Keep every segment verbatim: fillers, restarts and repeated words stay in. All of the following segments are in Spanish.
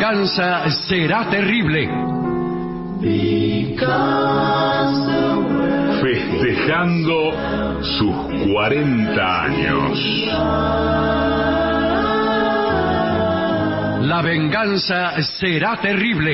venganza será terrible. Festejando sus cuarenta años. La venganza será terrible.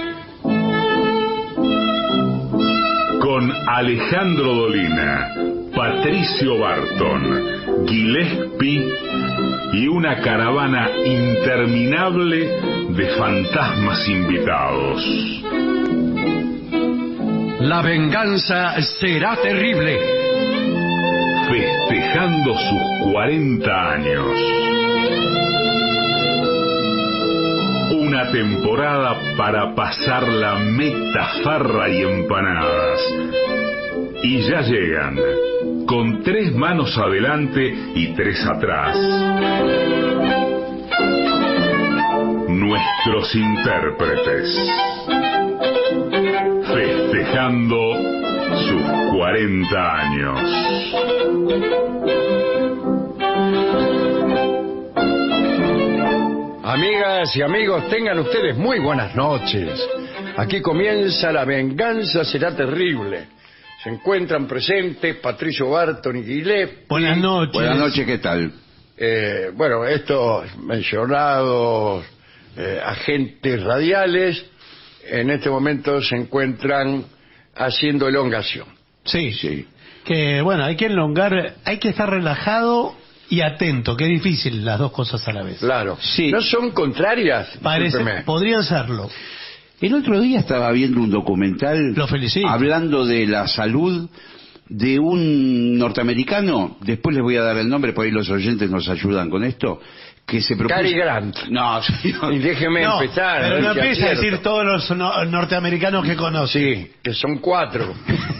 Con Alejandro Dolina, Patricio Barton, Gillespie y una caravana interminable de fantasmas invitados. La venganza será terrible. Festejando sus cuarenta años. Una temporada para pasar la meta, farra y empanadas. Y ya llegan, con tres manos adelante y tres atrás, nuestros intérpretes. Festejando sus cuarenta años. Amigas y amigos, tengan ustedes muy buenas noches. Aquí comienza La venganza será terrible. Se encuentran presentes Patricio Barton y Gillespie. Buenas noches. Buenas noches, ¿qué tal? Eh, bueno, estos mencionados eh, agentes radiales en este momento se encuentran haciendo elongación. Sí, sí. Que bueno, hay que elongar, hay que estar relajado y atento, que es difícil las dos cosas a la vez. Claro. Sí. ¿No son contrarias? Parece, Discúlpeme. podrían serlo. El otro día estaba viendo un documental Lo felicito. hablando de la salud de un norteamericano, después les voy a dar el nombre, por ahí los oyentes nos ayudan con esto, que se propuso... Cary Grant. No, señor. Y déjeme No, empezar. pero ver no si empieza a acierto. decir todos los no- norteamericanos que conoce. Sí, que son cuatro.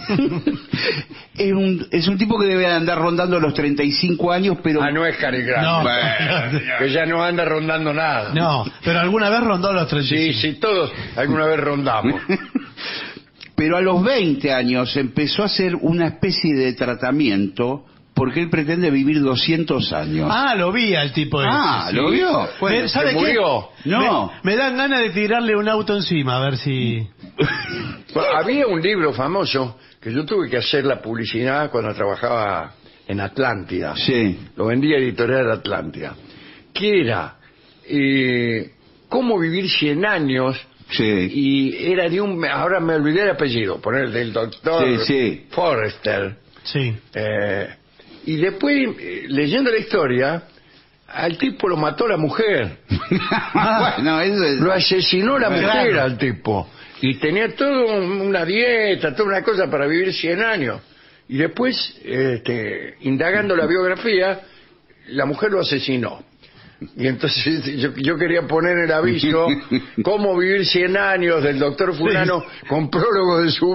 es, un, es un tipo que debe andar rondando los treinta y cinco años, pero... Ah, no es Cary Grant. No. Bueno, que ya no anda rondando nada. No, pero alguna vez rondó los treinta y Sí, cinco. sí, todos alguna vez rondamos. Pero a los veinte años empezó a hacer una especie de tratamiento porque él pretende vivir doscientos años. Ah, lo vi al tipo ese. Ah, sí. ¿lo vio? Me- ¿Sabe ¿se qué? murió? No. Me, me dan ganas de tirarle un auto encima, a ver si... Bueno, había un libro famoso que yo tuve que hacer la publicidad cuando trabajaba en Atlántida. Sí. Lo vendía Editorial Atlántida. Que era eh, cómo vivir cien años. Sí. Y era de un... Ahora me olvidé el apellido. Poner del doctor Sí, sí. Forrester. Sí. Eh, y después, eh, leyendo la historia, al tipo lo mató la mujer. Bueno, eso es... Lo asesinó la Claro. mujer al tipo. Y tenía toda una dieta, toda una cosa para vivir cien años. Y después, este, indagando la biografía, la mujer lo asesinó. Y entonces yo, yo quería poner el aviso, cómo vivir cien años del doctor fulano con prólogo de su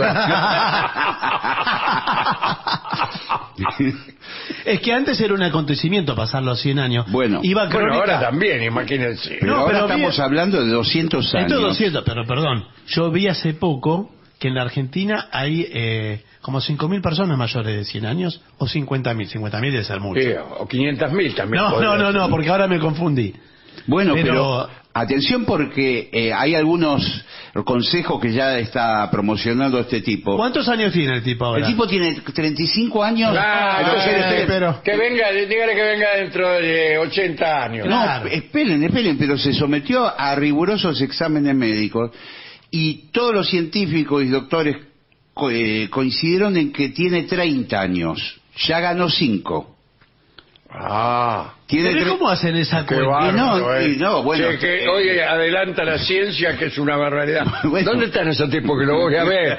viuda. Es que antes era un acontecimiento pasar los cien años. Bueno. Iba Bueno, crónica... ahora también, imagínense. Pero No, ahora pero estamos bien. hablando de doscientos años. Esto es doscientos, pero perdón. Yo vi hace poco que en la Argentina hay eh, como cinco mil personas mayores de cien años o cincuenta mil. cincuenta mil debe ser mucho. Sí, o quinientos mil también. No, podría no, no, ser. no, porque ahora me confundí. Bueno, pero, Pero- atención porque eh, hay algunos consejos que ya está promocionando este tipo. ¿Cuántos años tiene el tipo ahora? El tipo tiene treinta y cinco años. Ah, entonces, Eh, este, pero- que venga, dígale que venga dentro de ochenta años. No, Claro. esperen, esperen, pero se sometió a rigurosos exámenes médicos y todos los científicos y doctores co- eh, coincidieron en que tiene treinta años. Ya ganó cinco. Ah, Tiene ¿Pero tre- cómo hacen esa qué cuenta? bárbaro, no, eh. y no, bueno, Sí, que eh, hoy adelanta la ciencia, que es una barbaridad. Bueno. ¿Dónde están esos tipos que lo voy a ver?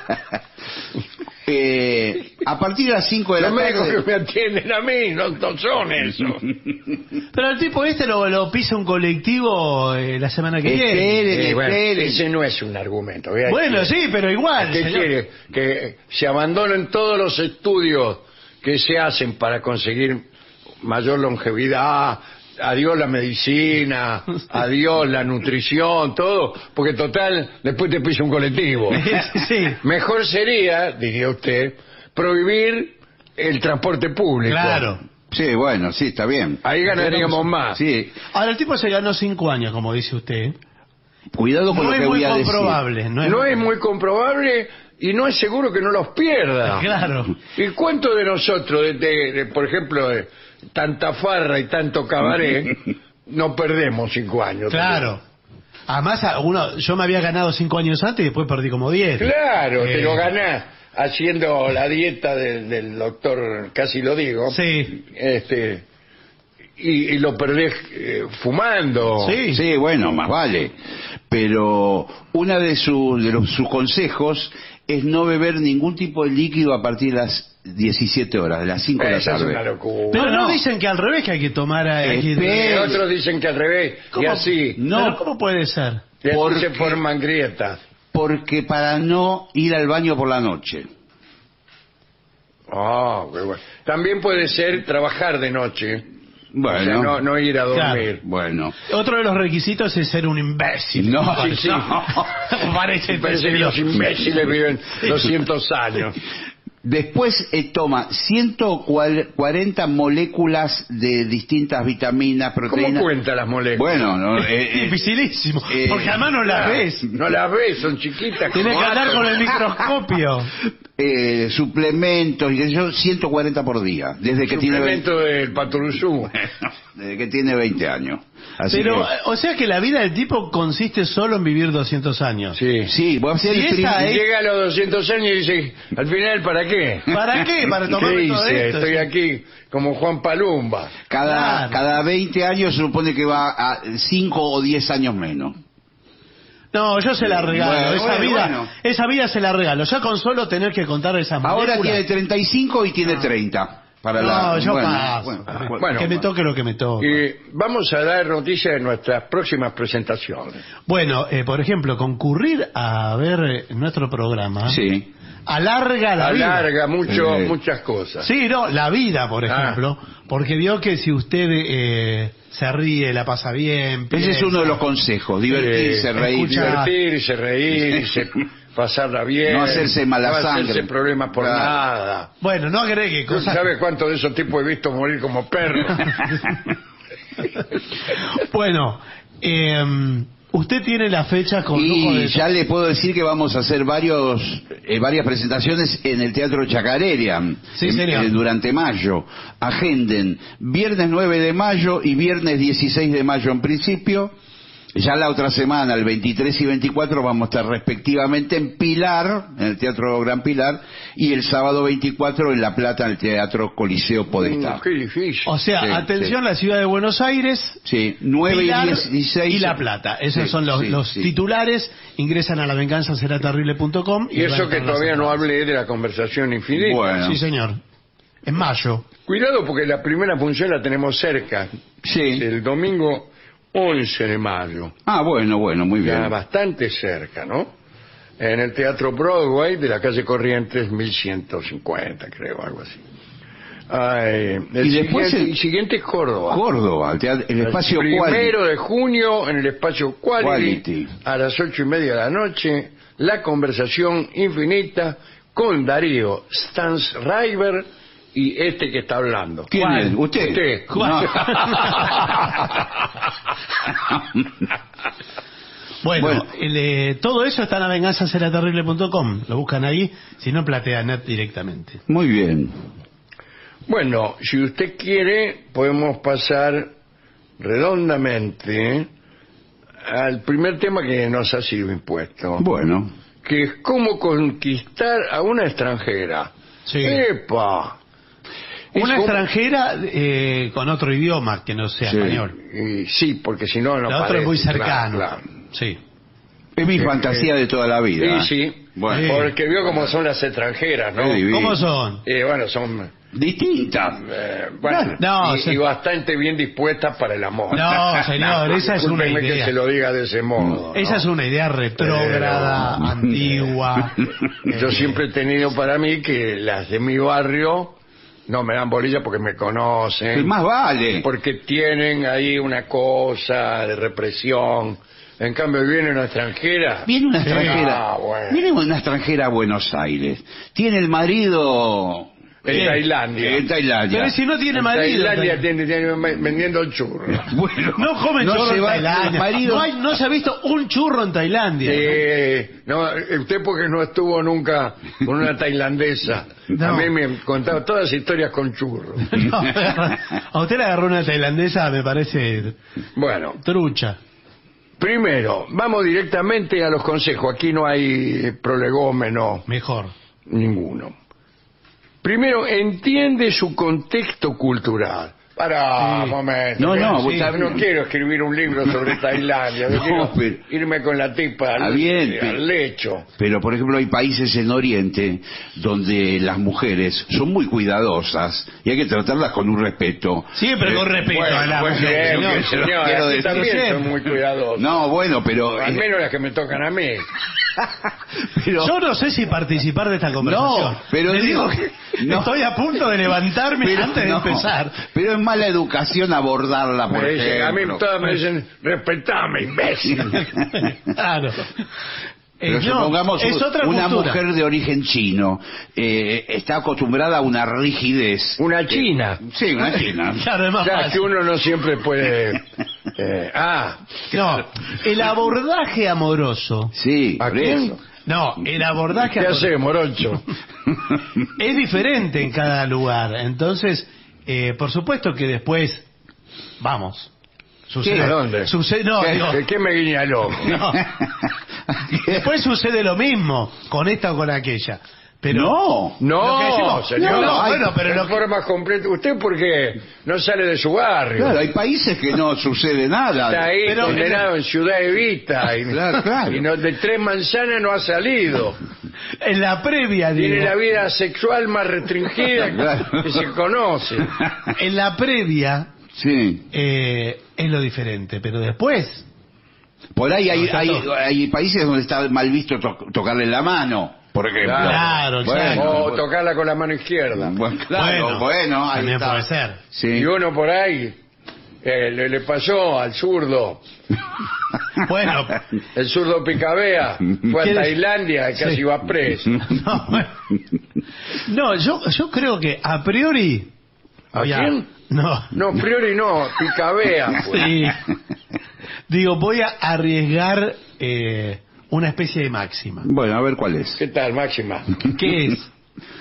Eh, a partir de las cinco de la Los médicos tarde... que me atienden a mí no, no son esos. Pero el tipo este lo, lo pisa un colectivo eh, la semana que viene. Esperen, Eh, bueno, esperen. ese no es un argumento. Vea, Bueno, que- sí, pero igual. ¿Qué señor. quiere? Que se abandonen todos los estudios que se hacen para conseguir mayor longevidad. Adiós la medicina, adiós la nutrición, todo, porque total, después te pisa un colectivo. Sí. Mejor sería, diría usted, prohibir el transporte público. Claro. Sí, bueno, sí, está bien. Ahí ganaríamos más. Sí. Ahora, el tipo se ganó cinco años, como dice usted. Cuidado con No lo es que muy voy a decir. comprobable. No es, No es muy comprobable y no es seguro que no los pierda. Claro. ¿Y cuántos de nosotros, de, de- de, por ejemplo, de tanta farra y tanto cabaret, no perdemos cinco años? Claro. Además, a uno, yo me había ganado cinco años antes y después perdí como diez. Claro, te Eh, lo ganás haciendo la dieta del, del doctor, casi lo digo. Sí. Este, y, y lo perdés eh, fumando. Sí. Sí, bueno, más vale. Pero uno de, sus de los, sus consejos es no beber ningún tipo de líquido a partir de las diecisiete horas, de las cinco de la Esa es una tarde. locura. Pero no, no. dicen que al revés, que hay que tomar... Hay que- Espera. Y otros dicen que al revés, y ¿Cómo? así. No. Pero ¿cómo puede ser? Y así Porque- se forman grietas. Porque para no ir al baño por la noche. Ah, qué bueno. También puede ser trabajar de noche. Bueno, O sea, no, no ir a dormir. bueno. Otro de los requisitos es ser un imbécil. No, Sí, sí. Parece Parece que los serio. imbéciles viven doscientos años. Después eh, toma ciento cuarenta moléculas de distintas vitaminas, ¿Cómo proteínas. cuenta las moléculas? Bueno, no, eh, eh, Dificilísimo. eh, porque además no las Ah, ves. No las ves, son chiquitas. Tienes que como andar con átomos. el microscopio. eh, suplementos y qué sé yo, ciento cuarenta por día, desde que tiene veinte, Suplemento del paturuzú. desde que tiene veinte años. Así Pero, que, eh, o sea que la vida del tipo consiste solo en vivir doscientos años. Sí. sí, voy a hacer Si el esa prim- es- Llega a los doscientos años y dice, al final, ¿para qué? ¿Para qué? Para tomar ¿Qué todo hice? esto. Estoy Sí. aquí como Juan Palumba. cada, Claro. cada veinte años se supone que va a cinco o diez años menos. No, yo se la regalo. Bueno, esa bueno, vida, bueno. esa vida se la regalo. Ya con solo tener que contar esas Ahora moléculas. tiene treinta y cinco y tiene treinta. Para No, la, yo bueno, paso. bueno, Bueno, bueno. que me toque lo que me toque. Y vamos a dar noticias de nuestras próximas presentaciones. Bueno, eh, por ejemplo, concurrir a ver eh, nuestro programa Sí. alarga la vida. Alarga mucho, Eh. muchas cosas. Sí, no, la vida, por Ah. ejemplo, porque vio que si usted eh, se ríe, la pasa bien. Ese es piensa. uno de los consejos, divertirse, Eh, reír. escucha- Divertirse, reírse, pasarla bien. No hacerse mala no hacerse sangre. problemas por Claro. nada. Bueno, no agregue ¿Tú cosas. sabes cuántos de esos tipos he visto morir como perros? Bueno, eh, usted tiene la fecha con lujo Y de... ya le puedo decir que vamos a hacer varios eh, varias presentaciones en el Teatro Chacarera Sí, en- señor. eh, durante mayo. Agenden viernes nueve de mayo y viernes dieciséis de mayo en principio. Ya la otra semana, el veintitrés y veinticuatro, vamos a estar respectivamente en Pilar, en el Teatro Gran Pilar, y el sábado veinticuatro en La Plata, en el Teatro Coliseo Podestá. Mm, qué difícil. O sea, Sí, atención, la ciudad de Buenos Aires, Sí, nueve Pilar y dieciséis. y La Plata. Esos Sí, son los, sí, los sí. titulares. Ingresan a la venganza será terrible punto com. Y eso que todavía no hablé de la conversación infinita. Bueno. Sí, señor. En mayo. Cuidado porque la primera función la tenemos cerca. Sí. El domingo once de mayo. Ah, bueno, bueno, muy Ya bien. bastante cerca, ¿no? En el Teatro Broadway de la calle Corrientes mil ciento cincuenta, creo, algo así. Ay, el Y después siguiente, el- el siguiente es Córdoba. Córdoba, el, teatro- el espacio el Quality. primero de junio en el espacio Quality, Quality. a las ocho y media de la noche, la conversación infinita con Darío Stansriver y este que está hablando. ¿Quién ¿Cuál? es? ¿Usted? Usted. ¿Cuál? Bueno, Bueno. el, eh, todo eso está en la venganza será terrible punto com. Lo buscan ahí, si no PlateaNet directamente. Muy bien. Bueno, si usted quiere, podemos pasar redondamente al primer tema que nos ha sido impuesto, Bueno. que es cómo conquistar a una extranjera. Sí. ¡Epa! Es Una como- extranjera eh, con otro idioma que no sea Sí. español. Y sí, porque si no, no La otra es muy parece, cercano. claro, claro. Sí. Es mi Eh, fantasía de toda la vida. Sí, sí. Bueno. Porque vio cómo son las extranjeras, ¿no? Qué divino. ¿Cómo son? Eh, bueno, son Distinta. eh, bueno, No, y, se- y bastante bien dispuestas para el amor. No, señor, esa es una Discúlpeme que idea. se lo diga de ese modo. Esa ¿no? es una idea retrógrada, Pero- antigua. Yo siempre he tenido para mí que las de mi barrio no me dan bolilla porque me conocen, Que más vale. porque tienen ahí una cosa de represión. En cambio viene una extranjera. Viene una extranjera. Ah, bueno. Viene una extranjera a Buenos Aires. Tiene el marido En ¿Qué? Tailandia. En Tailandia. Pero si no tiene En marido. Tailandia tiene, tiene vendiendo churros. Bueno, No comen no churro se en va- Tailandia. los maridos- No, hay- no se ha visto un churro en Tailandia. Eh, no, usted porque no estuvo nunca con una tailandesa. No. A mí me han contado todas historias con churros. No, a usted le agarró una tailandesa, me parece Bueno, trucha. primero, vamos directamente a los consejos. Aquí no hay prolegómeno Mejor. ninguno. Primero, entiende su contexto cultural. Para, un momento. No, que- no, vos sí, sabés- no quiero escribir un libro sobre Tailandia. Yo No, quiero pero- irme con la tipa Ah, al, bien, al pero- lecho. Pero, por ejemplo, hay países en Oriente donde las mujeres son muy cuidadosas y hay que tratarlas con un respeto. Siempre con Eh, respeto Bueno, a la pues mujer, bien, señor. señor, quiero aquí decir también siempre. son muy cuidadosos. No, bueno, pero... Al eh, menos las que me tocan a mí. pero- Yo no sé si participar de esta conversación. No, pero Le digo digo- que no. estoy a punto de levantarme pero antes de no, empezar. Pero es mala educación abordarla, por Me dicen, a mí ejemplo. todas me dicen, respetame, imbécil. Claro. Pero Eh, no, supongamos es otra una cultura. mujer de origen chino eh, está acostumbrada a una rigidez. Una china. Sí, una china. Claro, es más Ya que fácil. uno no siempre puede... eh, ah, No, el abordaje amoroso. Sí, ¿a por quién? eso. No, el abordaje ¿Qué amoroso hace, morocho? es diferente en cada lugar. Entonces, eh, por supuesto que después, vamos. Sucede, ¿A dónde? Sucede, no, ¿Qué, digo, qué- qué me guiña el ojo? no. Después sucede lo mismo con esta o con aquella. Pero No. No, Lo que decimos- señor. no, no, Ay, bueno, pero en lo que- forma completa. ¿Usted por qué no sale de su barrio? Claro, hay países que no sucede nada. Está ahí Pero- condenado en Ciudad Evita y, Claro, claro. y no, de tres manzanas no ha salido. en la previa, Tiene digo, la vida sexual más restringida Claro. que se conoce. en la previa Sí. eh, es lo diferente, pero después, Por ahí hay, No, está hay, todo. hay países donde está mal visto to- tocarle la mano, por ejemplo. Claro, Bueno, O bueno. tocarla con la mano izquierda. Bueno, claro, bueno, ahí también está. puede ser. Sí. Y uno por ahí eh, le, le pasó al zurdo, Bueno, el zurdo Picabea, fue a ¿Qué le- Tailandia y casi Sí. va preso. no, bueno. No, yo, yo creo que a priori... ¿A voy quién? No, No, priori no, Picabea. Pues. sí. Digo, voy a arriesgar eh, una especie de máxima. Bueno, a ver cuál es. ¿Qué tal, Máxima? Que es,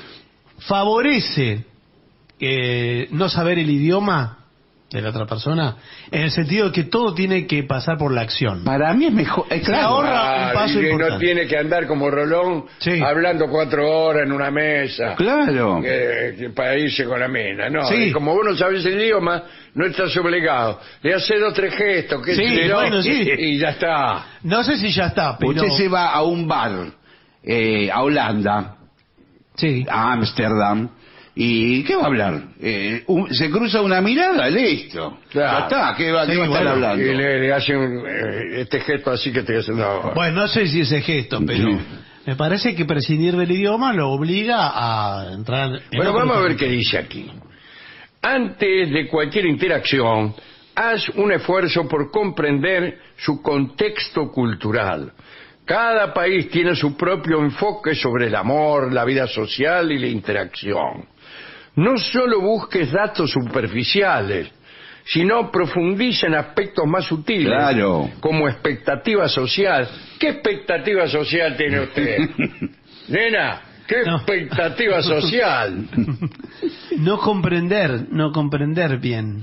favorece eh, no saber el idioma de la otra persona, en el sentido de que todo tiene que pasar por la acción. Para mí es mejor. Es Se claro. ahorra un paso y que no importante. tiene que andar como Rolón Sí. hablando cuatro horas en una mesa. Claro. que- que para irse con la mina, no, Sí. y como vos no sabes el idioma, no estás obligado. Le hace dos, tres gestos, qué Sí, sé yo, bueno, sí. y ya está. No sé si ya está, pero... Usted se va a un bar eh, a Holanda, Sí. a Ámsterdam, y ¿qué va a hablar? Eh, un- se cruza una mirada, listo. Claro. Ya está, ¿qué va, qué Sí, va a estar bueno, hablando? Y le, le hacen eh, este gesto así que te hacen ahora. Bueno, no sé si ese gesto, pero Sí. me parece que prescindir del idioma lo obliga a entrar en Bueno, otro vamos a ver territorio. qué dice aquí. Antes de cualquier interacción, haz un esfuerzo por comprender su contexto cultural. Cada país tiene su propio enfoque sobre el amor, la vida social y la interacción. No solo busques datos superficiales, sino profundiza en aspectos más sutiles, Claro. como expectativa social. ¿Qué expectativa social tiene usted? Nena, ¿qué No. expectativa social? No comprender, no comprender bien.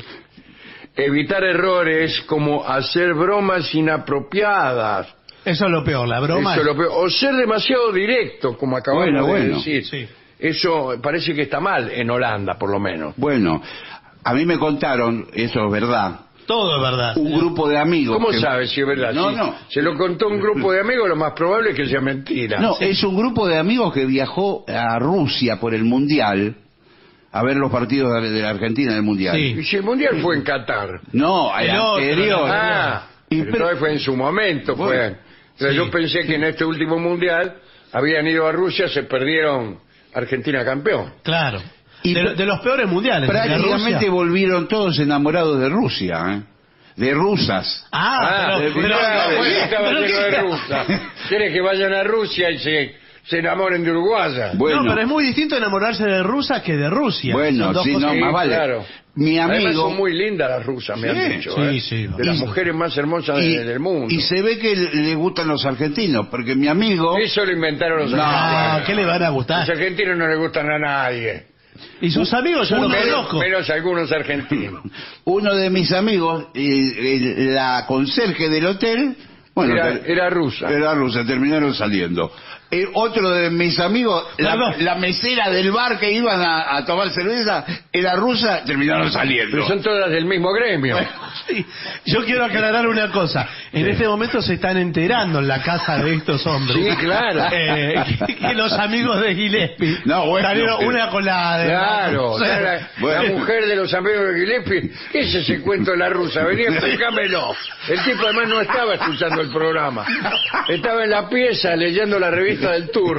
Evitar errores como hacer bromas inapropiadas. Eso es lo peor, la broma. Eso es- es lo peor. O ser demasiado directo, como acabamos Bueno, de bueno. decir. Sí. Eso parece que está mal en Holanda, por lo menos. Bueno, a mí me contaron, eso es verdad, Todo es verdad. un grupo de amigos. ¿Cómo que- sabes si es verdad? No, Si no. se lo contó un grupo de amigos, lo más probable es que sea mentira. No, es un grupo de amigos que viajó a Rusia por el Mundial a ver los partidos de de la Argentina en el Mundial. Sí. Y si el mundial fue en Qatar. No, el, El otro, anterior. Ah, Y pero pero- entonces fue en su momento. Bueno, fue. Pero sí. yo pensé que en este último mundial habían ido a Rusia, se perdieron Argentina campeón. Claro. Y de, pr- de los peores mundiales. de Prácticamente Rusia. volvieron todos enamorados de Rusia, ¿eh? De rusas. Ah, pero, de- pero- claro, pero- estaba pero lleno ¿qué- de rusas. ¿Quiere que vayan a Rusia y se se enamoren de uruguayas. Bueno. No, pero es muy distinto enamorarse de rusa que de Rusia. Bueno, Son dos sí, cosas- no, Sí, más vale. claro. Mi Además amigo... son muy lindas las rusas, me Sí, han dicho. sí, ¿eh? sí. De las Y- mujeres más hermosas y, de- del mundo. y se ve que le le gustan los argentinos, porque mi amigo... Eso lo inventaron los No, argentinos. No, ¿qué le van a Los gustar? argentinos no le gustan a nadie. Y sus amigos yo los menos, conozco. menos algunos argentinos. Uno de mis amigos, eh, el- la conserje del hotel... Bueno, Era- ter- era rusa. Era rusa, terminaron saliendo. Eh, otro de mis amigos, la, Perdón. la mesera del bar que iban a, a tomar cerveza, era rusa, terminaron saliendo. Pero son todas del mismo gremio. Sí. Yo quiero aclarar una cosa. En este momento se están enterando en la casa de estos hombres. Sí, claro. Eh, que, que los amigos de Gillespie No, bueno, salieron pero- una con la de Claro, o sea, la, bueno. la mujer de los amigos de Gillespie, ¿qué es ese cuento de la rusa? Venía, explícamelo. El tipo además no estaba escuchando el programa. Estaba en la pieza leyendo la revista del Tour.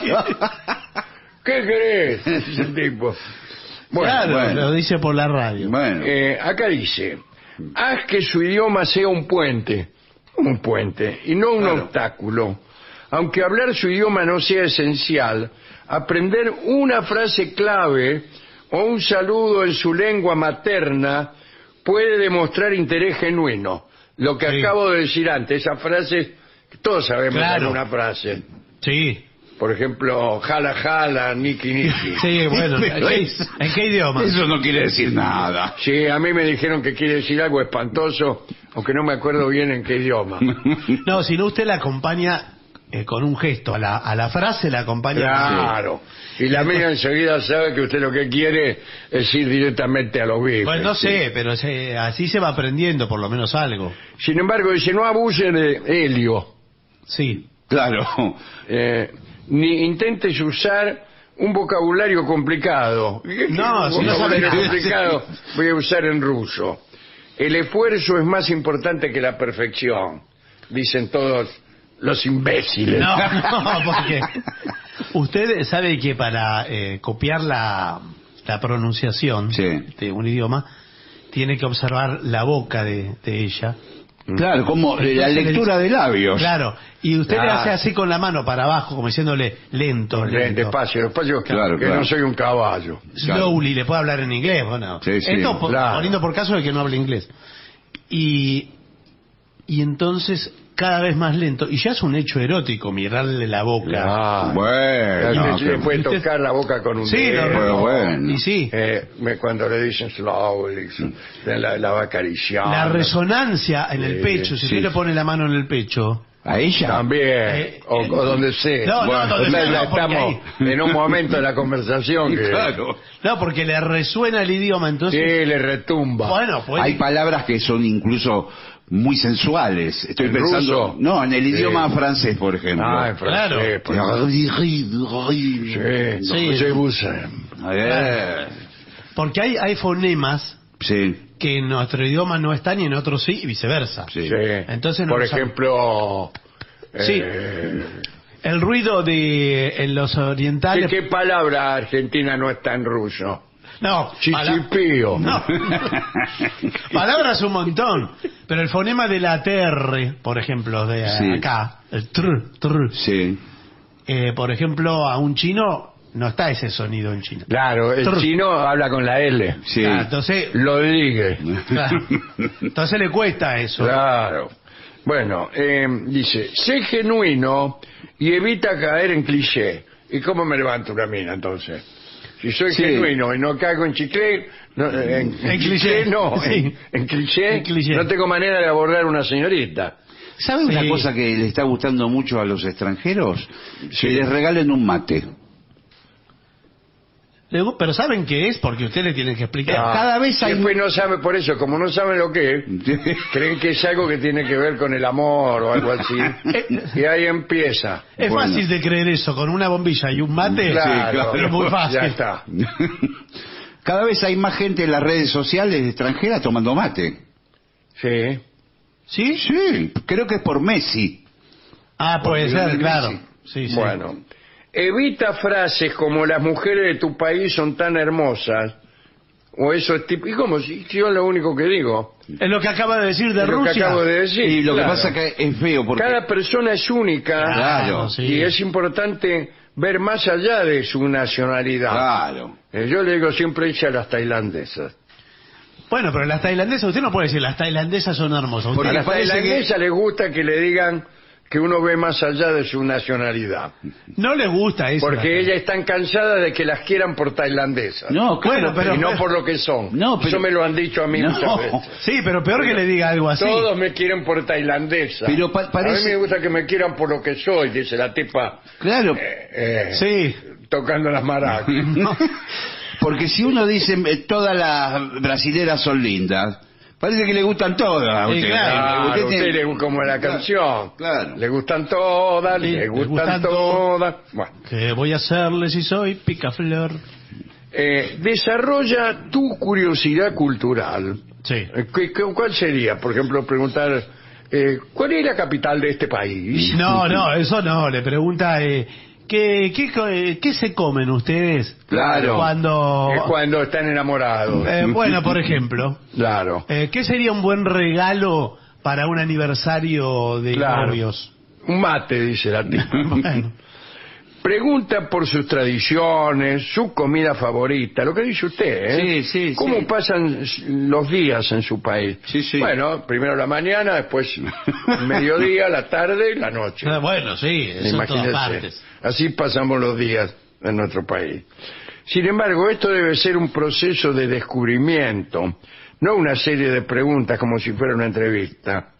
¿Qué querés? Dice el tipo. Bueno, claro, bueno. lo dice por la radio. Bueno, eh, acá dice, haz que su idioma sea un puente, un puente, y no un Claro. obstáculo. Aunque hablar su idioma no sea esencial, aprender una frase clave o un saludo en su lengua materna puede demostrar interés genuino. Lo que Sí. acabo de decir antes, esa frase, todos sabemos Claro. alguna frase. Sí, Por ejemplo, jala jala, niki niki. sí, bueno. Pero ¿en, es- ¿En qué idioma? eso no quiere decir nada. Sí, a mí me dijeron que quiere decir algo espantoso, aunque no me acuerdo bien en qué idioma. No, si no usted la acompaña eh, con un gesto. A la, a la frase la acompaña. Claro. Y la mía enseguida sabe que usted lo que quiere es ir directamente a los bifes. Pues no sé, pero se- así se va aprendiendo por lo menos algo. Sin embargo, dice, no abuse de Helio. Sí. Claro. Eh, ni intentes usar un vocabulario complicado. No, un si no sabe vocabulario nada. complicado voy a usar en ruso. El esfuerzo es más importante que la perfección, dicen todos los imbéciles. No, no, porque usted sabe que para eh, copiar la, la pronunciación Sí. de un idioma tiene que observar la boca de, de ella. Claro, como eh, la Entonces le lectura dice- de labios. Claro, y usted le Claro. hace así con la mano para abajo, como diciéndole lento, Len- lento. Despacio, despacio, Claro, que claro. no soy un caballo. Slowly, le puede hablar en inglés, bueno. Sí, sí, Esto po- claro. poniendo por caso de que no hable inglés. Y, y entonces cada vez más lento, y ya es un hecho erótico mirarle la boca. Claro. Bueno, Usted le que- puede Usted- tocar la boca con un Sí, dedo. lo- Pero bueno. Y sí, Eh, me- cuando le dicen slowly, la, la va acariciando. la resonancia en el Sí, pecho, si sí. usted le pone la mano en el pecho. ¿A ella? También, Eh, o, o donde sea. No, no, donde ya sea, no, porque estamos en un momento de la conversación que Claro. No, porque le resuena el idioma, sí, entonces... le retumba. Bueno, pues... Hay palabras que son incluso muy sensuales. Estoy ¿En pensando... ruso? No, en el Sí. idioma francés, por ejemplo. Ah, en francés. Claro. pues. Sí. Sí, Sí. sí, Busen. Eh, Porque hay, hay fonemas sí, que en nuestro idioma no están y en otros sí, y viceversa. sí. Sí. Entonces no Por lo sabe. ejemplo, Sí. eh, El ruido de en los ¿qué, orientales... qué palabra argentina no está en ruso? No, pala- Chichipío. No. Palabras un montón. Pero el fonema de la T R, por ejemplo, de Sí. acá, el tr, tr, Sí. eh, por ejemplo, a un chino no está ese sonido en China. Claro, el Trr. chino habla con la L. Sí. Ah, entonces, Lo digue. claro. Entonces le cuesta eso. Claro. Bueno, eh, dice, sé genuino y evita caer en cliché. ¿Y cómo me levanto una mina entonces? Si soy Sí. genuino y no caigo en chicle, no, eh, en, en En cliché, cliché, no, sí. en, en cliché, En cliché. no tengo manera de abordar una señorita. ¿Sabe una Sí. cosa que le está gustando mucho a los extranjeros? Sí. Que les regalen un mate. Le gu- Pero ¿saben qué es? Porque usted le tiene que explicar. Ah, cada vez hay- Después no sabe por eso, como no saben lo que es, creen que es algo que tiene que ver con el amor o algo así. Y ahí empieza. Es Bueno. fácil de creer eso, con una bombilla y un mate. Claro, Es muy fácil. ya está. Cada vez hay más gente en las redes sociales extranjeras tomando mate. Sí. ¿Sí? Sí, creo que es por Messi. Ah, puede Por ser, Lionel claro. Messi. Sí, sí. Bueno, evita frases como las mujeres de tu país son tan hermosas O eso es tipo... ¿Y cómo? Si si yo es lo único que digo. Es lo que acaba de decir de Es lo que Rusia. acabo de decir. Y lo claro. que pasa que es feo porque... Cada persona es única. Claro, sí. Y es importante ver más allá de su nacionalidad. Claro. Eh, Yo le digo siempre hice a las tailandesas. Bueno, pero las tailandesas, usted no puede decir las tailandesas son hermosas. Porque A Usted- las parece tailandesas les gusta que le digan que uno ve más allá de su nacionalidad. no les gusta eso. Porque ellas están cansadas de que las quieran por tailandesas. No, claro, Bueno, pero- y no por lo que son. No, pero- Eso me lo han dicho a mí No. muchas veces. Sí, pero peor que le diga algo así. Todos me quieren por tailandesa. Pero pa- parece- A mí me gusta que me quieran por lo que soy, dice la tipa Claro, eh, eh, Sí. tocando las maracas. porque si uno dice eh, todas las brasileras son lindas, parece que le gustan todas. a Sí, usted. Claro, Usted a usted tiene- le gusta como la canción. Claro. Le gustan todas, Sí, le le gustan, gustan todas. Bueno, ¿Qué voy a hacerle si soy picaflor? eh, desarrolla tu curiosidad cultural. Sí. Eh, ¿qué- qué- ¿Cuál sería? Por ejemplo, preguntar, eh, ¿cuál es la capital de este país? No, no, eso no. Le pregunta, eh, ¿qué, qué, co- eh, ¿qué se comen ustedes? Claro. Cuando... Es cuando están enamorados. Eh, bueno, por ejemplo, Claro. eh, ¿qué sería un buen regalo para un aniversario de Claro. novios? Un mate, dice la tipa. Bueno, Pregunta por sus tradiciones, su comida favorita, lo que dice usted, ¿eh? Sí, sí, ¿Cómo sí. pasan los días en su país? Sí, sí. Bueno, primero la mañana, después mediodía, la tarde y la noche. ah, bueno, sí, eso en todas Imagínese. partes. Así pasamos los días en nuestro país. Sin embargo, esto debe ser un proceso de descubrimiento, no una serie de preguntas como si fuera una entrevista.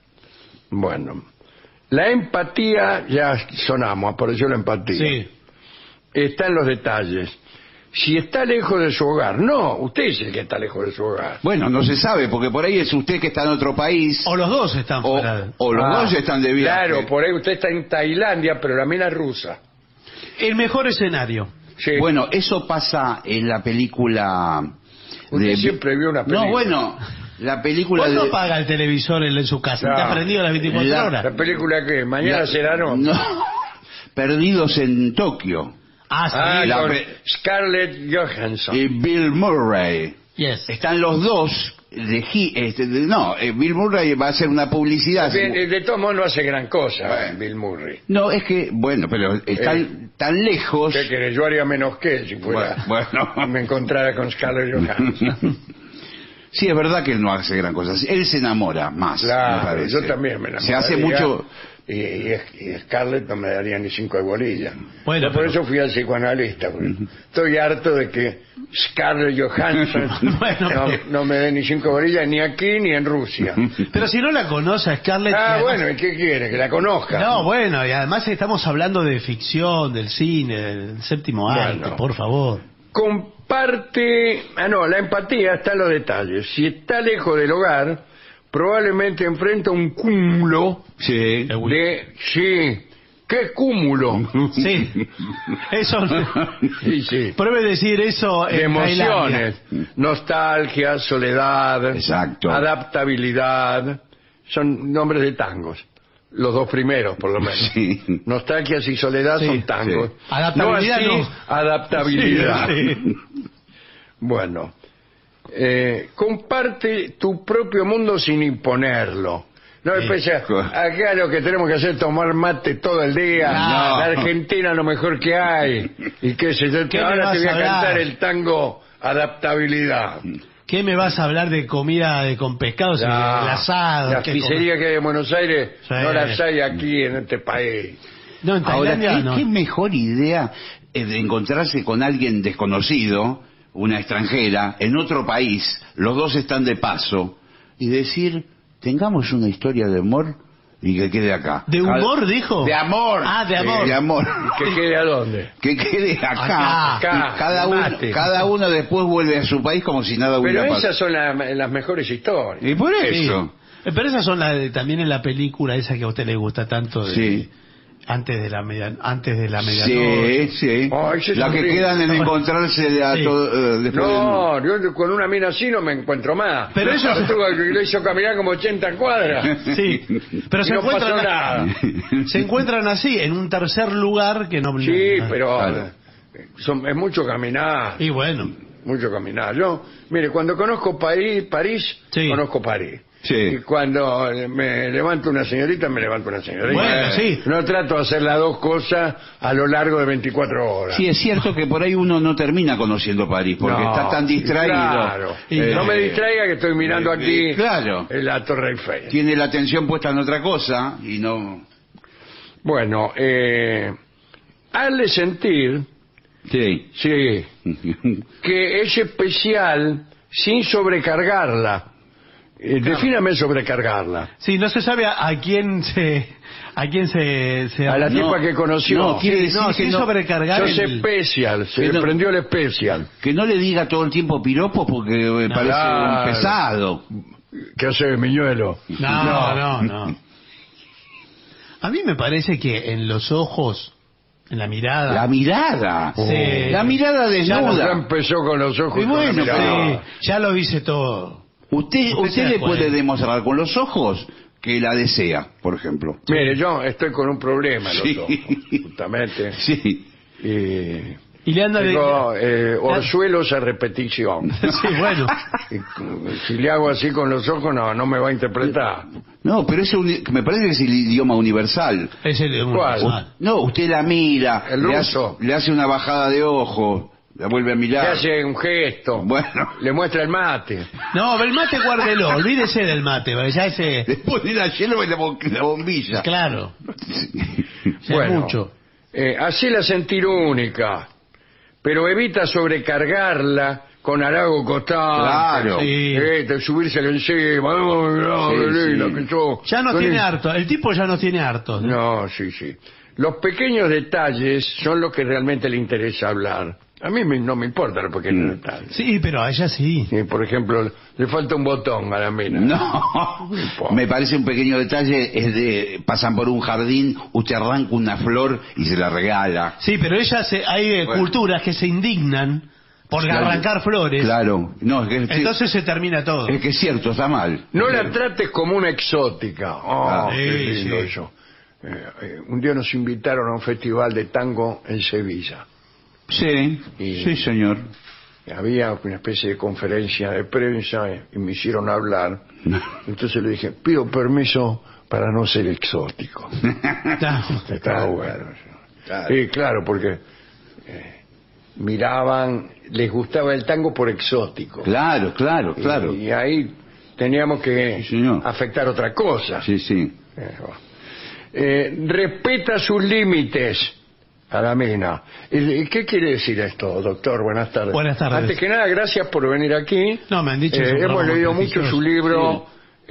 Bueno, la empatía, ya sonamos, apareció la empatía. Sí. Está en los detalles. Si está lejos de su hogar, no, usted es el que está lejos de su hogar. Bueno, no se sabe, porque por ahí es usted que está en otro país, O los dos están o, fuera. de- o los Ah, dos están de viaje. Claro, por ahí usted está en Tailandia, pero la mina es rusa. El mejor escenario. Sí. Bueno, eso pasa en la película... Usted siempre vio una película. No, bueno, la película ¿Cuándo de... apaga el televisor en, en su casa? No. ¿Está prendido las veinticuatro La- horas? ¿La película qué? ¿Mañana la- será no? No, Perdidos en Tokio. Ah, sí. Ah, la con pe- Scarlett Johansson. Y Bill Murray. Yes. Están los dos de, gi- este, de- no, eh, Bill Murray va a hacer una publicidad. Bien, eh, de todos modos no hace gran cosa, eh, Bill Murray. No, es que, bueno, pero están Eh. tan lejos. ¿Qué querés? Yo haría menos que él si fuera, Bueno, bueno. me encontrara con Scarlett Johansson. Sí, es verdad que él no hace gran cosa. Él se enamora más, me Claro, parece. yo también me Se hace enamoraría, mucho... Y, y, y Scarlett no me daría ni cinco de bolilla. Bueno, Yo por pero- eso fui al psicoanalista, porque estoy harto de que Scarlett Johansson Bueno, no, pero- no me dé ni cinco bolillas ni aquí ni en Rusia. Pero si no la conoce a Scarlett... Ah, y además- bueno, ¿y qué quiere? Que la conozca. No, bueno, y además estamos hablando de ficción, del cine, del séptimo arte, Bueno. por favor. Comparte... Ah, no, la empatía está en los detalles. Si está lejos del hogar, probablemente enfrenta un cúmulo Sí. de... Sí, ¿qué cúmulo? Sí, eso... Sí, sí. Pruebe decir eso De en Tailandia. emociones, nostalgia, soledad, Exacto. adaptabilidad, son nombres de tangos, los dos primeros por lo menos. Sí. Nostalgias y soledad Sí, son tangos. sí. Adaptabilidad no. no. Así, adaptabilidad. Sí, sí. Bueno, eh, comparte tu propio mundo sin imponerlo. No Sí. después ya, acá lo que tenemos que hacer es tomar mate todo el día. No. La Argentina lo mejor que hay. Y qué sé yo, ¿Qué me ahora vas te voy a a cantar hablar? el tango adaptabilidad. ¿Qué me vas a hablar de comida de, con pescado? Si Ya, el asado. las ¿qué pizzerías que hay en Buenos Aires Sí. no las hay aquí en este país. come- No, en Ahora, Tailandia ¿qué, no. qué mejor idea eh, de encontrarse con alguien desconocido, una extranjera, en otro país, los dos están de paso, y decir, tengamos una historia de amor y que quede acá. ¿De humor, dijo? De amor. Ah, de amor. De amor. ¿Que quede a dónde? Que quede acá. Acá, acá, Y cada, de uno, mate. cada uno después vuelve a su país como si nada Pero hubiera esas pasado. son la- las mejores historias. Y por Sí. eso. Eh, Pero esas son las de- también en la película esa que a usted le gusta tanto. De, Sí. Antes de la media, antes de la medianoche. Sí, sí. Oh, ese es La que horrible. quedan en encontrarse a Sí. todo, eh, después de- No, yo con una mina así no me encuentro más. Pero eso- Lo hizo caminar como ochenta cuadras. Sí, pero Y se no pasó encuentran nada. se encuentran así en un tercer lugar que no. Sí, no- pero Claro. son- es mucho caminar. Y bueno, mucho caminar. Yo, mire, cuando conozco París, París, Sí. conozco París. Sí. Y cuando me levanto una señorita, me levanto una señorita. Bueno, sí. No trato de hacer las dos cosas a lo largo de veinticuatro horas. Sí, es cierto que por ahí uno no termina conociendo París, porque No, está tan distraído. Claro. Y no Eh, me distraiga que estoy mirando eh, aquí claro. en la Torre Eiffel. Tiene la atención puesta en otra cosa y no... Bueno, eh, hazle sentir, Sí. sí, que es especial sin sobrecargarla. Eh, Defíname sobrecargarla. Sí, no se sabe a, a quién se... A quién se... se A la No, tipa que conoció. no, quiere decir no, que sin no- sobrecargar Sos el... especial, se que le no- prendió el especial. Que no le diga todo el tiempo piropos porque me parece claro. un pesado. ¿Qué hace, Miñuelo? No, no, no. A mí me parece que en los ojos, en la mirada... La mirada. Sí. La mirada Ya desnuda. empezó con los ojos. Y y con la bueno, mirada. Sí, ya lo dice todo. Usted, Usted usted se da le puede cuenta. demostrar con los ojos que la desea, por ejemplo. Mire, yo estoy con un problema en los Sí. ojos, justamente. Sí. Y Y le anda... tengo de- eh, orzuelos a repetición. Sí, bueno. Y si le hago así con los ojos, no, no me va a interpretar. No, pero ese uni- me parece que es el idioma universal. Es el... ¿Cuál? Ah. No, usted la mira, El le hace, ruso. le hace una bajada de ojo, la vuelve a Le mirar. hace un gesto, Bueno, le muestra el mate. No, el mate guárdelo, olvídese del mate, porque ya ese... le pone la hielo y la, bo- la bombilla. Claro, ya es mucho. Eh, hacela sentir única, pero evita sobrecargarla con halago constante. Claro. Sí. Eh, de subirse encima. Oh, no, Sí, qué linda sí. que sos. Ya nos Con tiene el- harto, el tipo ya nos tiene harto. No, sí, sí. Los pequeños detalles son los que realmente le interesa hablar. A mí me- no me importan los pequeños Mm. detalles. Sí, pero a ella sí. Eh, por ejemplo, le falta un botón a la mina. No, importa. me parece un pequeño detalle, es de, pasan por un jardín, usted arranca una flor y se la regala. Sí, pero ella se, hay eh, Bueno. culturas que se indignan por Claro. arrancar flores. Claro, no, es que, Entonces se termina todo. es que es cierto, está mal. No la trates como una exótica. Oh, Ah, qué sí, lindo sí. eso. Eh, eh, un día nos invitaron a un festival de tango en Sevilla. Sí, Y- sí, señor. Había una especie de conferencia de prensa eh, y me hicieron hablar. Entonces le dije, pido permiso para no ser exótico. Claro. Estaba bueno. Claro. Sí, claro, porque eh, miraban, les gustaba el tango por exótico. Claro, claro, Y- claro. Y, ahí teníamos que Sí, señor. afectar otra cosa. Sí, sí. Eh, bueno. Eh, respeta sus límites a la mina. ¿Y qué quiere decir esto, doctor? Buenas tardes. Buenas tardes. Antes que nada, gracias por venir aquí. No, me han dicho Eh, es un hemos programa leído muy mucho su prestigioso. libro,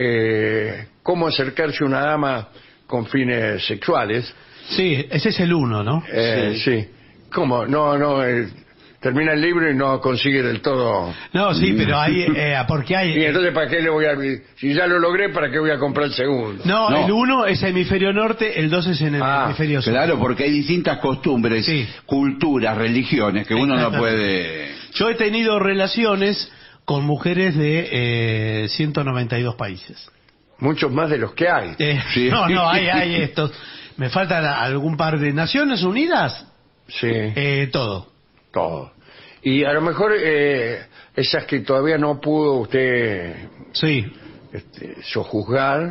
eh, Cómo acercarse a una dama con fines sexuales. Sí, ese es el uno, ¿no? Eh, sí. ¿Cómo? No, no. eh, termina el libro y no consigue del todo. No, sí, pero hay... eh, porque hay... Y entonces, ¿para qué le voy a.? Si ya lo logré, ¿para qué voy a comprar el segundo? No, No. el uno es hemisferio norte, el dos es en el Ah, hemisferio sur. Claro, porque hay distintas costumbres, Sí. culturas, religiones que uno no Exactamente. puede... Yo he tenido relaciones con mujeres de eh, ciento noventa y dos países. Muchos más de los que hay. Eh, Sí. No, no, hay, hay estos. Me faltan algún par de Naciones Unidas, Sí. eh, todo. Todo. Y a lo mejor eh, esas que todavía no pudo usted Sí. este, sojuzgar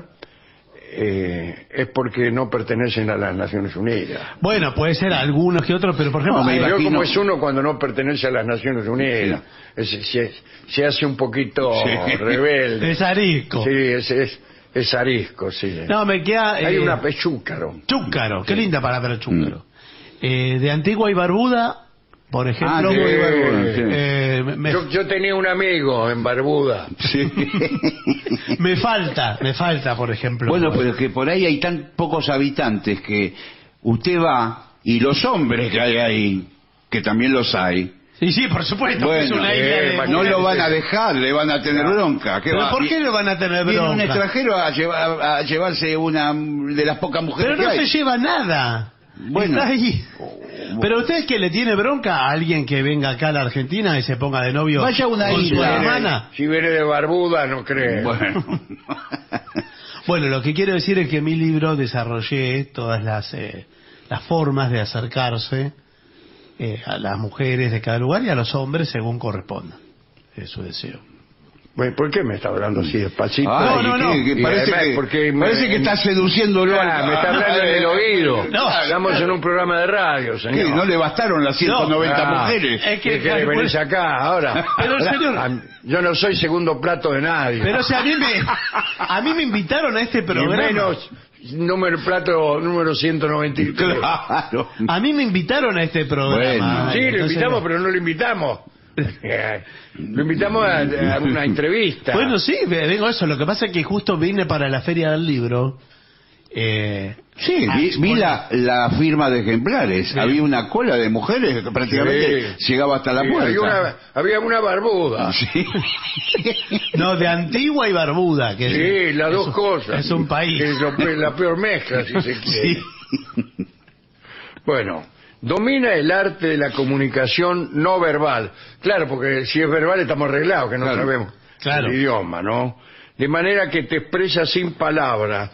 eh, es porque no pertenecen a las Naciones Unidas. Bueno, puede ser algunos que otros, pero por ejemplo... No, me hay- Pero imagino- como es uno cuando no pertenece a las Naciones Unidas, Es- se, se hace un poquito Sí. rebelde. es arisco. Sí, es, es, es arisco, sí. No, me queda... Hay eh, una pechúcaro. Chúcaro, qué linda palabra chúcaro. Mm. Eh, de Antigua y Barbuda, por ejemplo... Ah, sí, muy bueno, sí. eh, me, me- Yo, yo tenía un amigo en Barbuda. Sí. me falta, me falta, por ejemplo... Bueno, pero es que por ahí hay tan pocos habitantes que usted va y los hombres que hay ahí, que también los hay, Sí, sí, por supuesto, que es bueno, una isla eh, de no no mujeres. lo van a dejar, le van a tener bronca. ¿Qué ¿Pero va? por qué le van a tener Viene un bronca? extranjero a, llevar- a llevarse una de las pocas mujeres Pero no que se hay. lleva nada. Bueno. Está ahí. Pero usted que le tiene bronca a alguien que venga acá a la Argentina y se ponga de novio Vaya a una con su isla. hermana. Si viene de Barbuda, no cree. Bueno. Bueno, lo que quiero decir es que en mi libro desarrollé todas las, eh, las formas de acercarse eh, a las mujeres de cada lugar y a los hombres según corresponda. Es su deseo. Bueno, ¿por qué me está hablando así despacito? Ay, no, no, que- no. que Y parece, además, que, porque me- parece que está seduciéndolo. Ah, al- me está hablando en el oído. No. Estamos en un programa de radio, ¿Qué? señor. No le bastaron las ciento noventa Ah, mujeres. es que- ¿Qué querés, venís acá ahora? Pero, señor- A- Yo no soy segundo plato de nadie. Pero si a mí me, a mí me invitaron a este Ni programa. menos número plato número ciento noventa y tres. Claro. A mí me invitaron a este programa. Bueno. Sí, lo Entonces, invitamos, pero no lo invitamos. Eh, Lo invitamos a, a una entrevista. Bueno, sí, ve- vengo a eso. Lo que pasa es que justo vine para la Feria del Libro. Eh, Sí, a vi, vi exponer. la, la firma de ejemplares. Sí. Había una cola de mujeres que prácticamente Sí. llegaba hasta la Sí, puerta. había, una, había una barbuda. Sí. No, de Antigua y Barbuda. Que Sí, es, las es dos un- cosas. Es un país. Es lo pe- la peor mezcla, si se quiere. Sí. Bueno, domina el arte de la comunicación no verbal. Claro, porque si es verbal estamos arreglados, que no Claro. sabemos Claro. el idioma, ¿no? De manera que te expresa sin palabras.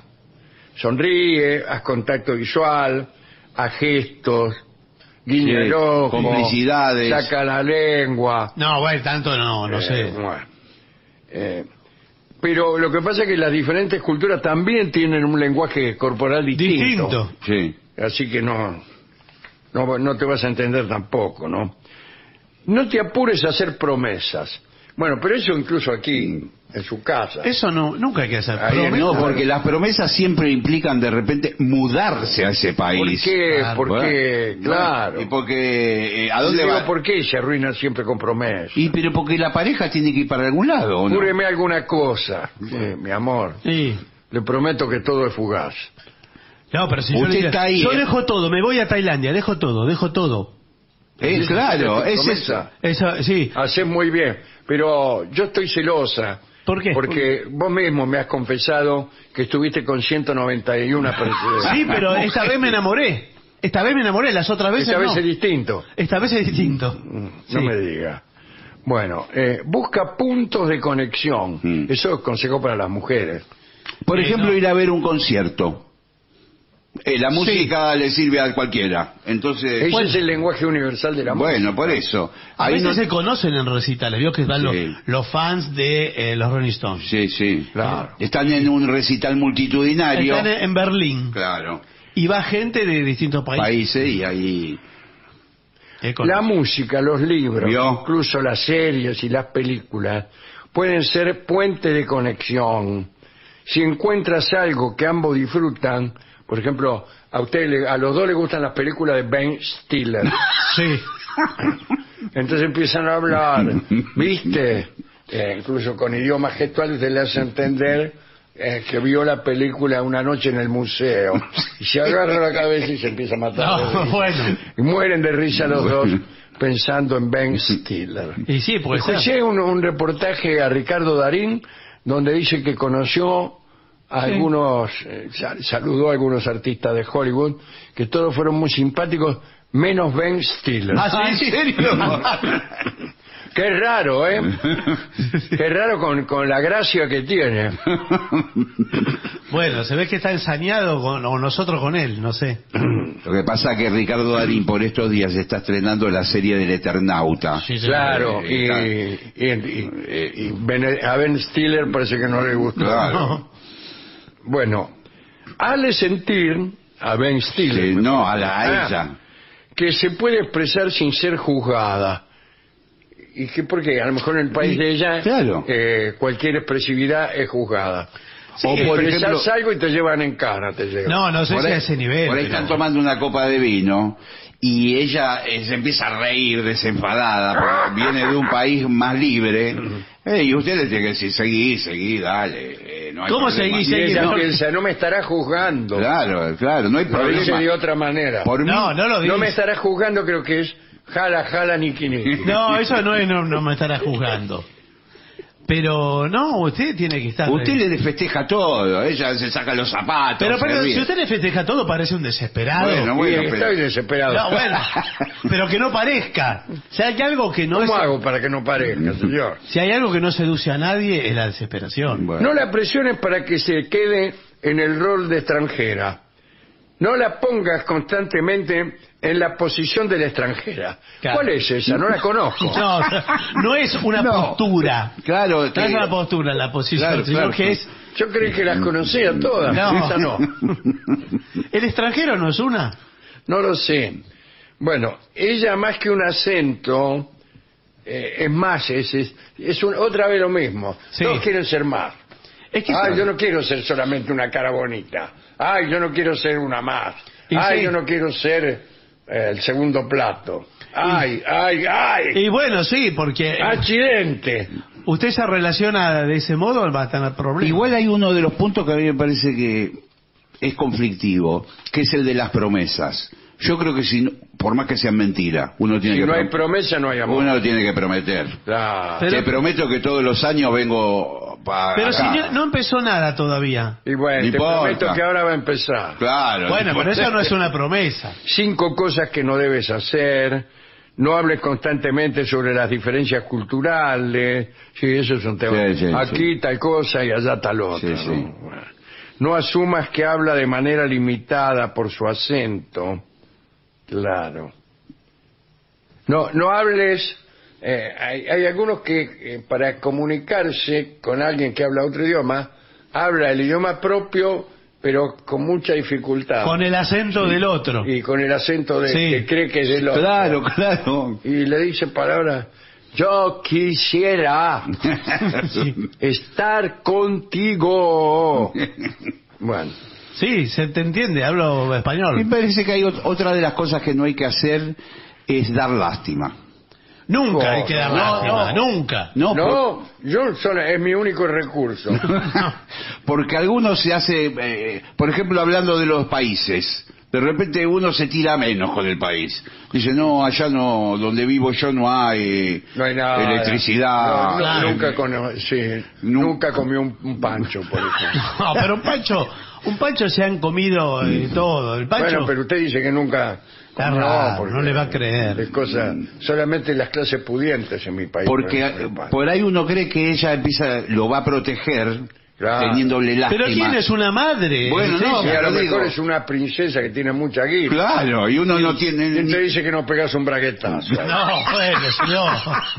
Sonríe, haz contacto visual, haz gestos, guiña Sí, el ojo, complicidades. saca la lengua. No, bueno, tanto no, no Eh, sé. bueno. Eh, pero lo que pasa es que las diferentes culturas también tienen un lenguaje corporal distinto. Distinto. Sí. Así que no, no, no te vas a entender tampoco, ¿no? No te apures a hacer promesas. Bueno, pero eso incluso aquí, en su casa. Eso no, nunca hay que hacer. Ahí en promesas. No, porque las promesas siempre implican de repente mudarse a ese ¿Por país. qué? Claro. Porque, Bueno, claro. Y porque, eh, ¿a dónde Digo, va? ¿por qué se arruinan siempre con promesas? Y pero porque la pareja tiene que ir para algún lado, ¿o no? Júreme alguna cosa, sí, mi amor. Sí. Le prometo que todo es fugaz. No, pero si yo, Usted le diría, está ahí, yo ¿eh? dejo todo, me voy a Tailandia, dejo todo, dejo todo. Eh, claro, ¿Es es eso. promesa? Eso, sí. Hacés muy bien, pero yo estoy celosa. ¿Por qué? Porque vos mismo me has confesado que estuviste con ciento noventa y una personas. Sí, pero esta vez me enamoré. Esta vez me enamoré, las otras veces Esta vez no. es distinto. Esta vez es distinto. No Sí. me diga. Bueno, eh, busca puntos de conexión. Mm. Eso es consejo para las mujeres. Por Eh, ejemplo, no. ir a ver un concierto. Eh, la música le sirve a cualquiera. Entonces, Ese es el lenguaje universal de la música. bueno, por eso. A Ahí veces no- se conocen en recitales, vio que van los, Sí. los fans de eh, los Rolling Stones. Sí, sí. Claro. Están en un recital multitudinario. Están en en Berlín. Claro. Y va gente de distintos países. Países y ahí... Eh, con- La música, los libros, ¿Vio? incluso las series y las películas, pueden ser puente de conexión. Si encuentras algo que ambos disfrutan, por ejemplo, a usted, le- a los dos les gustan las películas de Ben Stiller. Sí. Entonces empiezan a hablar, ¿viste? Eh, incluso con idiomas gestuales se le hace entender eh, que vio la película una noche en el museo. Y se agarra la cabeza y se empieza a matar. de No, risa. bueno. Y mueren de risa los dos pensando en Ben Stiller. Y sí, puede ser. Escuché un, un reportaje a Ricardo Darín donde dice que conoció a Sí. algunos, eh, sal- saludó a algunos artistas de Hollywood, que todos fueron muy simpáticos, menos Ben Stiller. Ah, ¿en serio? Qué raro, ¿eh? Qué raro con, con la gracia que tiene. Bueno, se ve que está ensañado con, o nosotros con él, no sé. Lo que pasa es que Ricardo Darín por estos días está estrenando la serie del Eternauta. Sí, sí. Claro, y, Eh, y- y- y Ben- a Ben Stiller parece que no le gustó. Claro. Bueno, hale sentir a Ben Stiller, Sí, no, a la a Ah, ella. que se puede expresar sin ser juzgada. ¿Y que por qué? A lo mejor en el país Y- de ella claro. eh, cualquier expresividad es juzgada. Sí, o por expresas ejemplo- algo y te llevan en cara, te llevan. No, no sé Por si ahí- a ese nivel. Por ahí pero- están tomando una copa de vino y ella eh, se empieza a reír desenfadada porque viene de un país más libre. Eh, y usted le tiene que decir, seguí, seguí, dale. eh, no hay ¿Cómo problema. seguí, Y seguí? ella no. piensa, no me estará juzgando. Claro, claro, no hay Lo dice problema. de otra manera. Por mí, No, no lo dice. No me estará juzgando, creo que es jala, jala, niki, niki. No, eso no, es, no, no me estará juzgando. Pero no, usted tiene que estar... usted le festeja todo, ella se saca los zapatos. Pero, se pero ríe. si usted le festeja todo, parece un desesperado. Bueno, Y bueno, estoy pero- desesperado. No, bueno, pero que no parezca. Si hay algo que no ¿Cómo es- hago para que no parezca, señor? si hay algo que no seduce a nadie, es la desesperación. Bueno. No la presiones para que se quede en el rol de extranjera. No la pongas constantemente en la posición de la extranjera. Claro. ¿Cuál es esa? No la conozco. No, no es una No. postura. Claro, No que- es una postura la posición, Claro, sino claro. que es... Yo creí que las conocía todas, No. pero esa no. ¿El extranjero no es una? No lo sé. Bueno, ella más que un acento, eh, es más, es, es, es un- otra vez lo mismo. Sí. Todos quieren ser más. Es que... Ay, yo no quiero ser solamente una cara bonita. Ay, yo no quiero ser una más. Y Ay, sí. yo no quiero ser eh, el segundo plato. Ay, ay, ay. Y bueno, sí, porque Accidente. usted se relaciona de ese modo, va a tener problemas. Igual hay uno de los puntos que a mí me parece que es conflictivo, que es el de las promesas. Yo creo que si no- por más que sean mentiras, uno tiene Si que no hay prom- promesa, no hay amor. uno tiene que prometer. Claro. Pero- Te prometo que todos los años vengo para Pero si acá. no, no empezó nada todavía. Y bueno, No te importa. prometo que ahora va a empezar. Claro. Bueno, pero eso no es una promesa. Cinco cosas que no debes hacer. No hables constantemente sobre las diferencias culturales. Sí, eso es un tema. Sí, sí, Aquí sí. tal cosa y allá tal otra. Sí, ¿no? sí. Bueno. No asumas que habla de manera limitada por su acento. Claro. No, no hables. eh, hay, hay algunos que eh, para comunicarse con alguien que habla otro idioma, habla el idioma propio, pero con mucha dificultad. Con el acento del otro. Y con el acento de Sí. que cree que es del otro. Claro, claro. Y le dice palabras. Yo quisiera Sí. estar contigo. Bueno. Sí, se te entiende, hablo Me español. parece que hay ot- otra de las cosas que no hay que hacer es dar lástima. Nunca No, hay que dar no, lástima, no. nunca. No, No, yo solo- es mi único recurso. por- porque algunos se hace, eh, por ejemplo, hablando de los países, de repente uno se tira menos con el país. Dice, no, allá no, donde vivo yo no hay, No hay nada. electricidad. No, no, Claro. Nunca, cono- sí, Nu- nunca comió un, un pancho, por ejemplo. No, pero un pancho, un pancho se han comido eh, todo. El pancho... Bueno, pero usted dice que nunca... Está raro, porque no le va a creer. Es cosa... Solamente las clases pudientes en mi país. Porque por ejemplo, por ahí uno cree que ella empieza, lo va a proteger, Claro. teniéndole lástima. Pero ¿quién es una madre? Bueno, Es no, Y ella. a lo lo mejor digo. es una princesa que tiene mucha guita. Claro, y uno no tiene... ¿Quién ni- te dice que no pegas un braguetazo? No, bueno, señor.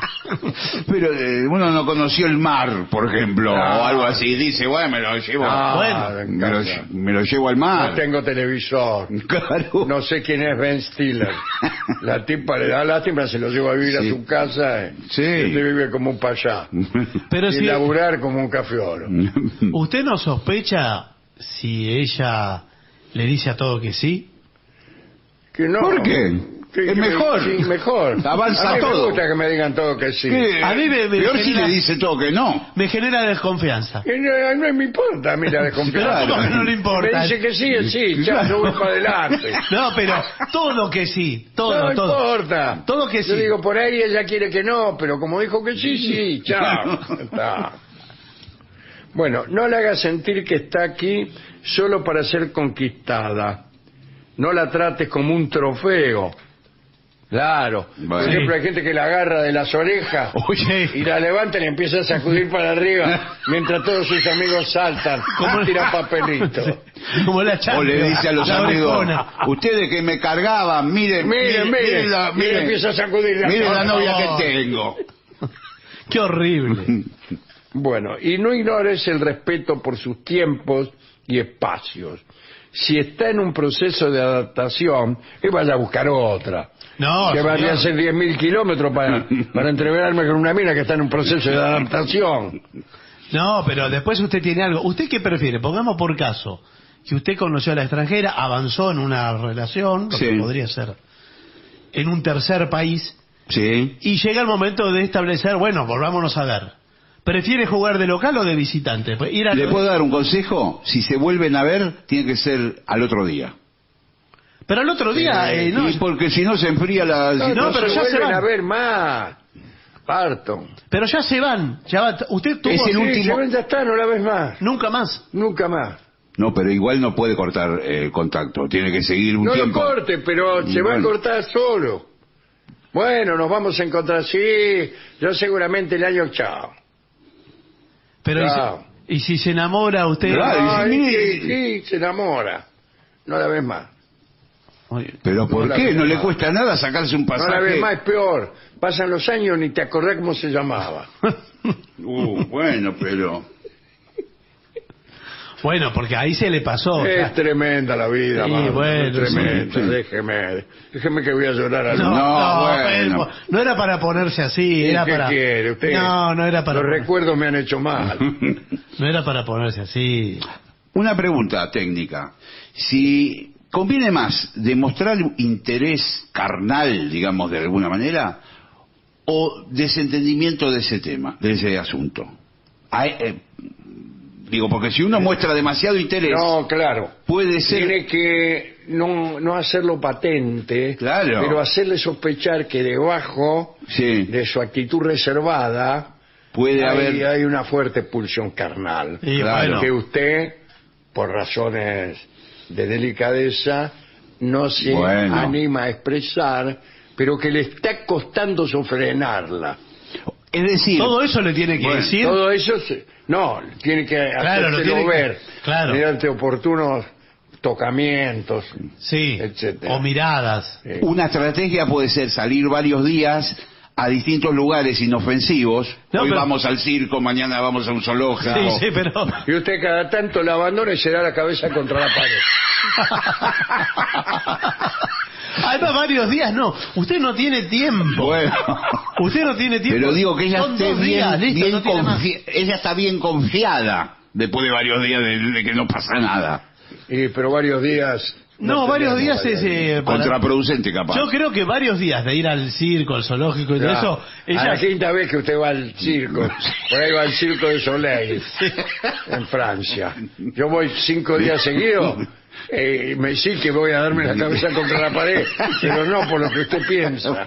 Pero eh, uno no conoció el mar, por ejemplo, Ah. o algo así. Dice, bueno, me lo llevo, Ah, Bueno, me me, lo, encanta. me lo llevo al mar. No tengo televisor. Claro. No sé quién es Ben Stiller. La tipa le da lástima, se lo lleva a vivir Sí. a su casa. eh. Sí. Y usted vive como un payá. Pero y si laburar como un cafeoro. usted no sospecha si ella le dice a todo que sí. Que no. ¿Por qué? Que- Es que me- mejor. sí, mejor. Avanza a mí todo. me gusta que me digan todo que sí. ¿Qué? A mí me- me Peor si genera- le dice todo que no. Me genera desconfianza. Que no, no me importa a mí la desconfianza. Claro, no le importa. Me dice que sí, es sí, ya, yo voy para adelante. No, pero todo que sí, todo, no todo. importa. Todo que Yo sí. digo, por ahí ella quiere que no, pero como dijo que sí, sí, chao. Está. Bueno, no le hagas sentir que está aquí solo para ser conquistada. No la trates como un trofeo. Claro. Por Bueno. ejemplo, hay gente que la agarra de las orejas Oye, y la levanta y le empieza a sacudir para arriba mientras todos sus amigos saltan. Como- Tira papelito. como la O Champions, le dice a los la amigos, orejona. ustedes que me cargaban, miren, Miren, miren, la, y le empieza a sacudir la miren la cara. novia No. que tengo. Qué horrible. Bueno, y no ignores el respeto por sus tiempos y espacios. Si está en un proceso de adaptación, que vaya a buscar otra. No, que vaya a señor. hacer diez mil kilómetros para, para entreverarme con una mina que está en un proceso de adaptación. No, pero después usted tiene algo. ¿Usted qué prefiere? Pongamos por caso que usted conoció a la extranjera, avanzó en una relación, lo Sí. que podría ser en un tercer país, Sí. y llega el momento de establecer, bueno, volvámonos a ver. ¿Prefiere jugar de local o de visitante? Pues ir a ¿Le puedo dar un consejo? Si se vuelven a ver, tiene que ser al otro día. Pero al otro día, eh, no, Y porque si no se enfría la No, No, no, pero se ya se vuelven van. a ver más. Parto. pero ya se van. Ya va- usted tuvo Es el Sí, último- se ven, ya está, no la ves más. nunca más. Nunca más. No, pero igual no puede cortar el contacto. Tiene que seguir un No tiempo. lo corte, pero se va a Bueno. cortar solo. Bueno, nos vamos a encontrar, sí, yo seguramente el año, chao. Pero y si- Claro. y, si se enamora usted, Claro. Ay, dice, mire- sí, sí, se enamora. No la ves más. ¿Pero por No la qué? ves ¿No le más. cuesta nada sacarse un No la ves pasaje? más, es peor. Pasan los años ni te acordás cómo se llamaba. Uh, bueno, pero... Bueno, porque ahí se le pasó. Es ya. tremenda la vida, Sí, mano, bueno, es tremenda. sí, sí. Déjeme, déjeme que voy a llorar al No, No, no, bueno. Elmo, no era para ponerse así, ¿Y era qué para... quiere usted? No, no era para... Los poner- recuerdos me han hecho mal. No era para ponerse así. Una pregunta técnica. Si conviene más demostrar interés carnal, digamos, de alguna manera, o desentendimiento de ese tema, de ese asunto. Hay, eh, digo, porque si uno muestra demasiado interés, No, claro. puede ser... Tiene que no, no hacerlo patente, Claro. pero hacerle sospechar que debajo Sí, de su actitud reservada puede hay, haber... hay una fuerte pulsión carnal. Y Claro. bueno, Que usted, por razones de delicadeza, no se Bueno. anima a expresar, pero que le está costando frenarla. Es decir... todo eso le tiene que Bueno, decir... Todo eso, se- no, tiene que Claro, lo hacérselo tiene que- ver, claro. mediante oportunos tocamientos, Sí, etcétera. o miradas. eh, Una estrategia puede ser salir varios días a distintos lugares inofensivos. No, Hoy pero- vamos al circo, mañana vamos a un zoológico. Sí, sí, pero... y usted cada tanto la abandona y se da la cabeza contra la pared. Además, varios días no. Usted no tiene tiempo. Bueno. Usted no tiene tiempo. Pero digo que ella Son esté dos bien, días, listo, bien no tiene más. confi- ella está bien confiada después de varios días de, de que no pasa nada. Y, pero varios días... No, varios tenemos días es... varios días. eh, para- Contraproducente capaz. Yo creo que varios días de ir al circo, al zoológico y todo Ya. eso... A Ella... la quinta vez que usted va al circo, por ahí va al circo de Soleil, en Francia. Yo voy cinco días seguidos, eh, me sí que voy a darme la cabeza contra la pared, pero no por lo que usted piensa.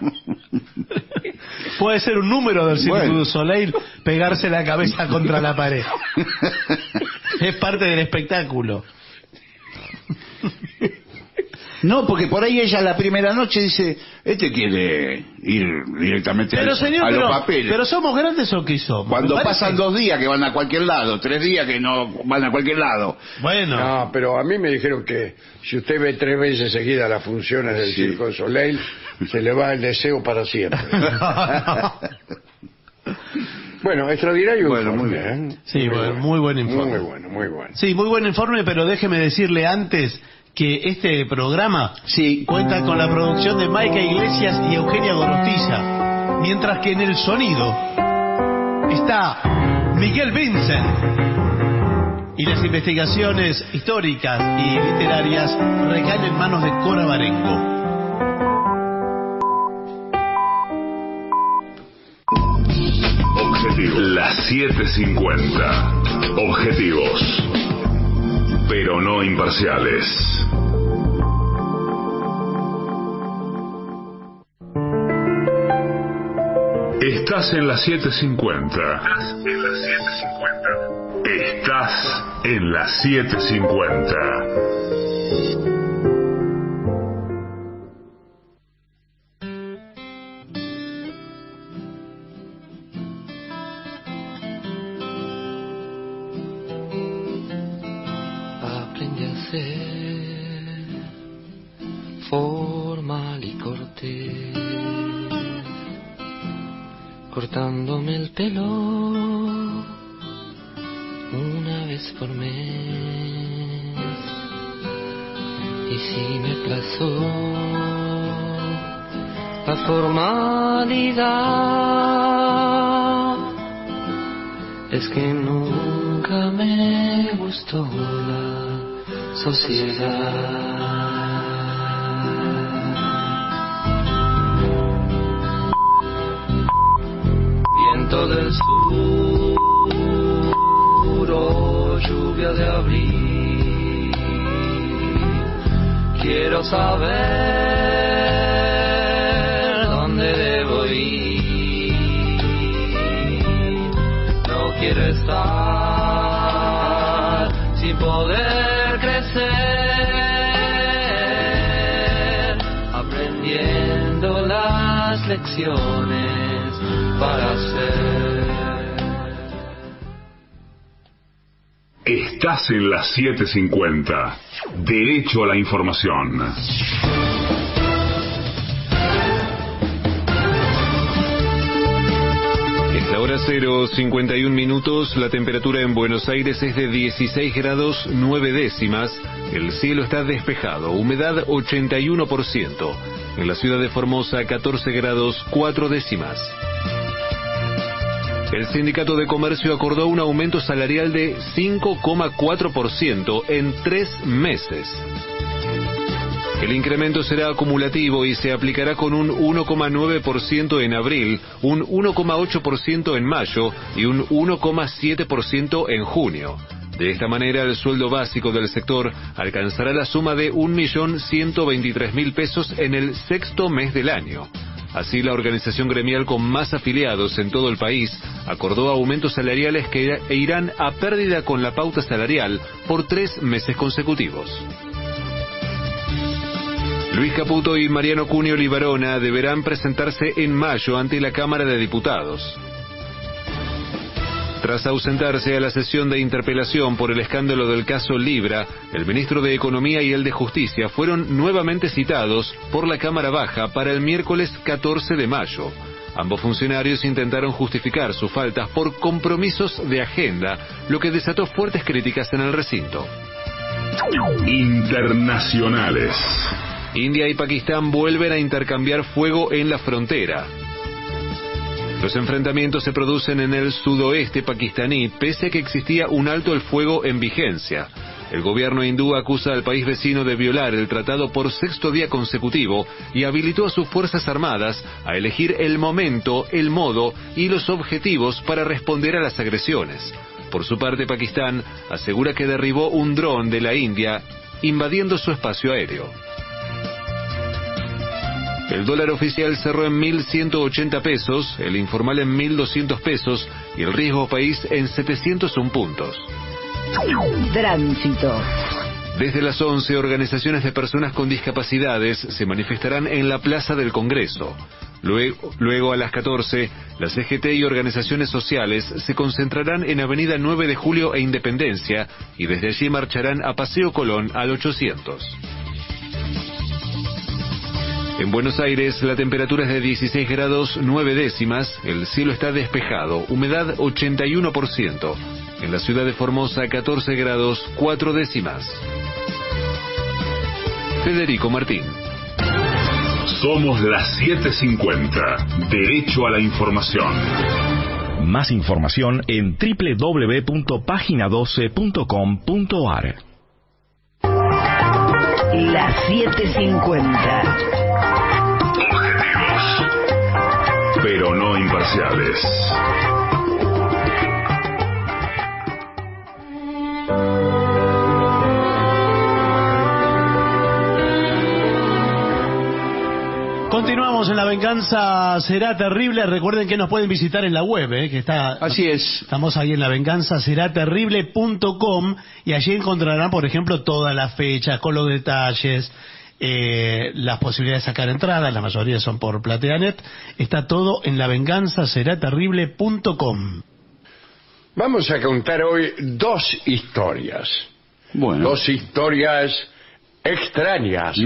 Puede ser un número del Cirque Bueno. du Soleil pegarse la cabeza contra la pared. Es parte del espectáculo. No, porque por ahí ella la primera noche dice, este quiere ir directamente Pero al- señor, a pero, los papeles. pero somos grandes o qué somos. Cuando Me parece- pasan dos días que van a cualquier lado, tres días que no van a cualquier lado. Bueno, No, pero a mí me dijeron que si usted ve tres veces seguidas las funciones del Sí. Circo de Soleil, se le va el deseo para siempre. Bueno, extraordinario Bueno, informe, muy bien. ¿eh? Sí, bueno, muy buen informe. Muy bueno, muy bueno. sí, muy buen informe, pero déjeme decirle antes que este programa Sí. cuenta con la producción de Maica Iglesias y Eugenia Gorostiza, mientras que en el sonido está Miguel Vincent y las investigaciones históricas y literarias recaen en manos de Cora Barengo. Objetivo. Las siete cincuenta. Objetivos. Pero no imparciales. Estás en las siete cincuenta. Estás en las siete cincuenta. Estás en las siete cincuenta. Aprendí a ser formal y cortés, cortándome el pelo una vez por mes. Y si me aplazó la formalidad, es que nunca me gustó la sociedad. Viento del sur, oh, lluvia de abril, quiero saber dónde debo ir. No quiero estar sin poder crecer, aprendiendo las lecciones para ser. Estás Estás en las siete cincuenta. Derecho a la información. Es la hora cero, cincuenta y un minutos. La temperatura en Buenos Aires es de dieciséis grados nueve décimas. El cielo está despejado. Humedad ochenta y uno por ciento. En la ciudad de Formosa, catorce grados cuatro décimas. El Sindicato de Comercio acordó un aumento salarial de cinco coma cuatro por ciento en tres meses. El incremento será acumulativo y se aplicará con un uno coma nueve por ciento en abril, un uno coma ocho por ciento en mayo y un uno coma siete por ciento en junio. De esta manera, el sueldo básico del sector alcanzará la suma de un millón ciento veintitrés mil pesos en el sexto mes del año. Así, la organización gremial con más afiliados en todo el país acordó aumentos salariales que irán a pérdida con la pauta salarial por tres meses consecutivos. Luis Caputo y Mariano Cunio Libarona deberán presentarse en mayo ante la Cámara de Diputados. Tras ausentarse a la sesión de interpelación por el escándalo del caso Libra, el ministro de Economía y el de Justicia fueron nuevamente citados por la Cámara Baja para el miércoles catorce de mayo. Ambos funcionarios intentaron justificar sus faltas por compromisos de agenda, lo que desató fuertes críticas en el recinto. Internacionales. India y Pakistán vuelven a intercambiar fuego en la frontera. Los enfrentamientos se producen en el sudoeste pakistaní, pese a que existía un alto el fuego en vigencia. El gobierno hindú acusa al país vecino de violar el tratado por sexto día consecutivo y habilitó a sus fuerzas armadas a elegir el momento, el modo y los objetivos para responder a las agresiones. Por su parte, Pakistán asegura que derribó un dron de la India invadiendo su espacio aéreo. El dólar oficial cerró en mil ciento ochenta pesos, el informal en mil doscientos pesos y el riesgo país en setecientos un puntos. Tránsito. Desde las once, organizaciones de personas con discapacidades se manifestarán en la Plaza del Congreso. Luego, luego a las catorce, la C G T y organizaciones sociales se concentrarán en Avenida nueve de Julio e Independencia y desde allí marcharán a Paseo Colón al ochocientos. En Buenos Aires, la temperatura es de dieciséis grados nueve décimas, el cielo está despejado, humedad ochenta y uno por ciento. En la ciudad de Formosa, catorce grados cuatro décimas. Federico Martín. Somos las siete cincuenta. Derecho a la información. Más información en doble u doble u doble u punto página doce punto com punto a r. Las siete cincuenta. Objetivos, pero no imparciales. Continuamos en La Venganza Será Terrible. Recuerden que nos pueden visitar en la web, ¿eh? que está. Así es. Estamos ahí en la venganza será terrible punto com y allí encontrarán, por ejemplo, todas las fechas con los detalles, eh, las posibilidades de sacar entradas, la mayoría son por Plateanet. Está todo en la venganza será terrible punto com. Vamos a contar hoy dos historias. Bueno. Dos historias extrañas.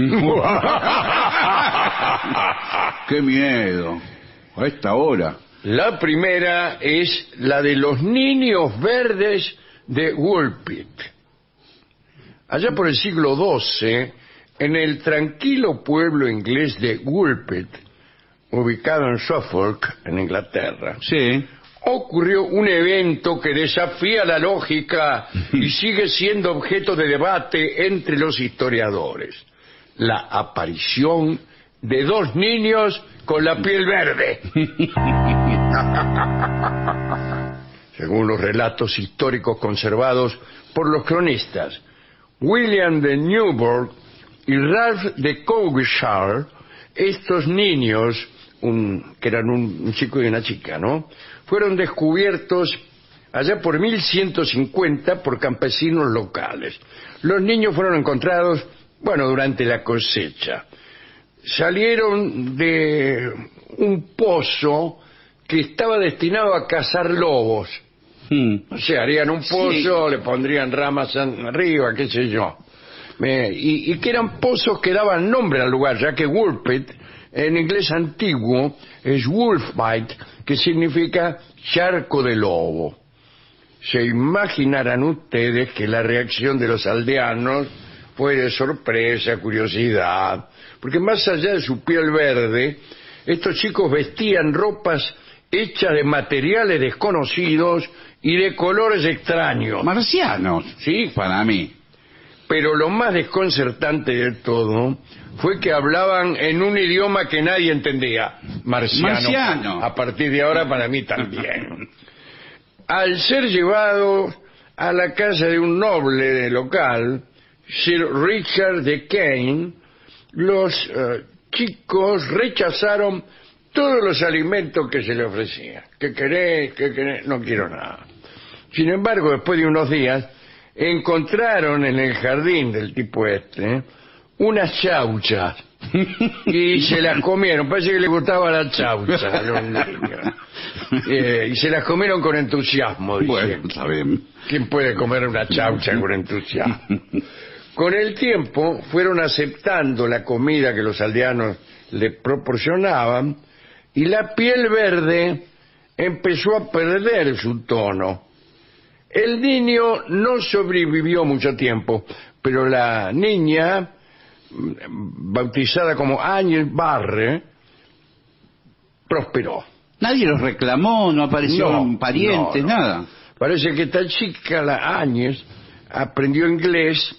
¡Qué miedo! A esta hora. La primera es la de los niños verdes de Woolpit. Allá por el siglo doce, en el tranquilo pueblo inglés de Woolpit, ubicado en Suffolk, en Inglaterra, Sí. ocurrió un evento que desafía la lógica y sigue siendo objeto de debate entre los historiadores. La aparición de dos niños con la piel verde. Según los relatos históricos conservados por los cronistas, William de Newburgh y Ralph de Cowishire, estos niños, un, que eran un, un chico y una chica, ¿no?, fueron descubiertos allá por mil ciento cincuenta por campesinos locales. Los niños fueron encontrados, bueno, durante la cosecha. Salieron de un pozo que estaba destinado a cazar lobos. O sea, harían un pozo, sí, le pondrían ramas arriba, qué sé yo. Eh, y, y que eran pozos que daban nombre al lugar, ya que Woolpit, en inglés antiguo, es Wolfbite, que significa charco de lobo. Se imaginarán ustedes que la reacción de los aldeanos fue de sorpresa, curiosidad, porque más allá de su piel verde, estos chicos vestían ropas hechas de materiales desconocidos y de colores extraños. Marcianos, sí, para mí. Pero lo más desconcertante de todo fue que hablaban en un idioma que nadie entendía. Marciano. Marciano. A partir de ahora para mí también. Al ser llevados a la casa de un noble local, Sir Richard de Kane, los uh, chicos rechazaron todos los alimentos que se le ofrecían. ¿Qué querés? ¿Qué querés? No quiero nada. Sin embargo, después de unos días, encontraron en el jardín del tipo este unas chauchas y se las comieron. Parece que les gustaba la chaucha a los niños. Eh, y se las comieron con entusiasmo. Dicen. Bueno, está bien. ¿Quién puede comer una chaucha con entusiasmo? Con el tiempo fueron aceptando la comida que los aldeanos le proporcionaban y la piel verde empezó a perder su tono. El niño no sobrevivió mucho tiempo, pero la niña, bautizada como Ángel Barre, prosperó. Nadie los reclamó, no aparecieron no, parientes, no, no. nada. Parece que esta chica, la Áñez, aprendió inglés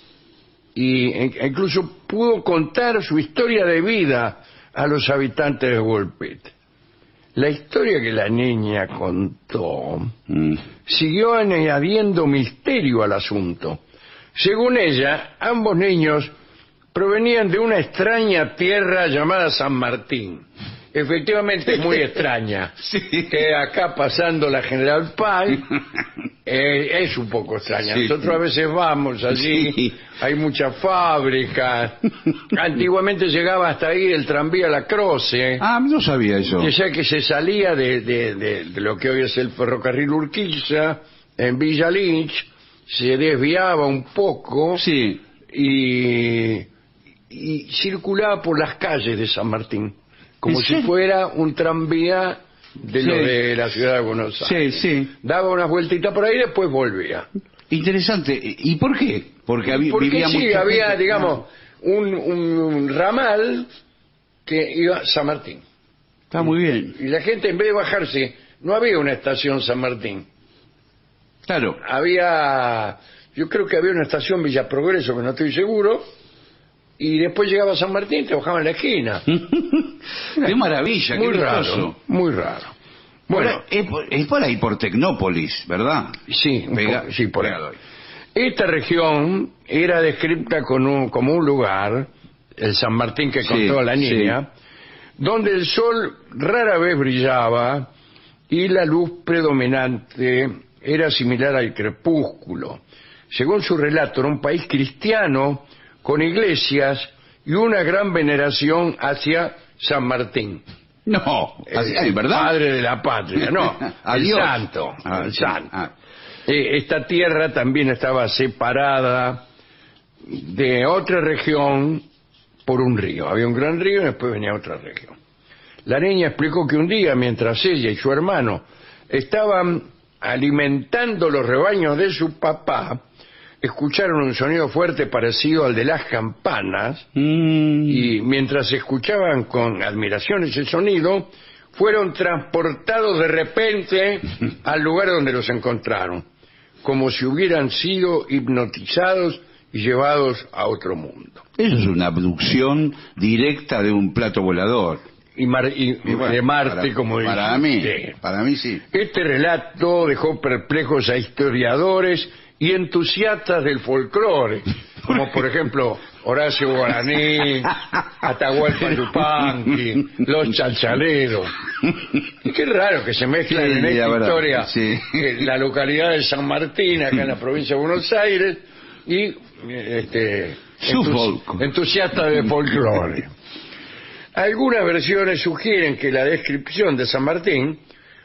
y incluso pudo contar su historia de vida a los habitantes de Woolpit. La historia que la niña contó mm. siguió añadiendo misterio al asunto. Según ella, ambos niños provenían de una extraña tierra llamada San Martín. Efectivamente es muy extraña. Sí. Que acá pasando la General Paz eh, es un poco extraña. Sí. Nosotros a veces vamos allí, sí, hay muchas fábricas. Antiguamente llegaba hasta ahí el tranvía La Croce. Ah, no sabía eso. O sea que se salía de, de, de, de lo que hoy es el ferrocarril Urquiza en Villa Lynch, se desviaba un poco, sí, y, y circulaba por las calles de San Martín como si ¿sí? fuera un tranvía de sí. lo de la ciudad de Buenos Aires. Sí, sí. Daba unas vueltitas por ahí y después volvía. Interesante. ¿Y por qué? Porque había, Porque vivía sí, mucha había, gente. digamos, un, un ramal que iba a San Martín. Está muy bien. Y la gente, en vez de bajarse, no había una estación San Martín. Claro. Había, yo creo que había una estación Villa Progreso, que no estoy seguro, y después llegaba a San Martín y te bajaba en la esquina. Qué maravilla, muy qué raro, gustoso. Muy raro. Bueno, es por, es por ahí, por Tecnópolis, ¿verdad? Sí, Pega, po, sí, por ahí. Esta región era descrita con un, como un lugar, el San Martín que contó sí, la niña, sí, donde el sol rara vez brillaba y la luz predominante era similar al crepúsculo. Según su relato, era un país cristiano con iglesias y una gran veneración hacia San Martín. No, el ¿verdad? Padre de la patria, no, el Dios. santo, Ah, el sí. santo. Ah. Eh, esta tierra también estaba separada de otra región por un río. Había un gran río y después venía otra región. La niña explicó que un día, mientras ella y su hermano estaban alimentando los rebaños de su papá, escucharon un sonido fuerte parecido al de las campanas, mm. y mientras escuchaban con admiración ese sonido, fueron transportados de repente al lugar donde los encontraron, como si hubieran sido hipnotizados y llevados a otro mundo. Eso es una abducción directa de un plato volador. Y, Mar, y, y bueno, de Marte, para, como dice. Para mí, para mí sí. Este relato dejó perplejos a historiadores y entusiastas del folclore, como por ejemplo Horacio Guaraní, Atahualpa Yupanqui, los chalchaleros. Qué raro que se mezclan sí, en esta verdad, historia sí. eh, la localidad de San Martín, acá en la provincia de Buenos Aires, y este entus entusiastas del folclore. Algunas versiones sugieren que la descripción de San Martín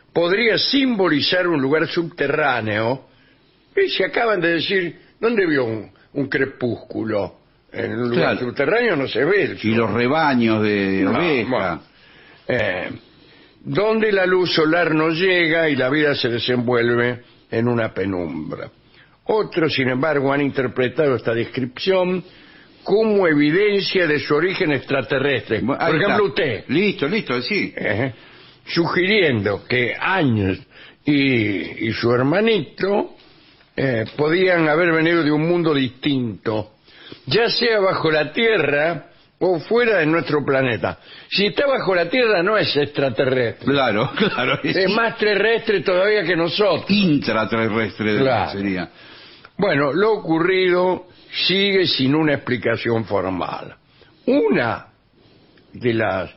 podría simbolizar un lugar subterráneo. Y se acaban de decir, ¿dónde vio un, un crepúsculo? En un lugar Claro. subterráneo no se ve el sol. Y los rebaños de No, oveja. bueno. Eh, donde la luz solar no llega y la vida se desenvuelve en una penumbra. Otros, sin embargo, han interpretado esta descripción como evidencia de su origen extraterrestre. Bueno, Por ahí ejemplo, está. usted, Listo, listo, sí. eh, sugiriendo que Áñez y, y su hermanito eh, podían haber venido de un mundo distinto, ya sea bajo la Tierra o fuera de nuestro planeta. Si está bajo la Tierra no es extraterrestre, Claro, claro. es más terrestre todavía que nosotros. Intraterrestre Claro. sería. Bueno, lo ocurrido sigue sin una explicación formal. Una de las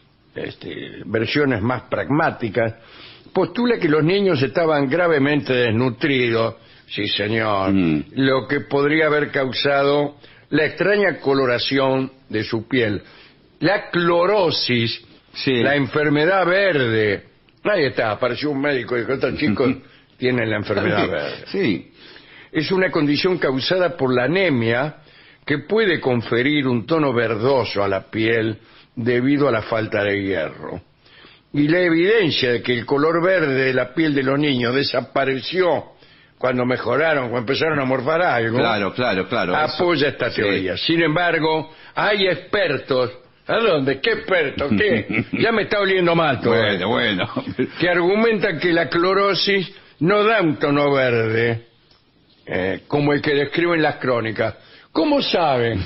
este, versiones más pragmáticas postula que los niños estaban gravemente desnutridos, sí señor, Mm. lo que podría haber causado la extraña coloración de su piel. La clorosis, Sí. la enfermedad verde. Ahí está, apareció un médico y dijo, estos chicos tienen la enfermedad verde. Sí. Es una condición causada por la anemia que puede conferir un tono verdoso a la piel debido a la falta de hierro. Y la evidencia de que el color verde de la piel de los niños desapareció cuando mejoraron, cuando empezaron a morfar algo, Claro, claro, claro. apoya Eso. esta Sí. teoría. Sin embargo, hay expertos, ¿a dónde? ¿Qué expertos? ¿Qué? Ya me está oliendo mal todo Bueno, esto. bueno. Que argumentan que la clorosis no da un tono verde, eh, como el que describen las crónicas. ¿Cómo saben?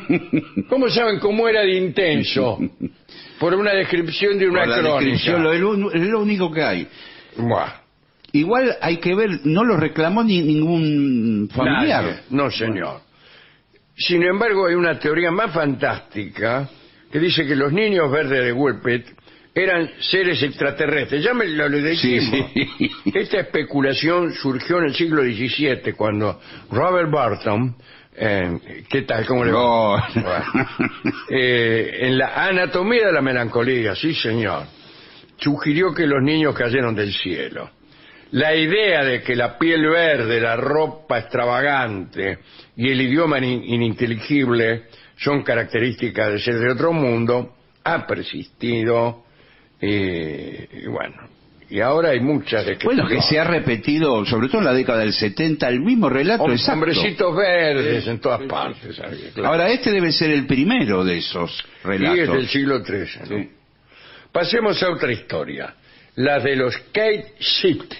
¿Cómo saben cómo era de intenso? Por una descripción de una Por la crónica. descripción, lo, es lo- es lo único que hay. Buah, Igual hay que ver, no lo reclamó ni ningún familiar. nadie. No, señor. Sin embargo, hay una teoría más fantástica que dice que los niños verdes de Whippet eran seres extraterrestres. Ya me lo le Sí, dijimos. sí. Esta especulación surgió en el siglo diecisiete cuando Robert Barton, eh, ¿qué tal? ¿Cómo le va? No. Bueno, eh, en la anatomía de la melancolía, sí señor, sugirió que los niños cayeron del cielo. La idea de que la piel verde, la ropa extravagante y el idioma in- ininteligible son características de ser de otro mundo ha persistido eh, y bueno, y ahora hay muchas de que Bueno, que se ha repetido, sobre todo en la década del setenta, el mismo relato Hom- exacto. hombrecitos verdes en todas partes. ¿sabes? Claro. Ahora, este debe ser el primero de esos Y es relatos. del siglo trece. ¿no? Sí. Pasemos a otra historia, la de los Kate Sit.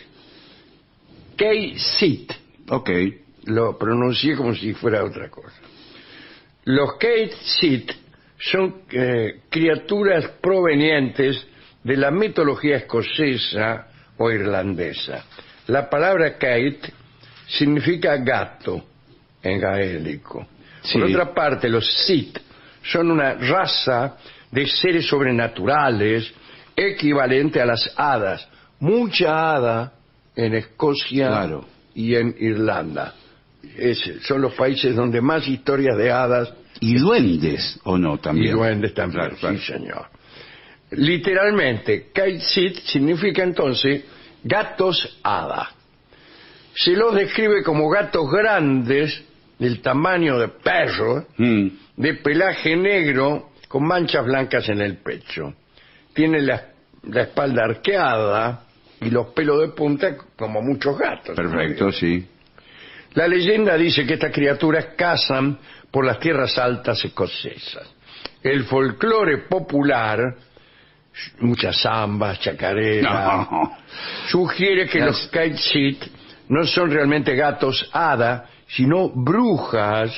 Kate Sit, Ok. lo pronuncié como si fuera otra cosa. Los Kate Sit son eh, criaturas provenientes de la mitología escocesa o irlandesa. La palabra Kate significa gato en gaélico. Sí. Por otra parte, los Sit son una raza de seres sobrenaturales equivalente a las hadas. Mucha hada en Escocia Claro. y en Irlanda. Es- son los países donde más historias de hadas Y duendes, ¿o no? y También. duendes también, Claro, claro. sí señor. Literalmente, Kate-Sit significa entonces gatos hada. Se los describe como gatos grandes, del tamaño de perro, Mm. de pelaje negro, con manchas blancas en el pecho. Tiene la, la espalda arqueada y los pelos de punta como muchos gatos. Perfecto, sí. La leyenda dice que estas criaturas cazan por las tierras altas escocesas. El folclore popular, muchas zambas, chacareras, No. sugiere que Las- los Kate-Sit no son realmente gatos hada, sino brujas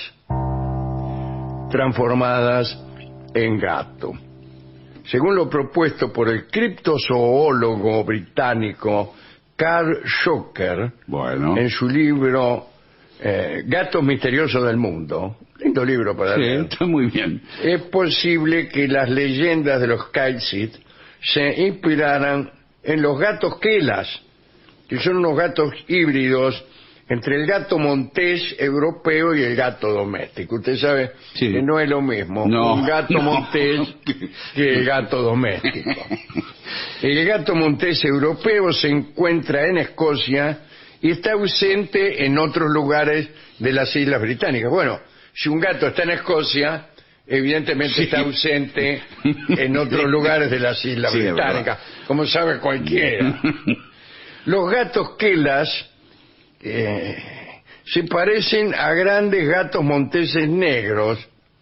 transformadas en gato. Según lo propuesto por el criptozoólogo británico Carl Shocker, Bueno. en su libro eh, Gatos Misteriosos del Mundo, lindo libro para Sí, leer, está muy bien. es posible que las leyendas de los Kate-Sit se inspiraran en los gatos Kelas, que son unos gatos híbridos entre el gato montés europeo y el gato doméstico. Usted sabe Sí. que no es lo mismo No, un gato no. montés que el gato doméstico. El gato montés europeo se encuentra en Escocia y está ausente en otros lugares de las Islas Británicas. Bueno, si un gato está en Escocia, evidentemente Sí. está ausente en otros lugares de las Islas Sí, es Británicas, como sabe cualquiera. Los gatos Kelas eh, se parecen a grandes gatos monteses negros,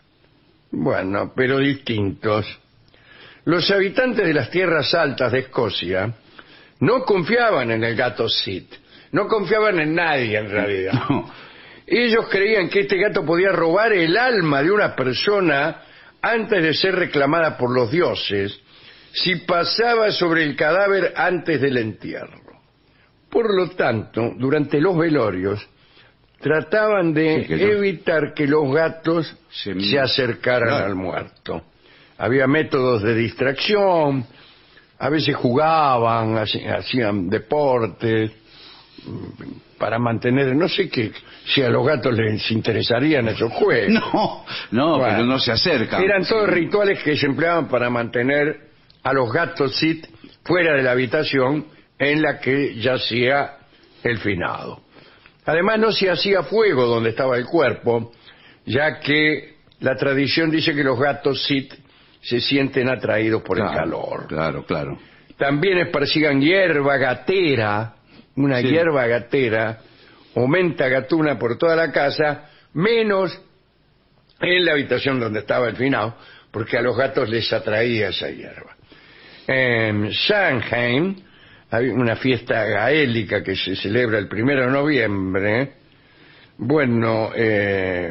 bueno, pero distintos. Los habitantes de las tierras altas de Escocia no confiaban en el gato Sid, no confiaban en nadie en realidad. No. Ellos creían que este gato podía robar el alma de una persona antes de ser reclamada por los dioses si pasaba sobre el cadáver antes del entierro. Por lo tanto, durante los velorios trataban de Sí, que yo- evitar que los gatos Se- se acercaran Claro. al muerto. Había métodos de distracción, a veces jugaban, haci- hacían deportes mm, para mantener, no sé qué, si a los gatos les interesarían esos juegos. No, no, Bueno, pero no se acercan. Eran todos rituales que se empleaban para mantener a los gatos Sith fuera de la habitación en la que yacía el finado. Además, no se hacía fuego donde estaba el cuerpo, ya que la tradición dice que los gatos Sith se sienten atraídos por Claro, el calor. Claro, claro. También esparcían hierba gatera, una Sí. hierba gatera, o menta gatuna por toda la casa, menos en la habitación donde estaba el finado, porque a los gatos les atraía esa hierba. En Samhain hay una fiesta gaélica que se celebra el primero de noviembre. Bueno, eh,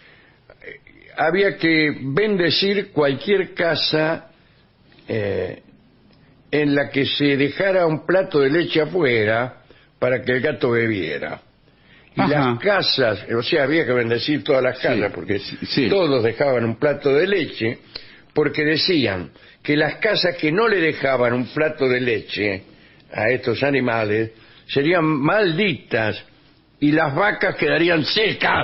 había que bendecir cualquier casa eh, en la que se dejara un plato de leche afuera para que el gato bebiera. Y Ajá. las casas, o sea, había que bendecir todas las casas, Sí, porque sí. todos dejaban un plato de leche, porque decían que las casas que no le dejaban un plato de leche a estos animales serían malditas y las vacas quedarían secas.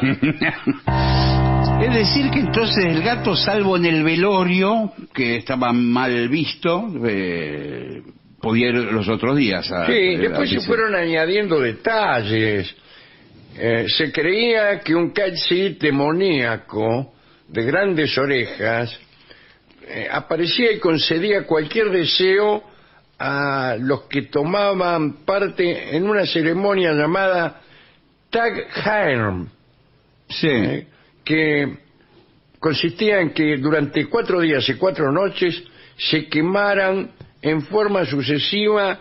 Es decir que entonces el gato, salvo en el velorio, que estaba mal visto, eh, podía ir los otros días. A, Sí, a- después a- se fueron añadiendo detalles. Eh, se creía que un Katsit demoníaco de grandes orejas eh, aparecía y concedía cualquier deseo a los que tomaban parte en una ceremonia llamada Tag Hairm, Sí. eh, que consistía en que durante cuatro días y cuatro noches se quemaran en forma sucesiva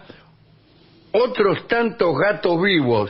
otros tantos gatos vivos.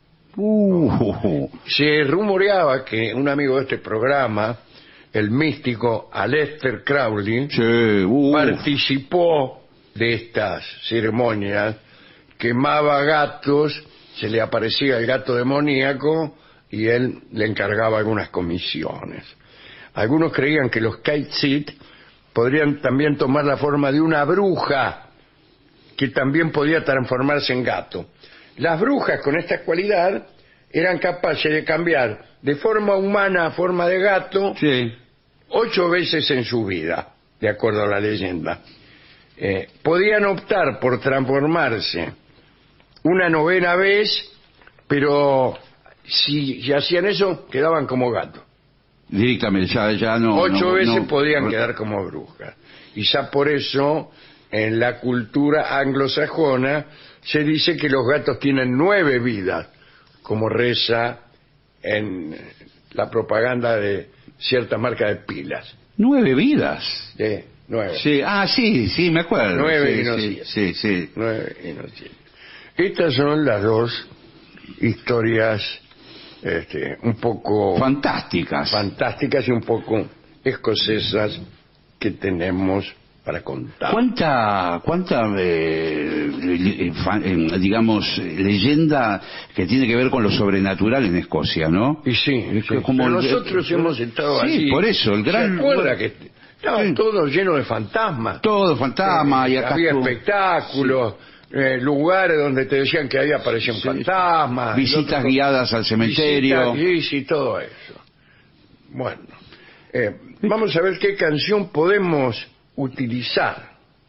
Uh, Se rumoreaba que un amigo de este programa, el místico Aleister Crowley, sí, uh, participó de estas ceremonias, quemaba gatos, se le aparecía el gato demoníaco y él le encargaba algunas comisiones. Algunos creían que los Katsit podrían también tomar la forma de una bruja que también podía transformarse en gato. Las brujas con esta cualidad eran capaces de cambiar de forma humana a forma de gato sí. ocho veces en su vida, de acuerdo a la leyenda. Eh, podían optar por transformarse una novena vez, pero si, si hacían eso, quedaban como gatos. Directamente, ya, ya no. Ocho no, veces no- podían quedar como brujas. Y ya por eso, en la cultura anglosajona, se dice que los gatos tienen nueve vidas, como reza en la propaganda de cierta marca de pilas. Nueve vidas. Sí, nueve. Sí, ah, sí, sí, me acuerdo. Nueve sí, y no sí, siete. sí, sí. Nueve y no siete. Estas son las dos historias este, un poco Fantásticas. fantásticas y un poco escocesas que tenemos para contar. ¿Cuánta, cuánta eh, le- eh, fa- eh, digamos, eh, leyenda que tiene que ver con lo sobrenatural en Escocia, ¿no? Y sí, Es sí. como Pero el- nosotros el- hemos estado sí, allí. por eso, el gran- ¿Se acuerda que estaba Sí. todo lleno de fantasmas? Todo fantasma y acá Había estuvo- espectáculos, eh, lugares donde te decían que ahí aparecían Sí. fantasmas. Visitas otro- guiadas al cementerio. Visitas, sí, sí, todo eso. Bueno, eh, vamos a ver qué canción podemos utilizar.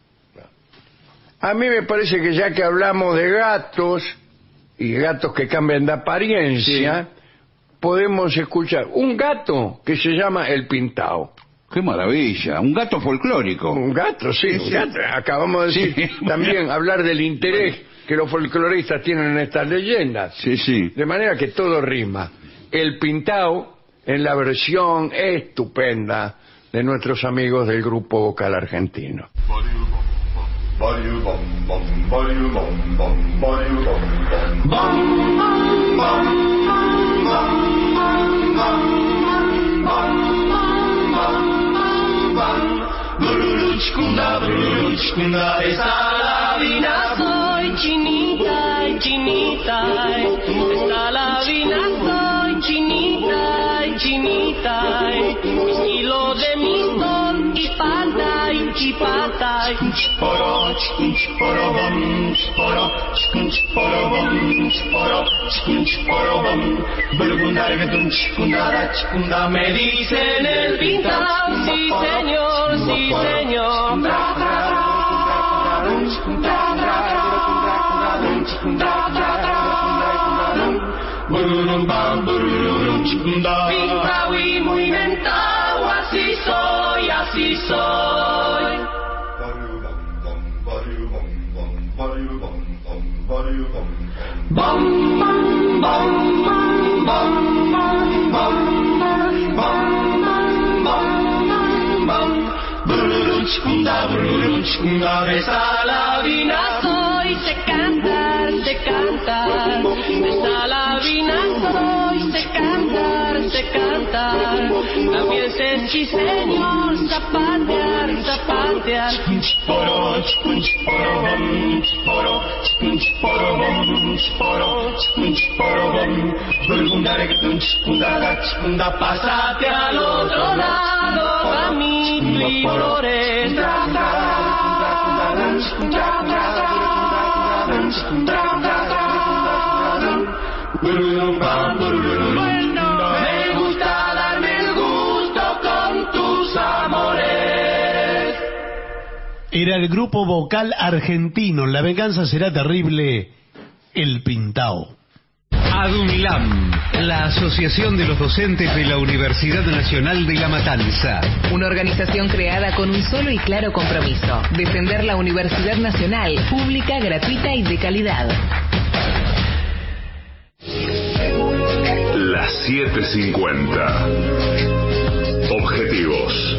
A mí me parece que ya que hablamos de gatos y gatos que cambian de apariencia, podemos escuchar un gato que se llama El Pintao. ¡Qué maravilla! Un gato folclórico. Un gato, sí, Sí, un sí. gato. Acabamos de Sí. decir también hablar del interés que los folcloristas tienen en estas leyendas. Sí, sí. De manera que todo rima. El Pintao en la versión estupenda de nuestros amigos del grupo vocal argentino. Salavina soy chinita y chinita, esta lavina soy chinita y chinita, estilo de mi son y pata y chipata, poro, poro, bom, poro, poro, poro, poro, bom, burgundar que tum, chundara, chunda, me dicen el pintao, sí señor, sí señor, tra, tra, tra. Pintao y muy mentao, así soy, así soy. Bom, bom, bom, bom, bom, bom, bom, bom, bom, bom. Bruruchkunda, bruruchkunda, de Salavina soy, sé cantar, sé cantar. De Salavina soy, sé cantar, sé cantar. También sé, sí señor, zapatear, zapatear. Poro, poro, bom, poro, poro, bom, poro, poro, bom. Burgundare que tunchkunda, chkunda, pásate al otro lado, amito y flores. Tra, tra, tra, tra, bueno, me gusta darme el gusto con tus amores. Era el grupo vocal argentino, La Venganza Será Terrible, El Pintao. ADUNLAM, la Asociación de los Docentes de la Universidad Nacional de La Matanza. Una organización creada con un solo y claro compromiso: defender la Universidad Nacional, pública, gratuita y de calidad. Las siete cincuenta. Objetivos,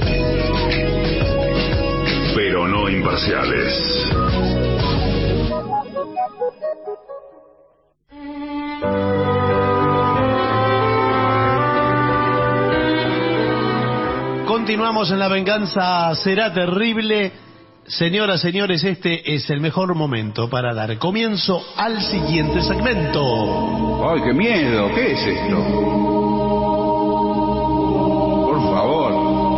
pero no imparciales. Continuamos en La Venganza Será Terrible. Señoras, señores, este es el mejor momento para dar comienzo al siguiente segmento. ¡Ay, qué miedo! ¿Qué es esto? Por favor.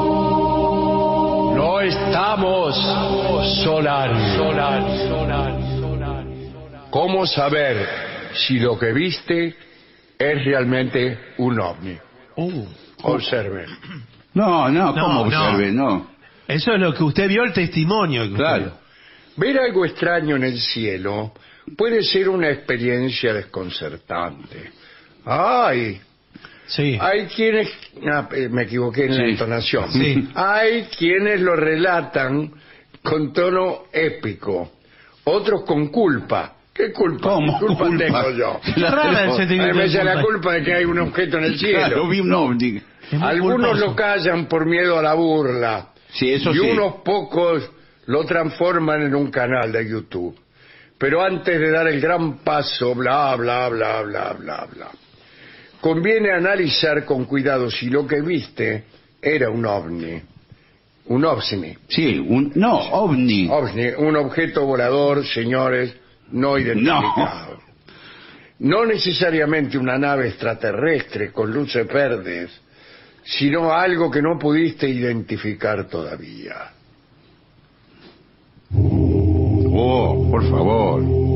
No estamos solar, solar, solar, solar. ¿Cómo saber si lo que viste es realmente un ovni? Uh, Observe. No, no, No, ¿cómo no. observe? No. Eso es lo que usted vio, el testimonio. que usted Claro. vio. Ver algo extraño en el cielo puede ser una experiencia desconcertante. ¡Ay! Sí. Hay quienes... ah, eh, me equivoqué en la Sí. entonación. Sí. Hay quienes lo relatan con tono épico, otros con culpa. ¿Qué culpa? ¿Cómo? ¿Qué culpa, Culpa. tengo yo? Qué rara el A mí sentimiento me de echa la culpa. culpa de que hay un objeto en el cielo. Claro, vi un ovni. Es muy Algunos culposo. lo callan por miedo a la burla. Sí, eso y sí. unos pocos lo transforman en un canal de YouTube. Pero antes de dar el gran paso, bla, bla, bla, bla, bla, bla, conviene analizar con cuidado si lo que viste era un ovni. Un ovni. Sí, un... No, ovni. OVNI, un objeto volador, señores, no identificado. No necesariamente una nave extraterrestre con luces verdes, sino algo que no pudiste identificar todavía. Oh, por favor.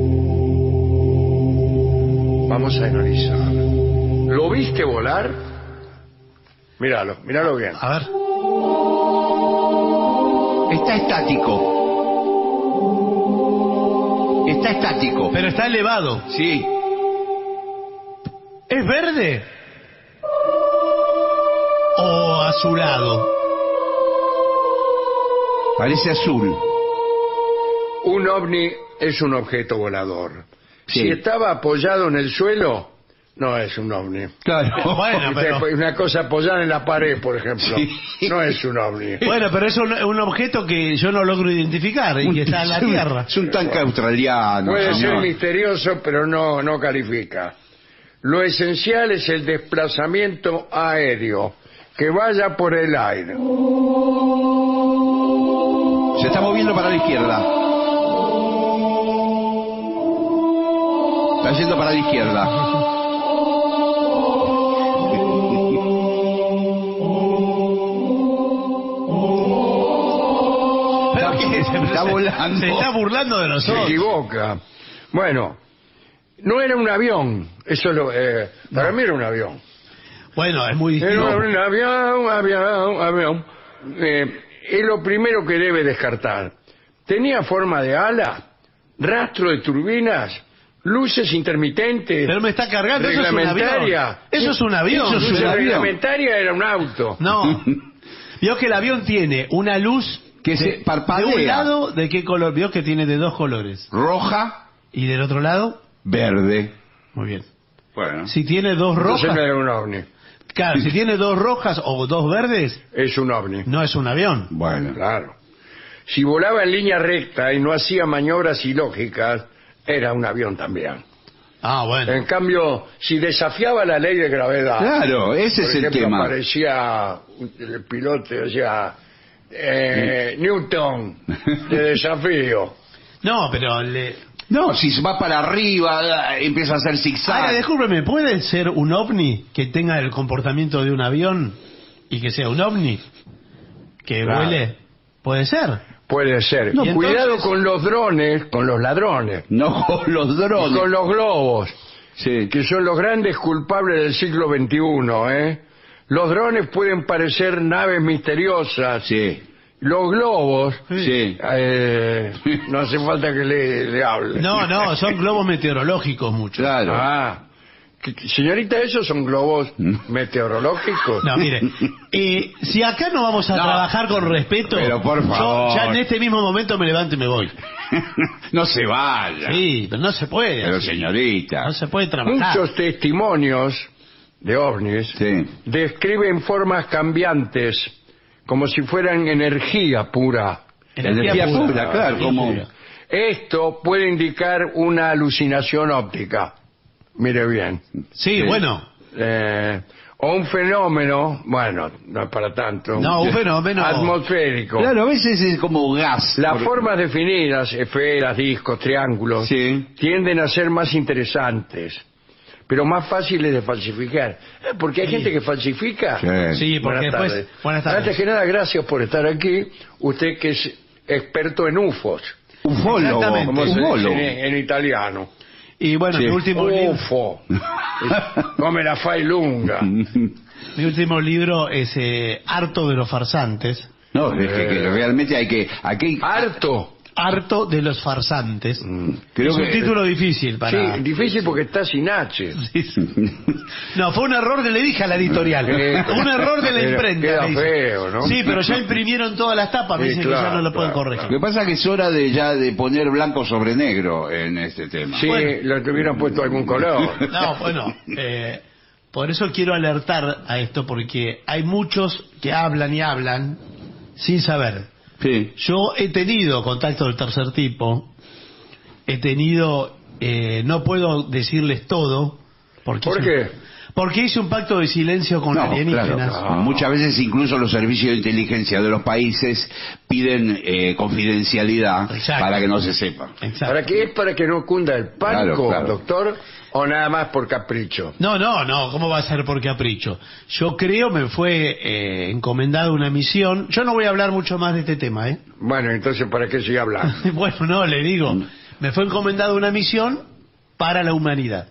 vamos a analizar. ¿Lo viste volar? Míralo, míralo bien. A ver. Está estático. Está estático. Pero está elevado. Sí. ¿Es verde? ¿O azulado? Parece azul. Un ovni es un objeto volador. Sí. Si estaba apoyado en el suelo, no es un ovni. Claro. Bueno, pero... Una cosa apoyada en la pared, por ejemplo, Sí. no es un ovni. Bueno, pero es un, un objeto que yo no logro identificar y que está en la Es un- Tierra. Es un tanque australiano. Puede ser señor. misterioso, pero no, no califica. Lo esencial es el desplazamiento aéreo, que vaya por el aire. Se está moviendo para la izquierda. Está yendo para la izquierda. ¿Pero qué es? Está Se- volando. Se está burlando de Se nosotros. equivoca. Bueno, no era un avión. Eso lo, eh, para mí era un avión. Bueno, es muy Era distinto. un avión, avión, avión. Eh, es lo primero que debe descartar. Tenía forma de ala, rastro de turbinas, luces intermitentes. Pero me está cargando, eso es un avión. reglamentaria. Eso es un avión. Eso es Luces un avión. reglamentaria era un auto. No. Vio que el avión tiene una luz Que se de, parpadea. de un lado, ¿de qué color? Vio que tiene de dos colores. Roja, ¿Y del otro lado? verde. Muy bien. Bueno. Si tiene dos Entonces rojas... no era un ovni. Claro, si tiene dos rojas o dos verdes, Es un ovni. no es un avión. Bueno. Claro. Si volaba en línea recta y no hacía maniobras ilógicas, era un avión también. Ah, bueno. En cambio, si desafiaba la ley de gravedad, Claro, ese por es el ejemplo, tema. aparecía el piloto y decía, eh, Newton, de desafío. No, pero le... No, si va para arriba, empieza a hacer Ahora, zigzag. discúlpeme, ¿puede ser un ovni que tenga el comportamiento de un avión y que sea un ovni? Que Claro. vuele. Puede ser. Puede ser. No, Y ¿y cuidado entonces? con los drones, con los ladrones, No con los y drones. con los globos, Sí. que son los grandes culpables del siglo veintiuno, ¿eh? Los drones pueden parecer naves misteriosas. Sí. Los globos, Sí. eh, no hace falta que le, le hable. No, no, son globos meteorológicos muchos. Claro. Ah, ¿qué- señorita, ¿esos son globos meteorológicos? No, mire, eh, si acá no vamos a No. trabajar con respeto, Pero por yo favor. ya en este mismo momento me levanto y me voy. No se vaya. Sí, pero no se puede. Pero así. señorita. No se puede trabajar. Muchos testimonios de ovnis Sí. describen formas cambiantes como si fueran energía pura. Energía pura, claro, energía como- pura. Esto puede indicar una alucinación óptica. Mire bien. Sí, Sí. bueno. Eh, o un fenómeno, bueno, no es para tanto. No, un fenómeno. Atmosférico. Claro, a veces es como gas. Las Por- formas definidas, esferas, discos, triángulos, Sí. tienden a ser más interesantes, pero más fáciles de falsificar. Eh, Porque hay gente que falsifica. Sí. Sí, porque Buenas después... tardes. Buenas tardes. Antes que nada, gracias por estar aquí. Usted que es experto en U F Os, Ufólogo. Exactamente. como se Ufólogo. dice en, en italiano. Y bueno, Sí. mi último libro... U F O. Come la fai lunga. Mi último libro es eh, Harto de los farsantes. No, es que, que realmente hay que... Aquí, Harto. Harto de los farsantes. creo es un que... título difícil para... Sí, difícil porque está sin H. Sí, sí. No, fue un error que le dije a la editorial. Eh, un error de la queda- imprenta. queda me dice. feo, ¿no? Sí, pero ya imprimieron todas las tapas. Me Sí, dicen que claro, ya no lo pueden claro, corregir. Lo que pasa es que es hora de ya de poner blanco sobre negro en este tema. Sí, Bueno. le hubieran puesto algún color. No, bueno, eh, por eso quiero alertar a esto, porque hay muchos que hablan y hablan sin saber. Sí. Yo he tenido contacto del tercer tipo, he tenido, eh, no puedo decirles todo, porque ¿Por hice- qué? Porque hice un pacto de silencio con No, alienígenas. claro. Muchas veces incluso los servicios de inteligencia de los países piden eh, confidencialidad Exacto. para que no se sepa. Exacto. ¿Para qué es para que no cunda el pánico, Claro, claro. doctor? ¿O nada más por capricho? No, no, no, ¿cómo va a ser por capricho? Yo creo me fue eh, encomendada una misión. Yo no voy a hablar mucho más de este tema, ¿eh? Bueno, entonces, ¿para qué sigue hablando? Bueno, no, le digo, me fue encomendada una misión para la humanidad.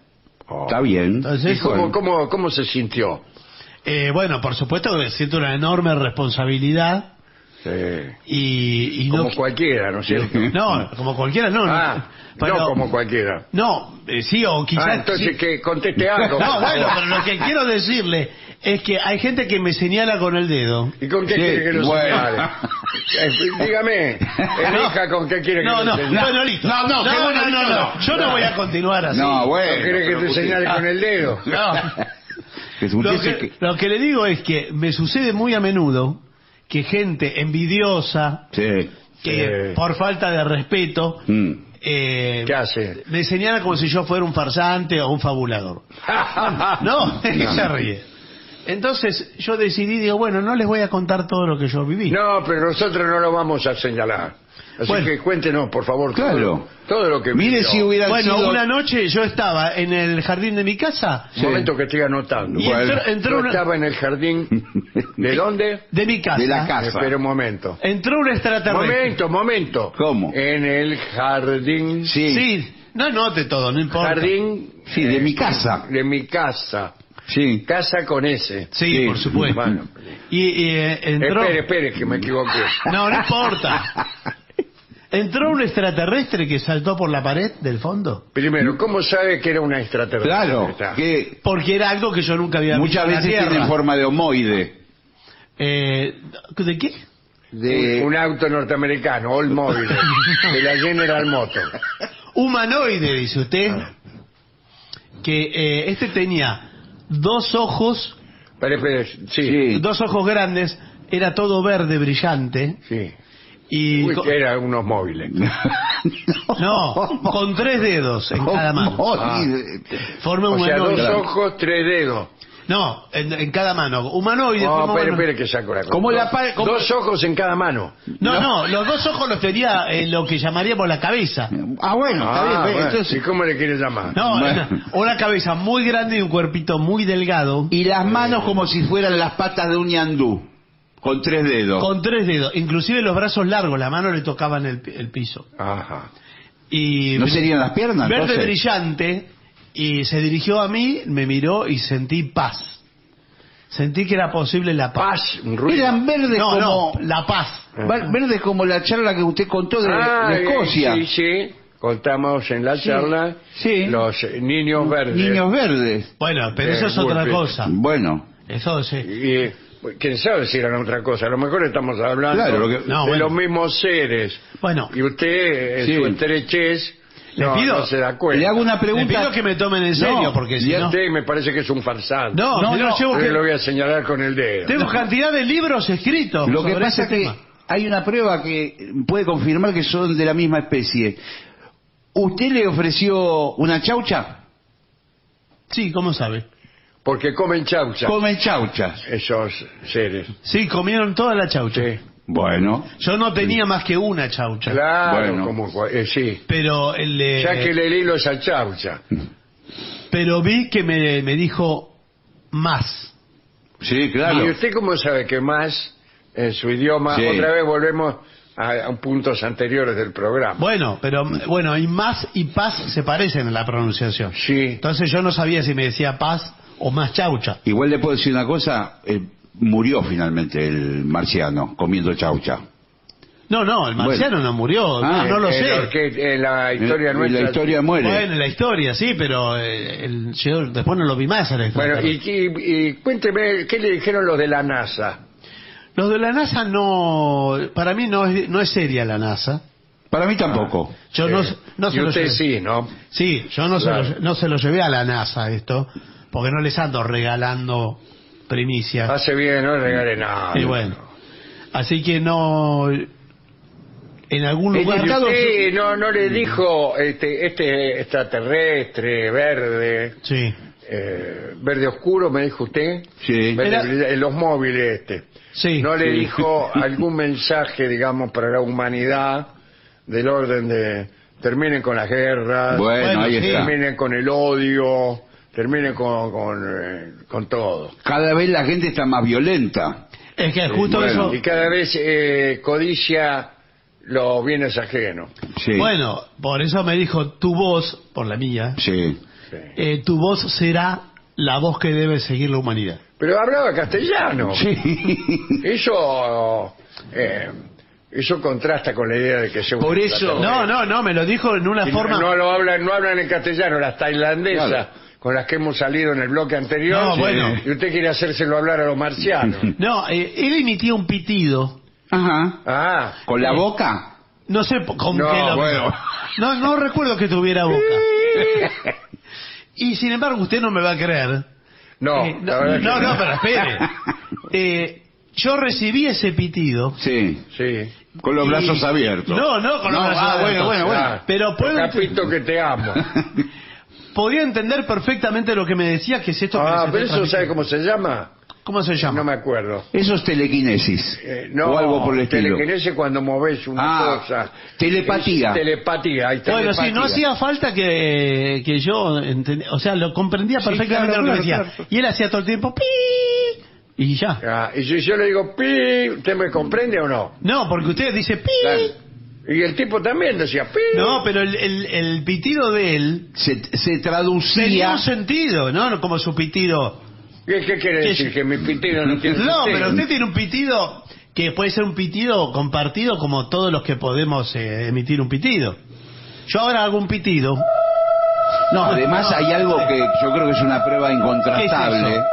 Oh. Está bien. Entonces, ¿Y cómo, cómo, cómo se sintió? Eh, bueno, por supuesto que siento una enorme responsabilidad Sí. y, y Como no cualquiera, ¿no es cierto? no como cualquiera no Ah, no, pero- no como cualquiera. no eh, sí o quizás Ah, entonces sí. que conteste algo. No, por bueno, favor. pero lo que quiero decirle es que hay gente que me señala con el dedo. ¿Y con qué Sí, quiere que lo bueno. señale? Eh, dígame, elija con qué quiere que No, lo no, señale. bueno, listo. No, no, no, qué bueno, no, no, no, no. Yo no voy a continuar así. No, ¿No bueno. quiere que pero te señale usted- con el dedo? No. que usted Lo se que, que- lo que le digo es que me sucede muy a menudo que gente envidiosa, Sí. que Sí. por falta de respeto, Mm. eh, ¿Qué hace? me señala como si yo fuera un farsante o un fabulador. No, se ríe. Entonces yo decidí, digo, bueno, no les voy a contar todo lo que yo viví. No, pero nosotros no lo vamos a señalar. Así Bueno. que cuéntenos, por favor, todo, Claro. todo lo que Mire vivió. si hubiera Bueno, sido... una noche yo estaba en el jardín de mi casa, Un momento que estoy anotando. y Bueno. entró, entró Yo una... estaba en el jardín. ¿De dónde? de mi casa. De la casa. Espera un momento. Entró un extraterrestre. Momento, momento. ¿Cómo? En el jardín. Sí. Sí, no anote todo, no importa. Jardín Sí, de mi casa. de mi casa. Sí. Casa con S. Sí, Sí. por supuesto. Bueno. Y, y, eh, entró... Espere, espere, que me equivoqué. No, no importa. Entró un extraterrestre que saltó por la pared del fondo. Primero, ¿cómo sabe que era una extraterrestre? Claro, Está. que Porque era algo que yo nunca había muchas visto en la veces Tierra. tienen forma de homoide. Eh, ¿De qué? De... Un, un auto norteamericano, All Mobile, de la General Motors. Humanoide, dice usted. Que eh, este tenía dos ojos, Espere, espere, sí. Sí. dos ojos grandes, era todo verde, brillante. Sí. Y Uy, co- que eran unos móviles. no, con tres dedos en cada mano. Homoide. Forma O sea, humanoide. dos ojos, tres dedos. No, en, en cada mano. Humanoide. No, forma espere, humano- espere que saco la cosa. Como la Dos- pa- como- Dos ojos en cada mano. No, no, los dos ojos los tenía en lo que llamaríamos la cabeza. Ah, bueno, está bien. Ah, ve, bueno. entonces- ¿Y cómo le quieres llamar? No, Bueno. una, una cabeza muy grande y un cuerpito muy delgado, Y las manos como si fueran las patas de un ñandú, con tres dedos. con tres dedos, inclusive los brazos largos, la mano le tocaban el, pi- el piso. Ajá. Y ¿No serían las piernas, verde entonces? brillante, y se dirigió a mí, me miró y sentí paz. Sentí que era posible la paz. Paz, un ruido. Eran verdes No, como... no, la paz. va- Verdes como la charla que usted contó de, Ah, de Escocia. Sí, sí. Contamos en la Sí, charla sí. los eh, niños verdes. Niños verdes. Bueno, pero Eh, eso es otra Woolpit. cosa. Bueno, Eso sí. Y, eh, quién sabe si eran otra cosa. A lo mejor estamos hablando Claro, lo que- no, de bueno. los mismos seres. Bueno, Y usted, en Sí. su estrechez, Le no, pido- no se da cuenta. le hago una le pregunta. pido que me tomen en serio, No, porque Y si no... este me parece que es un farsante. No, No, yo no, llevo Yo que- lo voy a señalar con el dedo. tengo cantidad de libros escritos Lo que sobre pasa ese es que tema. hay una prueba que puede confirmar que son de la misma especie. ¿Usted le ofreció una chaucha? Sí, ¿cómo sabe? Porque comen chaucha Comen chauchas. esos seres. Sí, comieron toda la chaucha. Sí. Bueno, Yo no tenía más que una chaucha. Claro, Bueno. como, eh, sí. Pero el, eh, Ya que el hilo esa chaucha. pero vi que me, me dijo más. sí, claro. ¿Y usted cómo sabe que más en su idioma? Sí. Otra vez volvemos a, a puntos anteriores del programa. Bueno, pero bueno, y más y paz se parecen en la pronunciación. Sí. Entonces yo no sabía si me decía paz o más chaucha. Igual le puedo decir una cosa, eh, murió finalmente el marciano comiendo chaucha. No, no, el marciano Bueno. no murió, Ah, no, no lo En- en sé. lo que- en la historia Eh, nuestra. la historia muere. Bueno, en la historia, sí, pero eh, el, yo después no lo vi más a la Bueno, y, extraterrestre. y- y cuénteme, ¿qué le dijeron los de la NASA? Los de la NASA no, para mí no es, no es seria la NASA. Para mí tampoco. Yo no, Eh, no y se lo usted llevé. sí, ¿no? Sí, yo no, Claro. se lo, no se lo llevé a la NASA esto, porque no les ando regalando primicias. Hace bien, no le regale nada. Y bueno, así que no, en algún ¿Y lugar... usted no, no le dijo este, este extraterrestre verde, Sí, eh, verde oscuro, me dijo usted? Sí. Verde Era- brilla- en los móviles este. sí. ¿No le Sí. dijo algún mensaje, digamos, para la humanidad del orden de terminen con las guerras, Bueno, Bueno, ahí sí. está. terminen con el odio, terminen con, con, eh, con todo? Cada vez la gente está más violenta. Es que justo bueno, eso... Y cada vez eh, codicia los bienes ajenos. Sí. Bueno, por eso me dijo, tu voz, por la mía, Sí. eh, tu voz será la voz que debe seguir la humanidad. Pero hablaba castellano. Sí. Eso, eh, eso contrasta con la idea de que sea un Por eso- extraterrestre. No, no, no, me lo dijo en una Y forma... no, no lo hablan, no hablan en castellano, las tailandesas Claro. con las que hemos salido en el bloque anterior. No, bueno. Y usted quiere hacérselo hablar a los marcianos. No, eh, él emitía un pitido. Ajá. Ah, ¿Con la Eh. boca? No sé po- con No, qué lo... bueno. No, no recuerdo que tuviera boca. Y sin embargo, usted no me va a creer. no, Eh, la no, verdad que no, no, pero espere. Eh, yo recibí ese pitido. Sí. Sí. Con los y- brazos abiertos. No, no, con los No, brazos ah, abiertos. bueno, bueno, bueno. Ah, Pero puedo Capito que te amo. podía entender perfectamente lo que me decía, que es esto que Ah, les pero estoy eso, ¿sabe transmitiendo. cómo se llama? ¿Cómo se llama? No me acuerdo. Eso es telequinesis. Eh, no, o algo por el estilo. telequinesis cuando moves una Ah, cosa. telepatía. Es telepatía, ahí está. Bueno, sí, no telepatía. hacía falta que, que yo entend- o sea, lo comprendía Sí, perfectamente claro, lo que claro, decía. claro. Y él hacía todo el tiempo pi y ya. Ah, y si yo le digo pi, ¿usted me comprende o no? No, porque usted dice pi. Claro. Y el tipo también decía pi. No, pero el, el, el pitido de él Se, se tenía traducía. un sentido, ¿no? Como su pitido. ¿Qué, qué quiere ¿Qué- decir? Que mi pitido no tiene No, sentido. pero usted tiene un pitido que puede ser un pitido compartido como todos los que podemos eh, emitir un pitido. Yo ahora hago un pitido. No, además hay algo que yo creo que es una prueba incontrastable. ¿Qué es eso?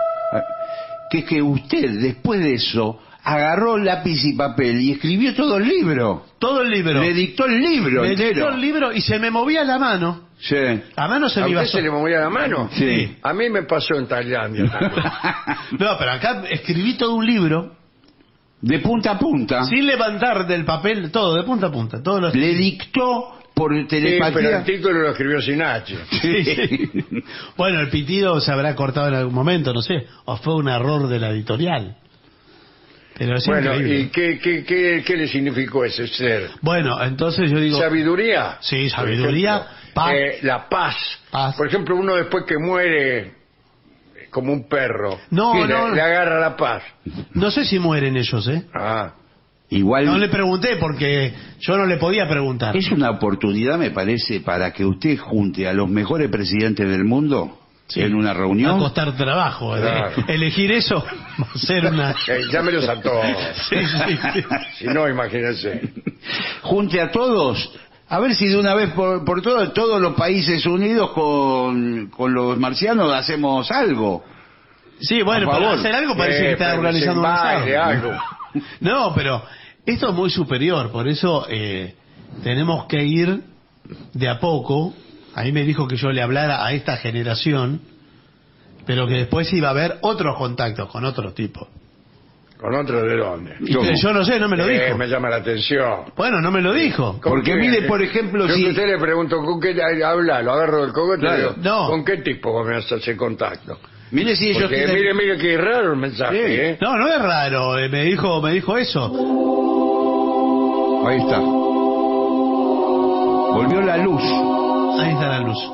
Que es que usted, después de eso, agarró lápiz y papel y escribió todo el libro. Todo el libro. Le dictó el libro Me entero. dictó el libro y se me movía la mano. Sí. La mano se ¿A me iba usted se le movía la mano? Sí. A mí me pasó en Tailandia también. No, pero acá escribí todo un libro De punta a punta. sin levantar del papel, todo, de punta a punta. Todos los... Le dictó por Sí, telepatía. pero el título lo escribió sin H. Sí, sí. Bueno, el pitido se habrá cortado en algún momento, no sé. O fue un error de la editorial. Pero es Bueno, increíble. ¿y qué, qué, qué, qué le significó ese ser? Bueno, entonces yo digo... ¿Sabiduría? Sí, Por sabiduría, ejemplo. paz. Eh, la paz. Paz. Por ejemplo, uno después que muere como un perro, No, le, no. le agarra la paz. No sé si mueren ellos, ¿eh? Ah, Igual No le pregunté porque yo no le podía preguntar. es una oportunidad, me parece, para que usted junte a los mejores presidentes del mundo Sí. en una Va a reunión. costar trabajo. ¿eh? Claro. Elegir eso va a ser una... eh, llámelos a todos. Sí, sí, sí. Si no, imagínense. Junte a todos. A ver si de una vez por, por todas, todos los países unidos con, con los marcianos hacemos algo. Sí, bueno, Por para favor. hacer algo parece Eh, que está pero organizando un desembarque, asado. algo. No, pero esto es muy superior, por eso eh, tenemos que ir de a poco. A mí me dijo que yo le hablara a esta generación, pero que después iba a haber otros contactos con otros tipos. ¿Con otro de dónde? Y que yo no sé, no me lo Eh, dijo. me llama la atención. Bueno, no me lo dijo. ¿Con Porque qué? mire, por ejemplo, Yo si- que usted le pregunto, ¿con qué habla? Lo agarro del cogote y le Claro. digo, No. ¿con qué tipo me hace ese contacto? Mire si ellos Porque tienen- mire, mire qué raro el mensaje, Sí. ¿eh? No, no es raro, eh, me dijo, me dijo eso. Ahí está. Volvió la luz. Ahí está la luz.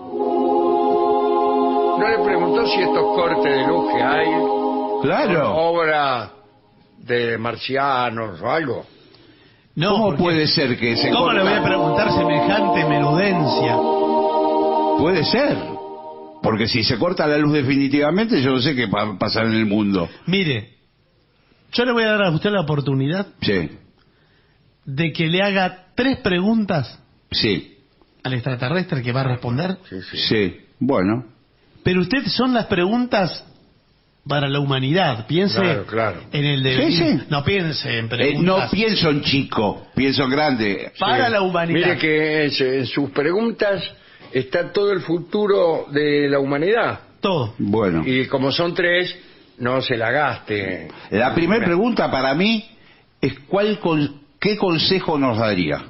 ¿No le preguntó si estos cortes de luz que hay son Claro. obra de marcianos o algo? No, ¿Cómo porque- puede ser que se ¿Cómo le voy a corta? preguntar semejante menudencia? Puede ser. Porque si se corta la luz definitivamente, yo no sé qué va a pasar en el mundo. Mire, yo le voy a dar a usted la oportunidad Sí, de que le haga tres preguntas sí, al extraterrestre que va a responder, Sí, sí. sí. Bueno, pero usted son las preguntas para la humanidad. Piense Claro, claro. en el de... Sí, sí. No piense en eh, preguntas no pienso en chico, pienso en grande. para Sí. la humanidad. Mire que es- en sus preguntas está todo el futuro de la humanidad. Todo. Bueno, Y como son tres, no se la gaste. la primera pregunta para mí es ¿cuál con- qué consejo nos daría?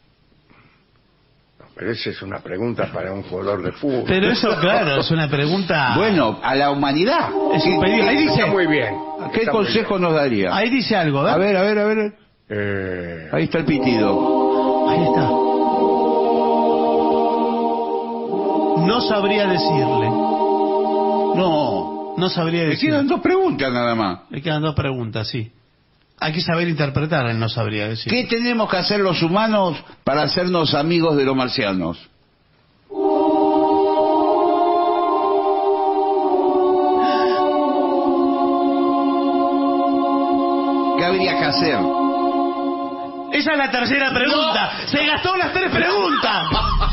Pero esa es una pregunta para un jugador de fútbol. Pero eso, claro, es una pregunta... Bueno, a la humanidad. Es un ¿Qué- pedido. Ahí dice... Está muy bien. ¿Qué Está muy consejo nos daría? Ahí dice algo, A ¿ver? ver, a ver, a ver. bien. Eh, Ahí está el pitido. Ahí está. No sabría decirle. No, No sabría me decirle. quedan dos preguntas nada más. Me quedan dos preguntas, sí. Hay que saber interpretar, él no sabría decir. ¿Qué tenemos que hacer los humanos para hacernos amigos de los marcianos? ¿Qué habría que hacer? Esa es la tercera pregunta. No. Se gastó las tres preguntas.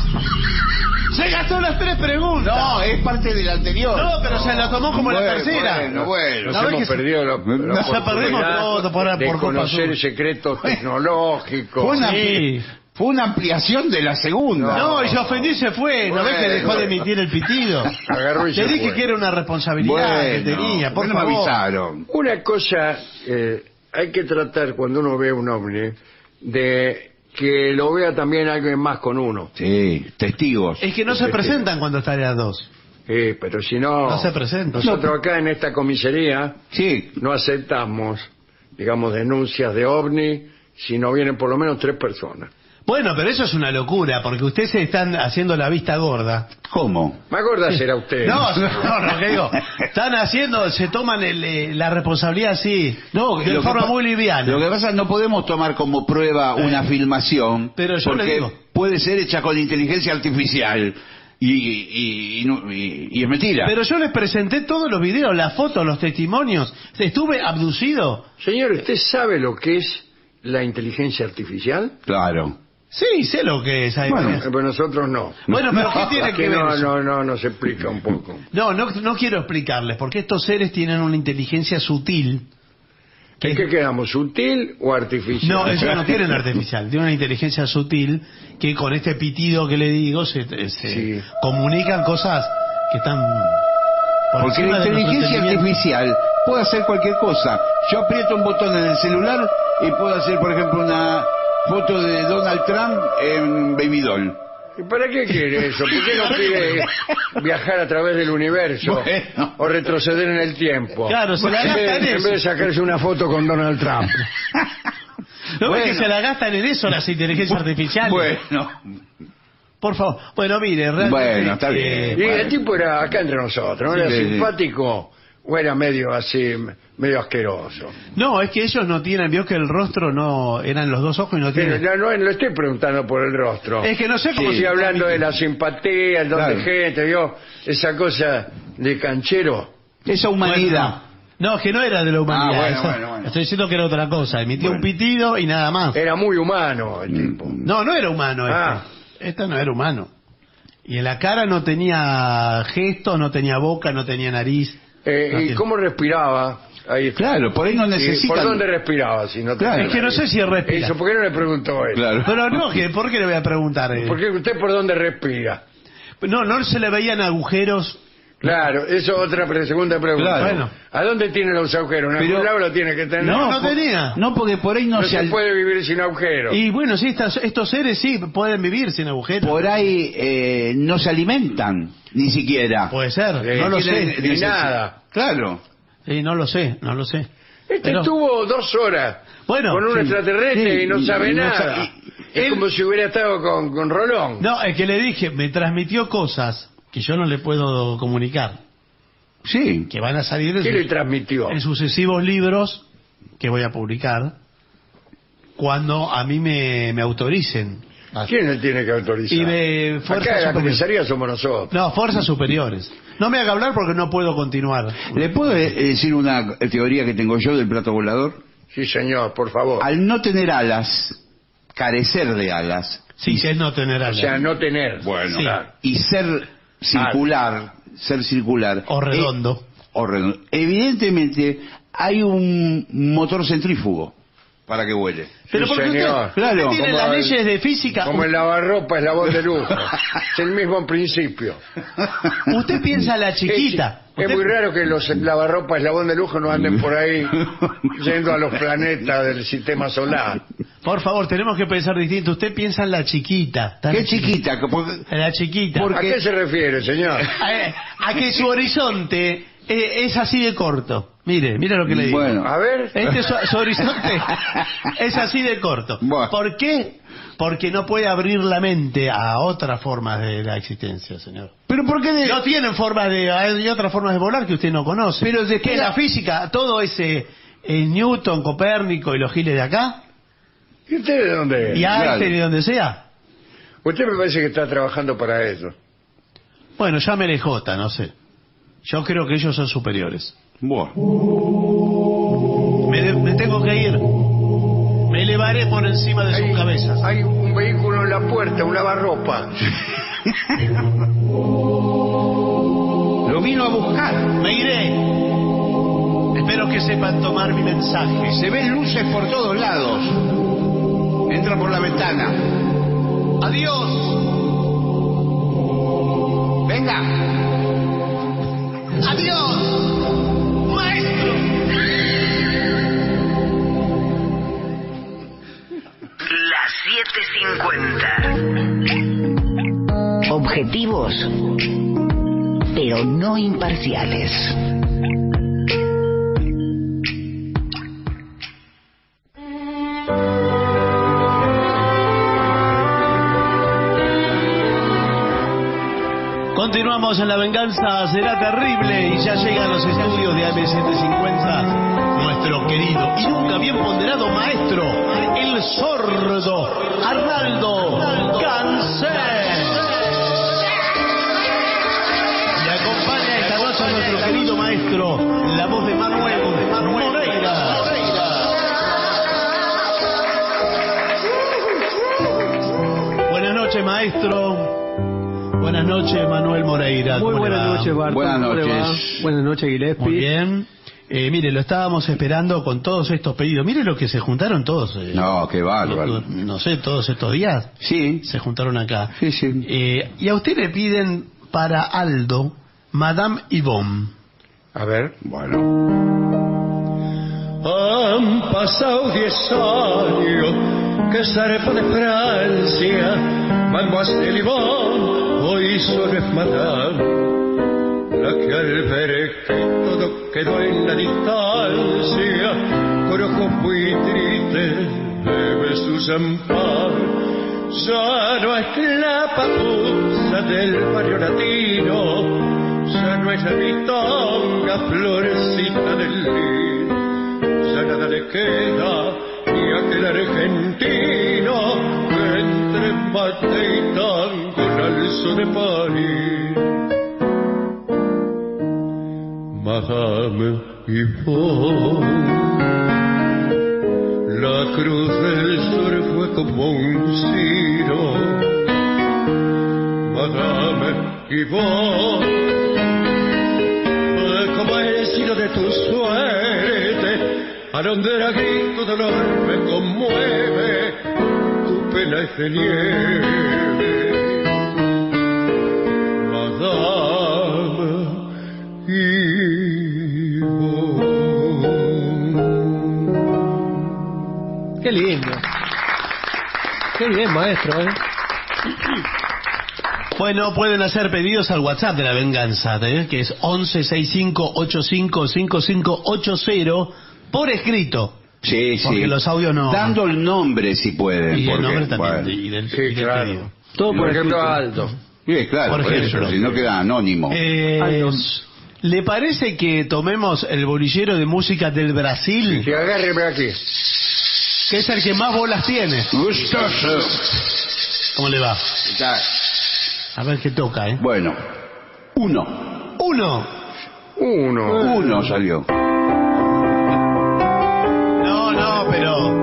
Se gastó las tres preguntas. No, es parte de la anterior. No, pero se la tomó como bueno, la tercera. Bueno, bueno. Nos hemos perdido la, la nos perdimos todo por, de por conocer secretos tecnológicos. Fue una, sí. fue una ampliación de la segunda. No, y se ofendió y se fue. ¿No bueno, ves que dejó bueno. de emitir el pitido? Agarró y Te se dije fue. que era una responsabilidad bueno, que tenía. Por bueno, favor. me avisaron. Una cosa, eh, hay que tratar cuando uno ve un ovni de que lo vea también alguien más con uno. Sí, testigos. Es que no se presentan cuando están las dos. Sí, pero si no... No se presentan. Nosotros acá en esta comisaría Sí. no aceptamos, digamos, denuncias de ovni si no vienen por lo menos tres personas. Bueno, pero eso es una locura, porque ustedes se están haciendo la vista gorda. ¿Cómo? Más gorda será usted. No, no, no, que digo, están haciendo, se toman el, eh, la responsabilidad así, No, de lo forma que pa- muy liviana. Lo que pasa es que no podemos tomar como prueba una filmación, Pero yo le porque digo. puede ser hecha con inteligencia artificial y, y, y, no- y- y es mentira. Pero yo les presenté todos los videos, las fotos, los testimonios. Estuve abducido. Señor, ¿usted sabe lo que es la inteligencia artificial? Claro. Sí, sé lo que es. Bueno. Eh, pues nosotros no. Bueno, pero ¿qué tiene que Que ver no, eso? no, no, nos explica un poco. No, no, no quiero explicarles, porque estos seres tienen una inteligencia sutil. ¿En qué quedamos? ¿Sutil o artificial? No, ellos no tienen artificial, tienen una inteligencia sutil que con este pitido que le digo se, se Sí. comunican cosas que están por Porque encima la de nuestro inteligencia entendimiento. artificial puede hacer cualquier cosa. Yo aprieto un botón en el celular y puedo hacer, por ejemplo, una foto de Donald Trump en Baby Doll. ¿Y para qué quiere eso? ¿Por qué no quiere viajar a través del universo Bueno. o retroceder en el tiempo? Claro, se la en, gasta vez, en en eso. vez de sacarse una foto con Donald Trump. ¿No ves Bueno. que se la gastan en eso las inteligencias artificiales? Bueno, Por favor. Bueno, mire, realmente... Bueno, está bien. eh, Y Bueno. el tipo era acá entre nosotros, ¿no? Era Sí, sí. simpático o era medio así, medio asqueroso. No, es que ellos no tienen, vio que el rostro no... Eran los dos ojos y no Pero tienen... ya no le estoy preguntando por el rostro. Es que no sé cómo Estoy se- hablando de la simpatía, el don Claro. de gente, ¿vio? Esa cosa de canchero. esa humanidad. No, que no era de la humanidad. Ah, bueno, eso- bueno, bueno. Estoy diciendo que era otra cosa. Emitía un Bueno. pitido y nada más. Era muy humano el tipo. No, no era humano este. Ah. Este no era humano. Y en la cara no tenía gestos, no tenía boca, no tenía nariz. Eh, No ¿Y tiene- cómo respiraba? Ahí está. Claro, por ahí no ¿Y necesitan... ¿Por dónde respiraba? Si no Claro. tenía Es que no nariz? sé si respira. Eso, ¿por qué no le preguntó él? Claro. Pero no, que ¿por qué le voy a preguntar? eh? ¿Por qué usted por dónde respira? No, no se le veían agujeros. Claro, eso es otra pre- segunda pregunta. Claro. Bueno. ¿A dónde tiene los agujeros? ¿En algún Pero- lado lo tiene que tener? No, no por- tenía. No, porque por ahí no, No se... se al- puede vivir sin agujeros. Y bueno, sí, estas- estos seres sí pueden vivir sin agujeros. Por ahí eh, no se alimentan, ni siquiera. Puede ser, Eh, no lo tienen- sé. ni nada. Claro. Sí, no lo sé, no lo sé. Este Pero- estuvo dos horas Bueno, con un sí. extraterrestre Sí, y no sabe y no nada. sabe- Es él- como si hubiera estado con, con Rolón. No, es que le dije, me transmitió cosas que yo no le puedo comunicar, Sí. que van a salir en, ¿Qué su- le transmitió? en sucesivos libros que voy a publicar cuando a mí me, me autoricen. ¿Quién le tiene que autorizar? Y de fuerzas Acá en la superiores. comisaría somos nosotros. No, fuerzas superiores. No me haga hablar porque no puedo continuar. ¿Le puedo eh, decir una teoría que tengo yo del plato volador? Sí, señor, por favor. Al no tener alas, carecer de alas, Sí, que es no tener O alas. sea, no tener. Bueno. Sí. Claro. y ser circular, ser circular. O redondo. eh, o redondo. Evidentemente hay un motor centrífugo para que vuele. Pero Sí, porque usted, señor. usted Claro, tiene como las el- leyes de física. Como el lavarropa es la voz de lujo. Es el mismo principio. Usted piensa la chiquita. Es, es Usted- muy raro que los lavarropas eslabón de lujo no anden por ahí yendo a los planetas del sistema solar. Por favor, tenemos que pensar distinto. Usted piensa en la chiquita. Está Qué la chiquita. que porque- En la chiquita. ¿A qué se refiere, señor? A, a que su horizonte eh, es así de corto. Mire, mire lo que le digo. Bueno. A ver. Este su, su horizonte es así de corto. Bueno. ¿Por qué? Porque no puede abrir la mente a otras formas de la existencia, señor. Pero ¿por qué de- No tienen formas de, hay otras formas de volar que usted no conoce. Pero de que qué la la- física, todo ese es Newton, Copérnico y los giles de acá. ¿Y usted de dónde es? Y Einstein y donde sea. Usted me parece que está trabajando para eso. Bueno, llámele J, no sé. Yo creo que ellos son superiores. Bueno. Me, de- me tengo que ir. Me elevaré por encima de Hay- sus cabezas. Hay un vehículo en la puerta, un lavarropa. Lo vino a buscar. Me iré. Espero que sepan tomar mi mensaje. Se ven luces por todos lados. Entra por la ventana. Adiós. Venga. Adiós. Maestro. Las siete cincuenta. Objetivos, pero no imparciales. Continuamos en La Venganza Será Terrible y ya llega a los estudios de A M setecientos cincuenta nuestro querido y nunca bien ponderado maestro, el sordo Arnaldo Cancel. Le acompaña esta noche nuestro querido maestro, la voz de Manuel Moreira. Buenas noches, maestro. Buenas noches, Manuel Moreira. Muy ¿Cómo le buenas va? noches, Barton. Buenas ¿Cómo le va? noches. Buenas noches, Gillespie. Muy bien. Eh, mire, lo estábamos esperando con todos estos pedidos. Mire lo que se juntaron todos. eh, No, qué bárbaro. no, no sé, todos estos días Sí. se juntaron acá. Sí, sí. Eh, y a usted le piden para Aldo, Madame Yvonne. A ver. Bueno. Han pasado diez años que zarpa de Francia, Mademoiselle Yvonne, hoy solo es Madame, la que al ver que todo quedó en la distancia, con ojos muy tristes bebe su champán. Ya no es la papusa del barrio latino, ya no es la mitonga florecita del lino, ya nada le queda ni a aquel argentino que entre mate y tango alzo de París. Madame Yvonne, la cruz del sur fue como un ciro. Madame Yvonne, fue como el ciro de tu suerte, a donde el grito dolor me conmueve, tu pena es de nieve. Madame Yvonne. Qué lindo. Qué bien, maestro, ¿eh? Bueno, pueden hacer pedidos al WhatsApp de La Venganza, ¿eh? Que es once sesenta y cinco ochenta y cinco cincuenta y cinco ochenta por escrito. Sí, sí. Porque los audios no. Dando el nombre si pueden. Y el porque, nombre también. bueno. y del, Sí, y del claro. pedido. Todo Por por ejemplo, escrito. Aldo. Sí, claro, Por por ejemplo. eso, si no queda anónimo. Eh, Aldo. ¿Le parece que tomemos el bolillero de música del Brasil? Que agárreme aquí. Que es el que más bolas tiene. Gustoso. ¿Cómo le va? Está. A ver qué toca, ¿eh? Bueno, uno. Uno. Uno. Uno salió. No, no, pero...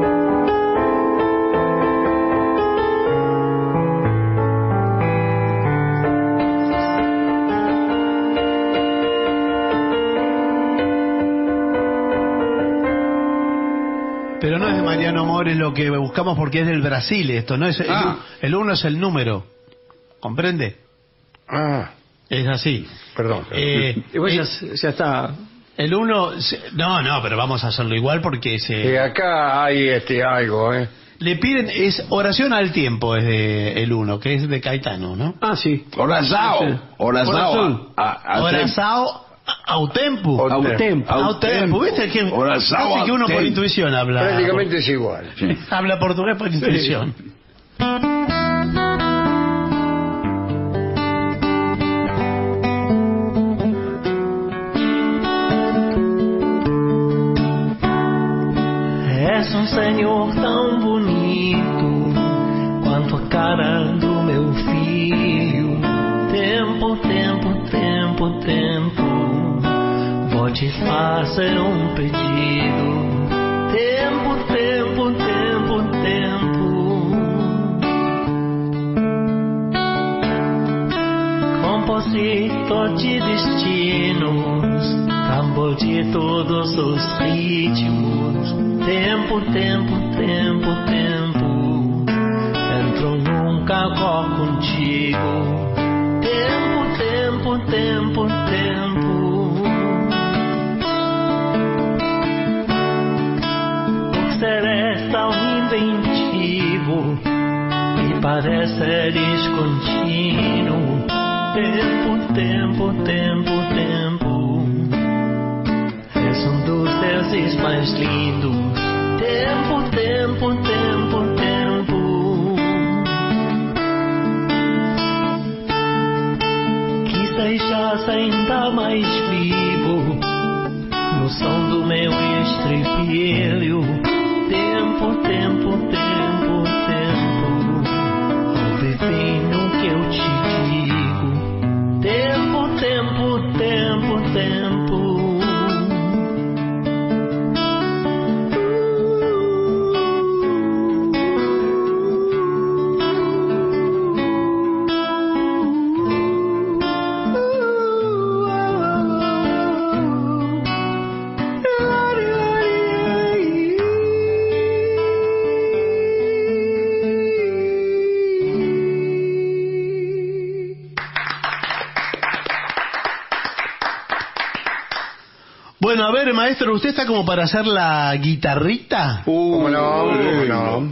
Pero no es de Mariano Mores lo que buscamos porque es del Brasil esto, ¿no? Es el, Ah. el uno es el número. ¿Comprende? Ah, Es así. perdón. Eh, Igual ya, el- ya está. el uno... se- No, no, pero vamos a hacerlo igual porque se... Eh, acá hay este algo, ¿eh? Le piden, es oración al tiempo, es de el uno, que es de Caetano, ¿no? Ah, sí. Orazao. Orazao. a- a- a- Orazao autempo. Autempo. Autempo, ¿viste? Que, Orazao casi que uno por autempo. intuición habla. Prácticamente es igual. Sí. Habla portugués por intuición. és um senhor tão bonito quanto a cara do meu filho. Tempo, tempo, tempo, tempo, vou te fazer um pedido. Tempo, tempo, tempo, tempo, compositor de destinos, tambor de todos os ritmos. Tempo, tempo, tempo, tempo, entro num carro contigo. Tempo, tempo, tempo, tempo, por seres tão inventivo e pareceres contínuo. Tempo, tempo, tempo, tempo, és um dos deuses mais lindos. Tempo, tempo, tempo, tempo, que sejas ainda mais vivo no som do meu estribilho. Tempo, tempo, tempo, tempo, ouve bem no que eu te digo. Tempo, tempo, tempo, tempo. Bueno, a ver, maestro, ¿usted está como para hacer la guitarrita? Uh, ¿Cómo no? ¿Cómo no?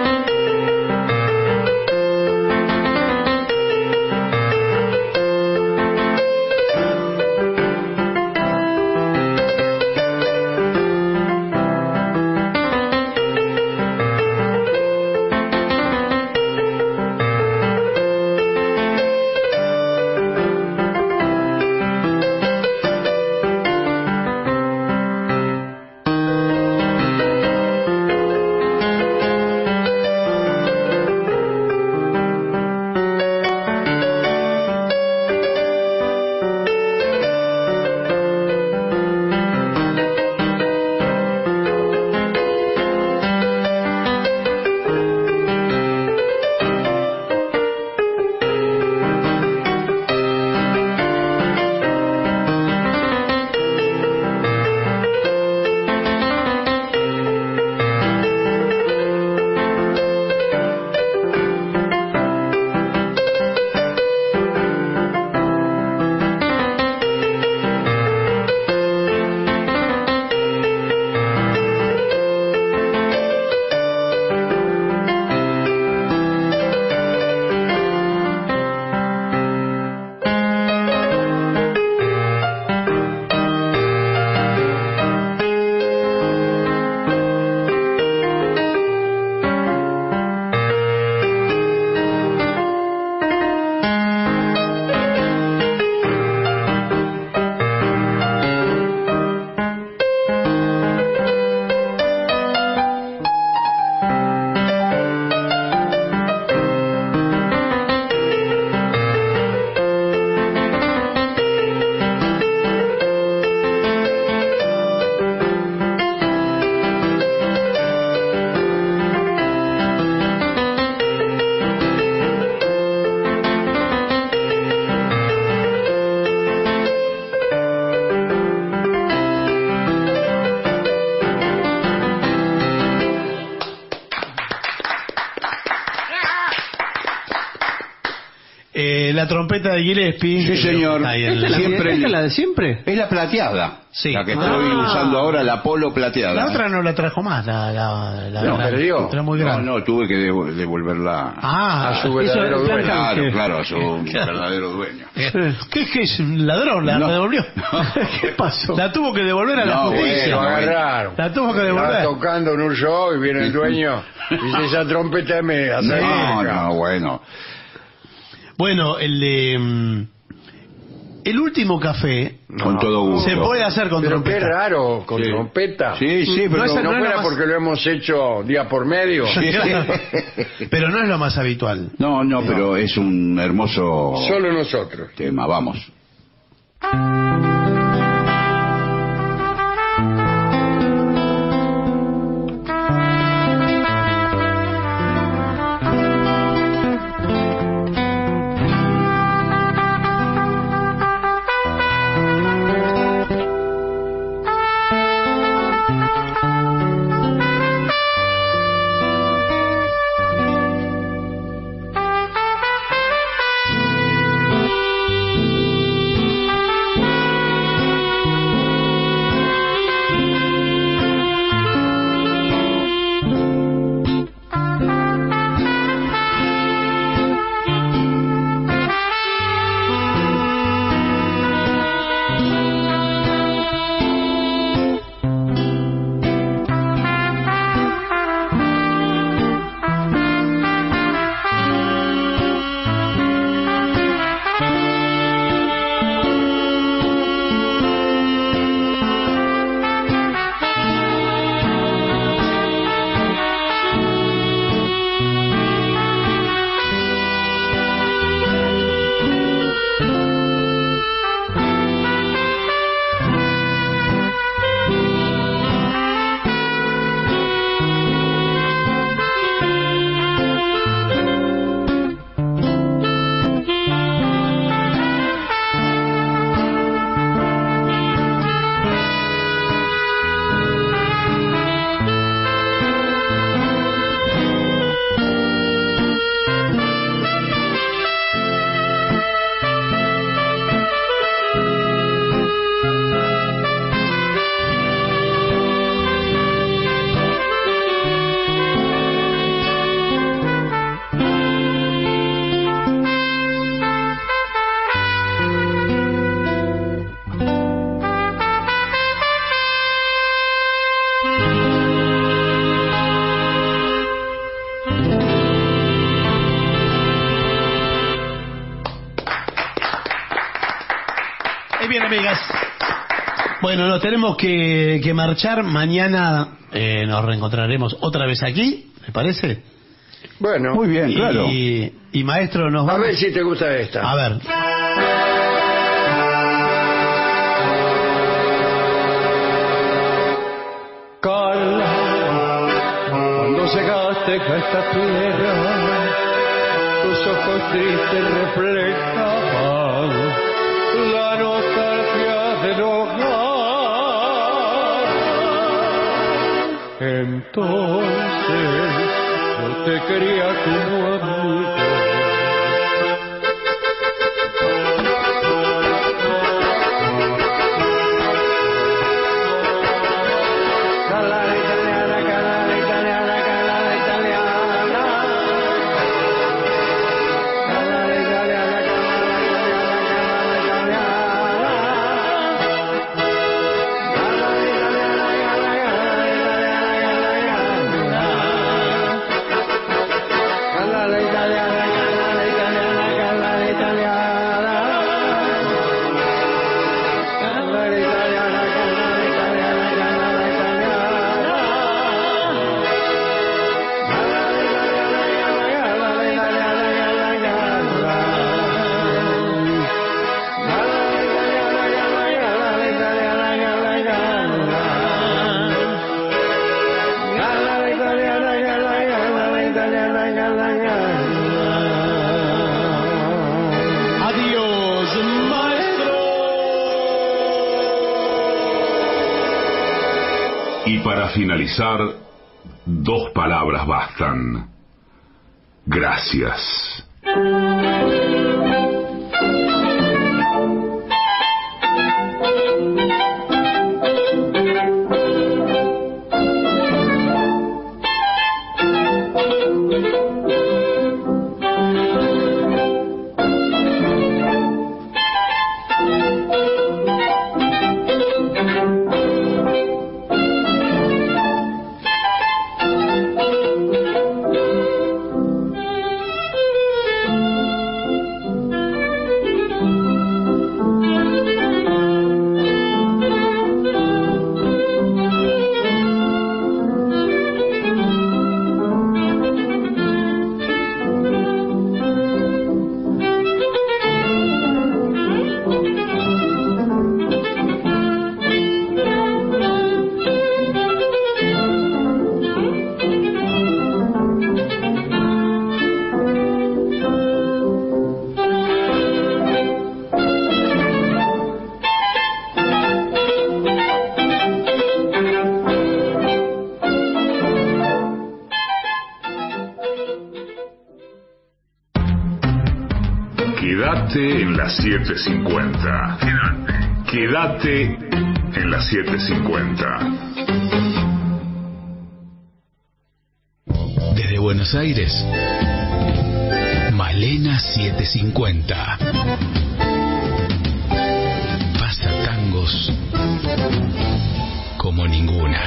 Eh, la trompeta de Gillespie. Sí, señor. Ahí en ¿Esta la- siempre ¿Esta es la de siempre? Es la plateada. Sí. La que estoy Ah. usando ahora, la polo plateada. La otra no la trajo más, la, la, la No, grande. perdió. Era muy No, grande. no, tuve que devo- devolverla Ah, a su eso verdadero es dueño. plan Claro, que- claro, a su Claro. verdadero dueño. ¿Qué es que es un ladrón? ¿La No. devolvió? ¿Qué pasó? La tuvo que devolver a la No, justicia. bueno, lo agarraron. La tuvo que Estaba devolver. tocando en un show y viene el dueño y dice, esa trompeta me No, no, bueno. Bueno, el de... mm, El último café Con todo gusto. se puede hacer con Pero trompeta. qué raro, con Sí. trompeta. Sí, sí, pero No es- No, no es fuera lo más- porque lo hemos hecho día por medio. Pero no es lo más habitual. No, no, pero es un hermoso Solo nosotros. tema, vamos. Bien, amigas. Bueno, nos tenemos que, que marchar. Mañana eh, nos reencontraremos otra vez aquí, ¿me parece? Bueno. Muy bien, y, claro. Y maestro, nos A vamos... ver si te gusta esta. A ver. Carla, cuando llegaste a esta tierra, tus ojos tristes reflejaban la nostalgia del hogar. Entonces yo te quería como amigo. Adiós, maestro. Y para finalizar, dos palabras bastan. Gracias. Quédate en las siete cincuenta. Quédate. Quédate en las siete cincuenta. Desde Buenos Aires, Malena setecientos cincuenta. Pasa tangos como ninguna.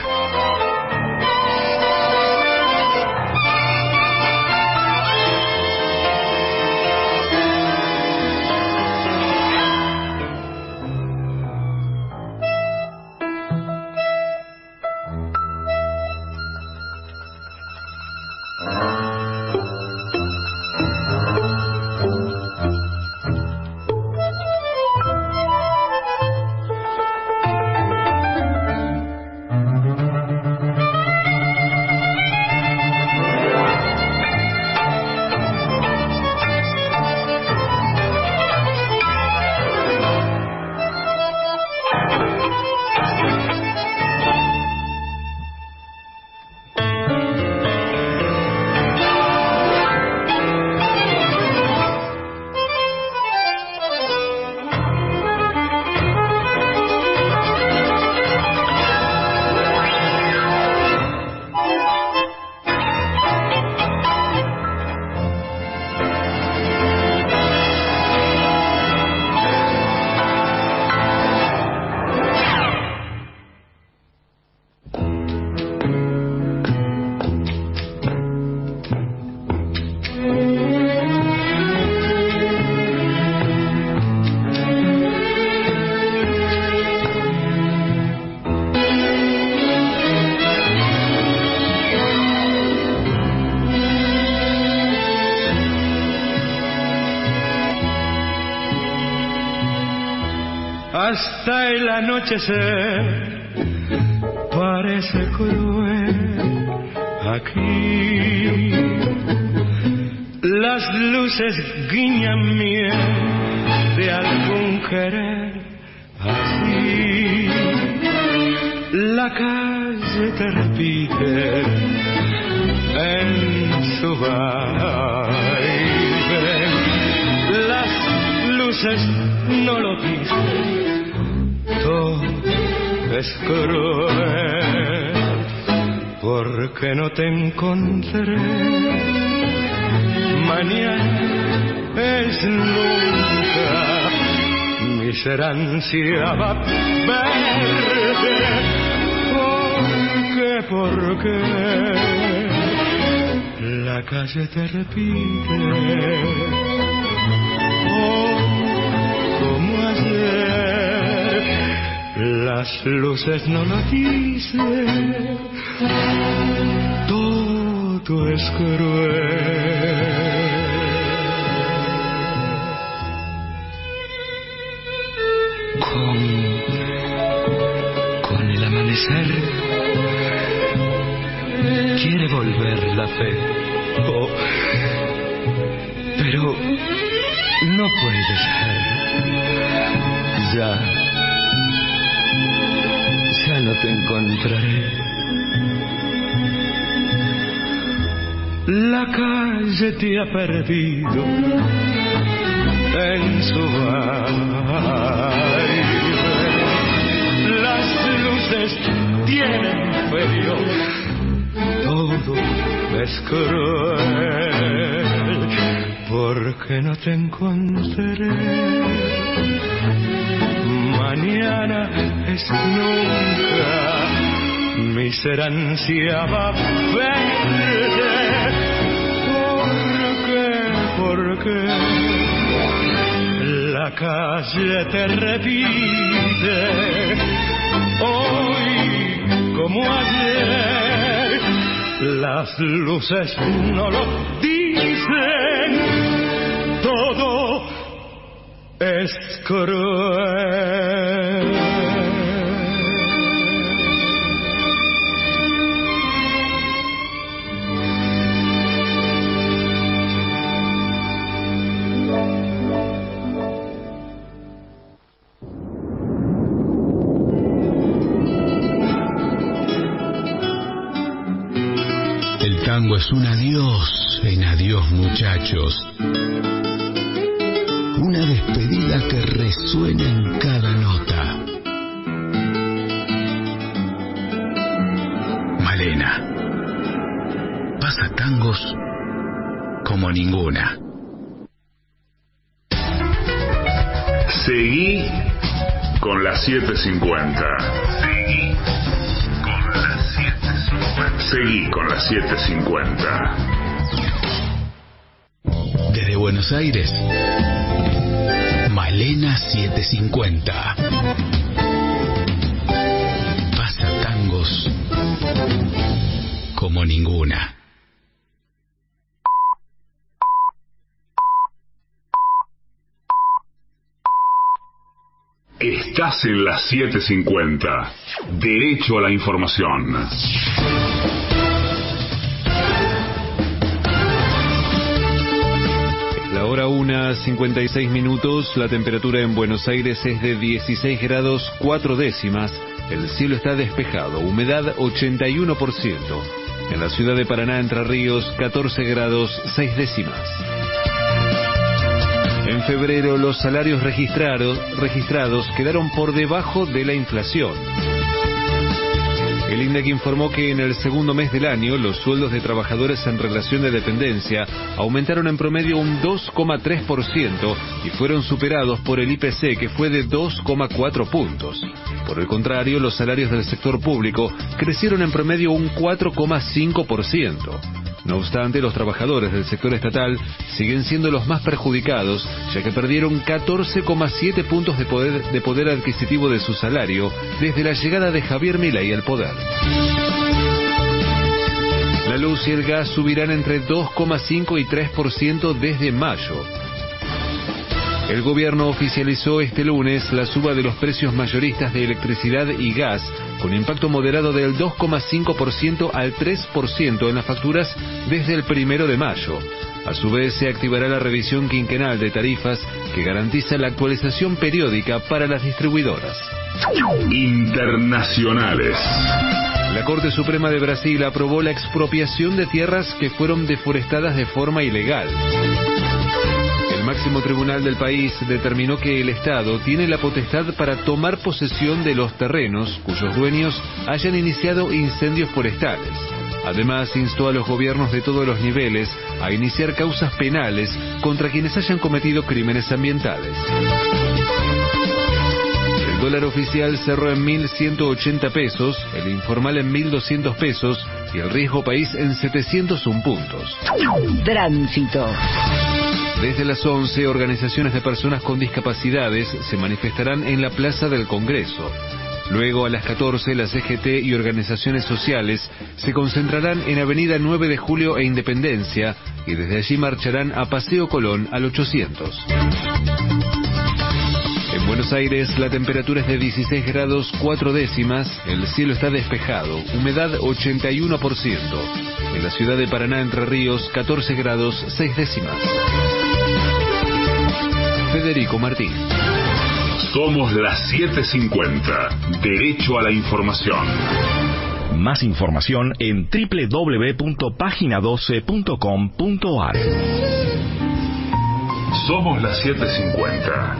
Hasta el anochecer parece cruel aquí. Las luces guiñan miel de algún querer así. La calle te repite en su baile. Las luces no lo dicen. Todo es cruel porque no te encontré. Mañana es nunca. Mi ser ansia va a verte. ¿Por qué? ¿Por qué? La calle te repite. Oh, como ayer. Las luces no lo dicen. Todo es cruel. Con, con el amanecer quiere volver la fe. Oh, pero no puede ser. Ya, ya no te encontraré. La calle te ha perdido en su baile. Las luces tienen frío. Todo es cruel porque no te encontraré. Mañana es nunca. Mi ser ansia va a verte. ¿Por qué? La calle te repite. Hoy como ayer. Las luces no lo dicen. Todo es cruel. El tango es un adiós en adiós, muchachos. una despedida que resuena en cada nota. Malena. Pasa tangos como ninguna. Seguí con la setecientos cincuenta. Seguí con la setecientos cincuenta. Seguí con la setecientos cincuenta. Desde Buenos Aires, Malena setecientos cincuenta. Pasa tangos como ninguna. Estás en la setecientos cincuenta. Derecho a la información. La hora una, cincuenta y seis minutos. La temperatura en Buenos Aires es de dieciséis grados cuatro décimas. El cielo está despejado. Humedad ochenta y uno por ciento. En la ciudad de Paraná, Entre Ríos, catorce grados seis décimas. En febrero, los salarios registrados, registrados quedaron por debajo de la inflación. El INDEC informó que en el segundo mes del año, los sueldos de trabajadores en relación de dependencia aumentaron en promedio un dos coma tres por ciento y fueron superados por el I P C, que fue de dos coma cuatro puntos. Por el contrario, los salarios del sector público crecieron en promedio un cuatro coma cinco por ciento. No obstante, los trabajadores del sector estatal siguen siendo los más perjudicados, ya que perdieron catorce coma siete puntos de poder, de poder adquisitivo de su salario desde la llegada de Javier Milei al poder. La luz y el gas subirán entre dos coma cinco y tres por ciento desde mayo. El gobierno oficializó este lunes la suba de los precios mayoristas de electricidad y gas, con impacto moderado del dos coma cinco por ciento al tres por ciento en las facturas desde el primero de mayo. A su vez, se activará la revisión quinquenal de tarifas que garantiza la actualización periódica para las distribuidoras. Internacionales. La Corte Suprema de Brasil aprobó la expropiación de tierras que fueron deforestadas de forma ilegal. El máximo tribunal del país determinó que el Estado tiene la potestad para tomar posesión de los terrenos cuyos dueños hayan iniciado incendios forestales. Además, instó a los gobiernos de todos los niveles a iniciar causas penales contra quienes hayan cometido crímenes ambientales. El dólar oficial cerró en mil ciento ochenta pesos, el informal en mil doscientos pesos y el riesgo país en setecientos un puntos. Tránsito. Desde las once, organizaciones de personas con discapacidades se manifestarán en la Plaza del Congreso. Luego, a las catorce, la C G T y organizaciones sociales se concentrarán en Avenida nueve de Julio e Independencia y desde allí marcharán a Paseo Colón al ochocientos. En Buenos Aires, la temperatura es de dieciséis grados cuatro décimas, el cielo está despejado, humedad ochenta y uno por ciento. En la ciudad de Paraná, Entre Ríos, catorce grados seis décimas. Federico Martín. Somos las setecientos cincuenta. Derecho a la información. Más información en doble u doble u doble u punto página doce punto com punto a r. Somos las setecientos cincuenta.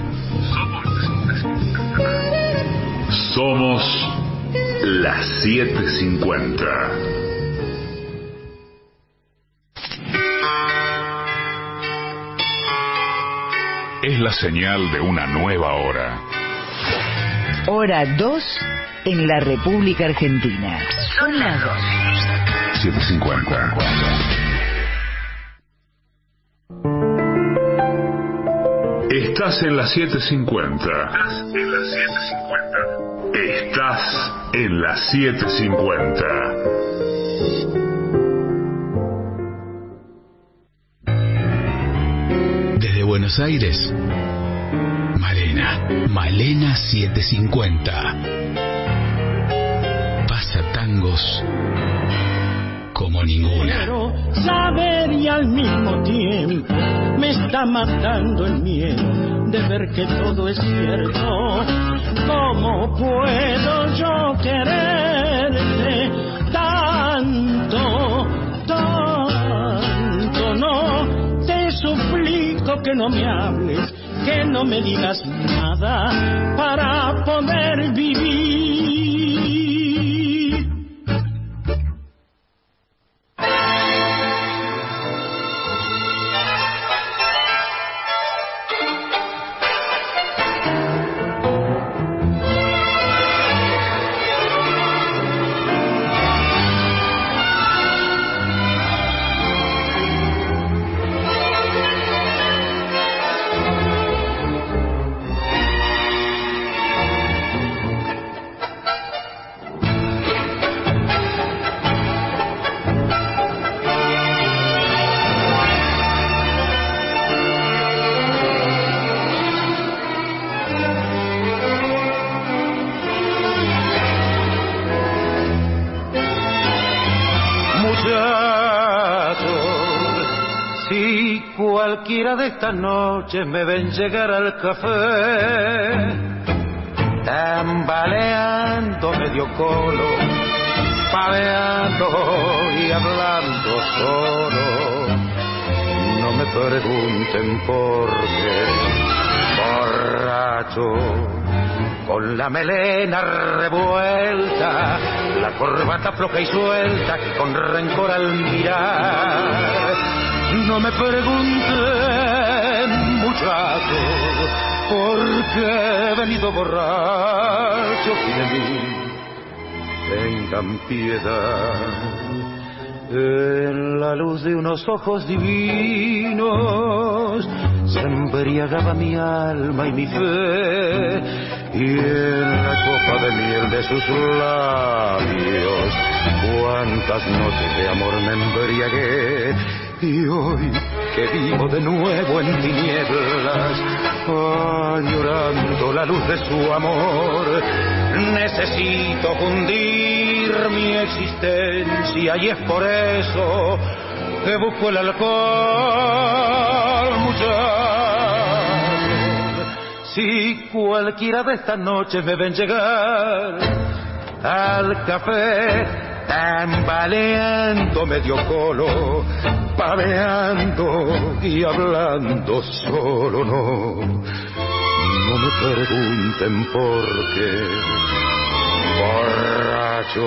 Somos las setecientos cincuenta. Es la señal de una nueva hora. Hora dos en la República Argentina. Son las dos. setecientos cincuenta. Estás en la setecientos cincuenta. Estás en la setecientos cincuenta. Estás en la setecientos cincuenta. Desde Buenos Aires, Malena, Malena setecientos cincuenta. Pasa tangos como ninguna. Quiero saber y al mismo tiempo me está matando el miedo de ver que todo es cierto. ¿Cómo puedo yo quererte tanto, tanto? No te suplico busco que no me hables, que no me digas nada para poder vivir. Cualquiera de estas noches me ven llegar al café, tambaleando medio colo, paveando y hablando solo. No me pregunten por qué, borracho, con la melena revuelta, la corbata floja y suelta, con rencor al mirar. No me pregunten, muchachos, porque he venido borracho y de mí tengan piedad. En la luz de unos ojos divinos se embriagaba mi alma y mi fe, y en la copa de miel de sus labios cuántas noches de amor me embriagué. Y hoy que vivo de nuevo en tinieblas, añorando la luz de su amor, necesito fundir mi existencia, y es por eso que busco el alcohol, muchachos. Si cualquiera de estas noches me ven llegar al café, tambaleando medio colo, paveando y hablando solo, no, no me pregunten por qué, borracho,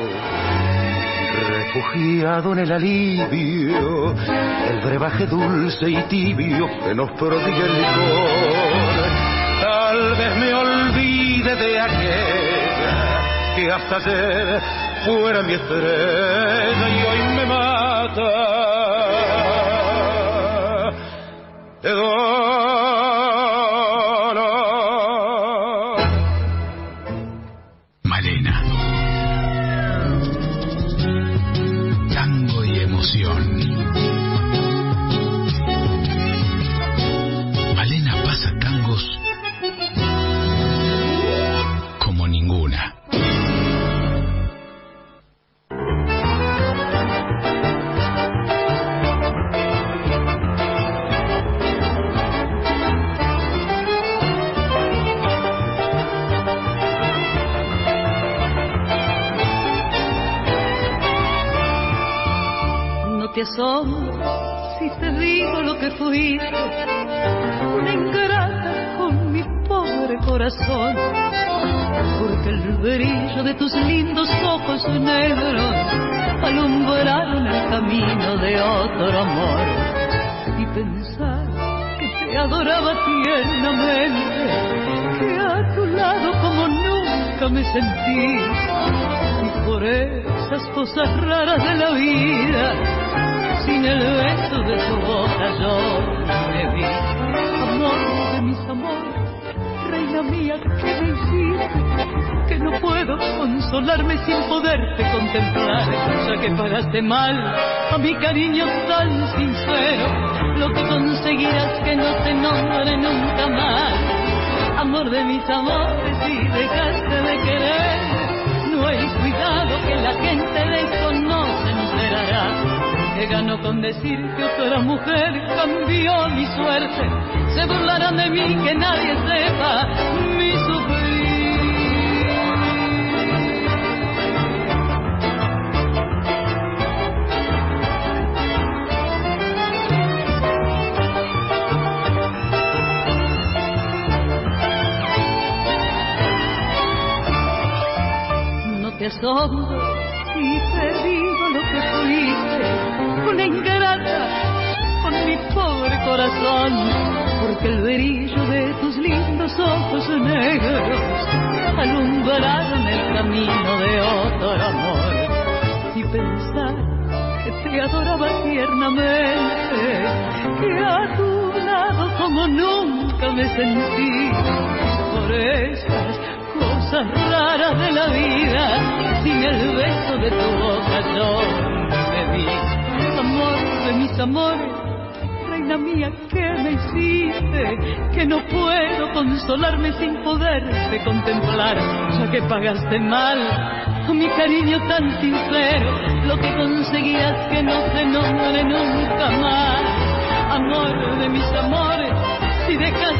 refugiado en el alivio, el brebaje dulce y tibio que nos prodiga el licor. Tal vez me olvide de aquella que hasta ayer fuera mi estrella y hoy me mata de dolor. Malena. Tango y emoción. Malena pasa tangos como ninguna. Te asombro si te digo lo que fuiste, una ingrata con mi pobre corazón, porque el brillo de tus lindos ojos negros alumbraron el camino de otro amor. Y pensar que te adoraba tiernamente, que a tu lado como nunca me sentí, y por esas cosas raras de la vida, sin el beso de tu boca yo me vi. Amor de mis amores, reina mía, ¿qué me hiciste? Que no puedo consolarme sin poderte contemplar, ya que pagaste mal a mi cariño tan sincero. Lo que conseguirás que no te nombre nunca más. Amor de mis amores, si dejaste de querer, no hay cuidado que la gente de esto no se enterará. Que ganó con decir que otra mujer cambió mi suerte. Se burlarán de mí, que nadie sepa mi sufrir. asombro y te digo lo que fuiste, una ingrata con mi pobre corazón, porque el brillo de tus lindos ojos negros alumbraron el camino de otro amor. Y pensar que te adoraba tiernamente, que a tu lado como nunca me sentí, por esas cosas raras de la vida, sin el beso de tu boca yo me vi. Amor de mis amores, reina mía, ¿qué me hiciste? Que no puedo consolarme sin poderte contemplar, ya que pagaste mal con mi cariño tan sincero, lo que conseguías que no te nombre nunca más. Amor de mis amores, si dejas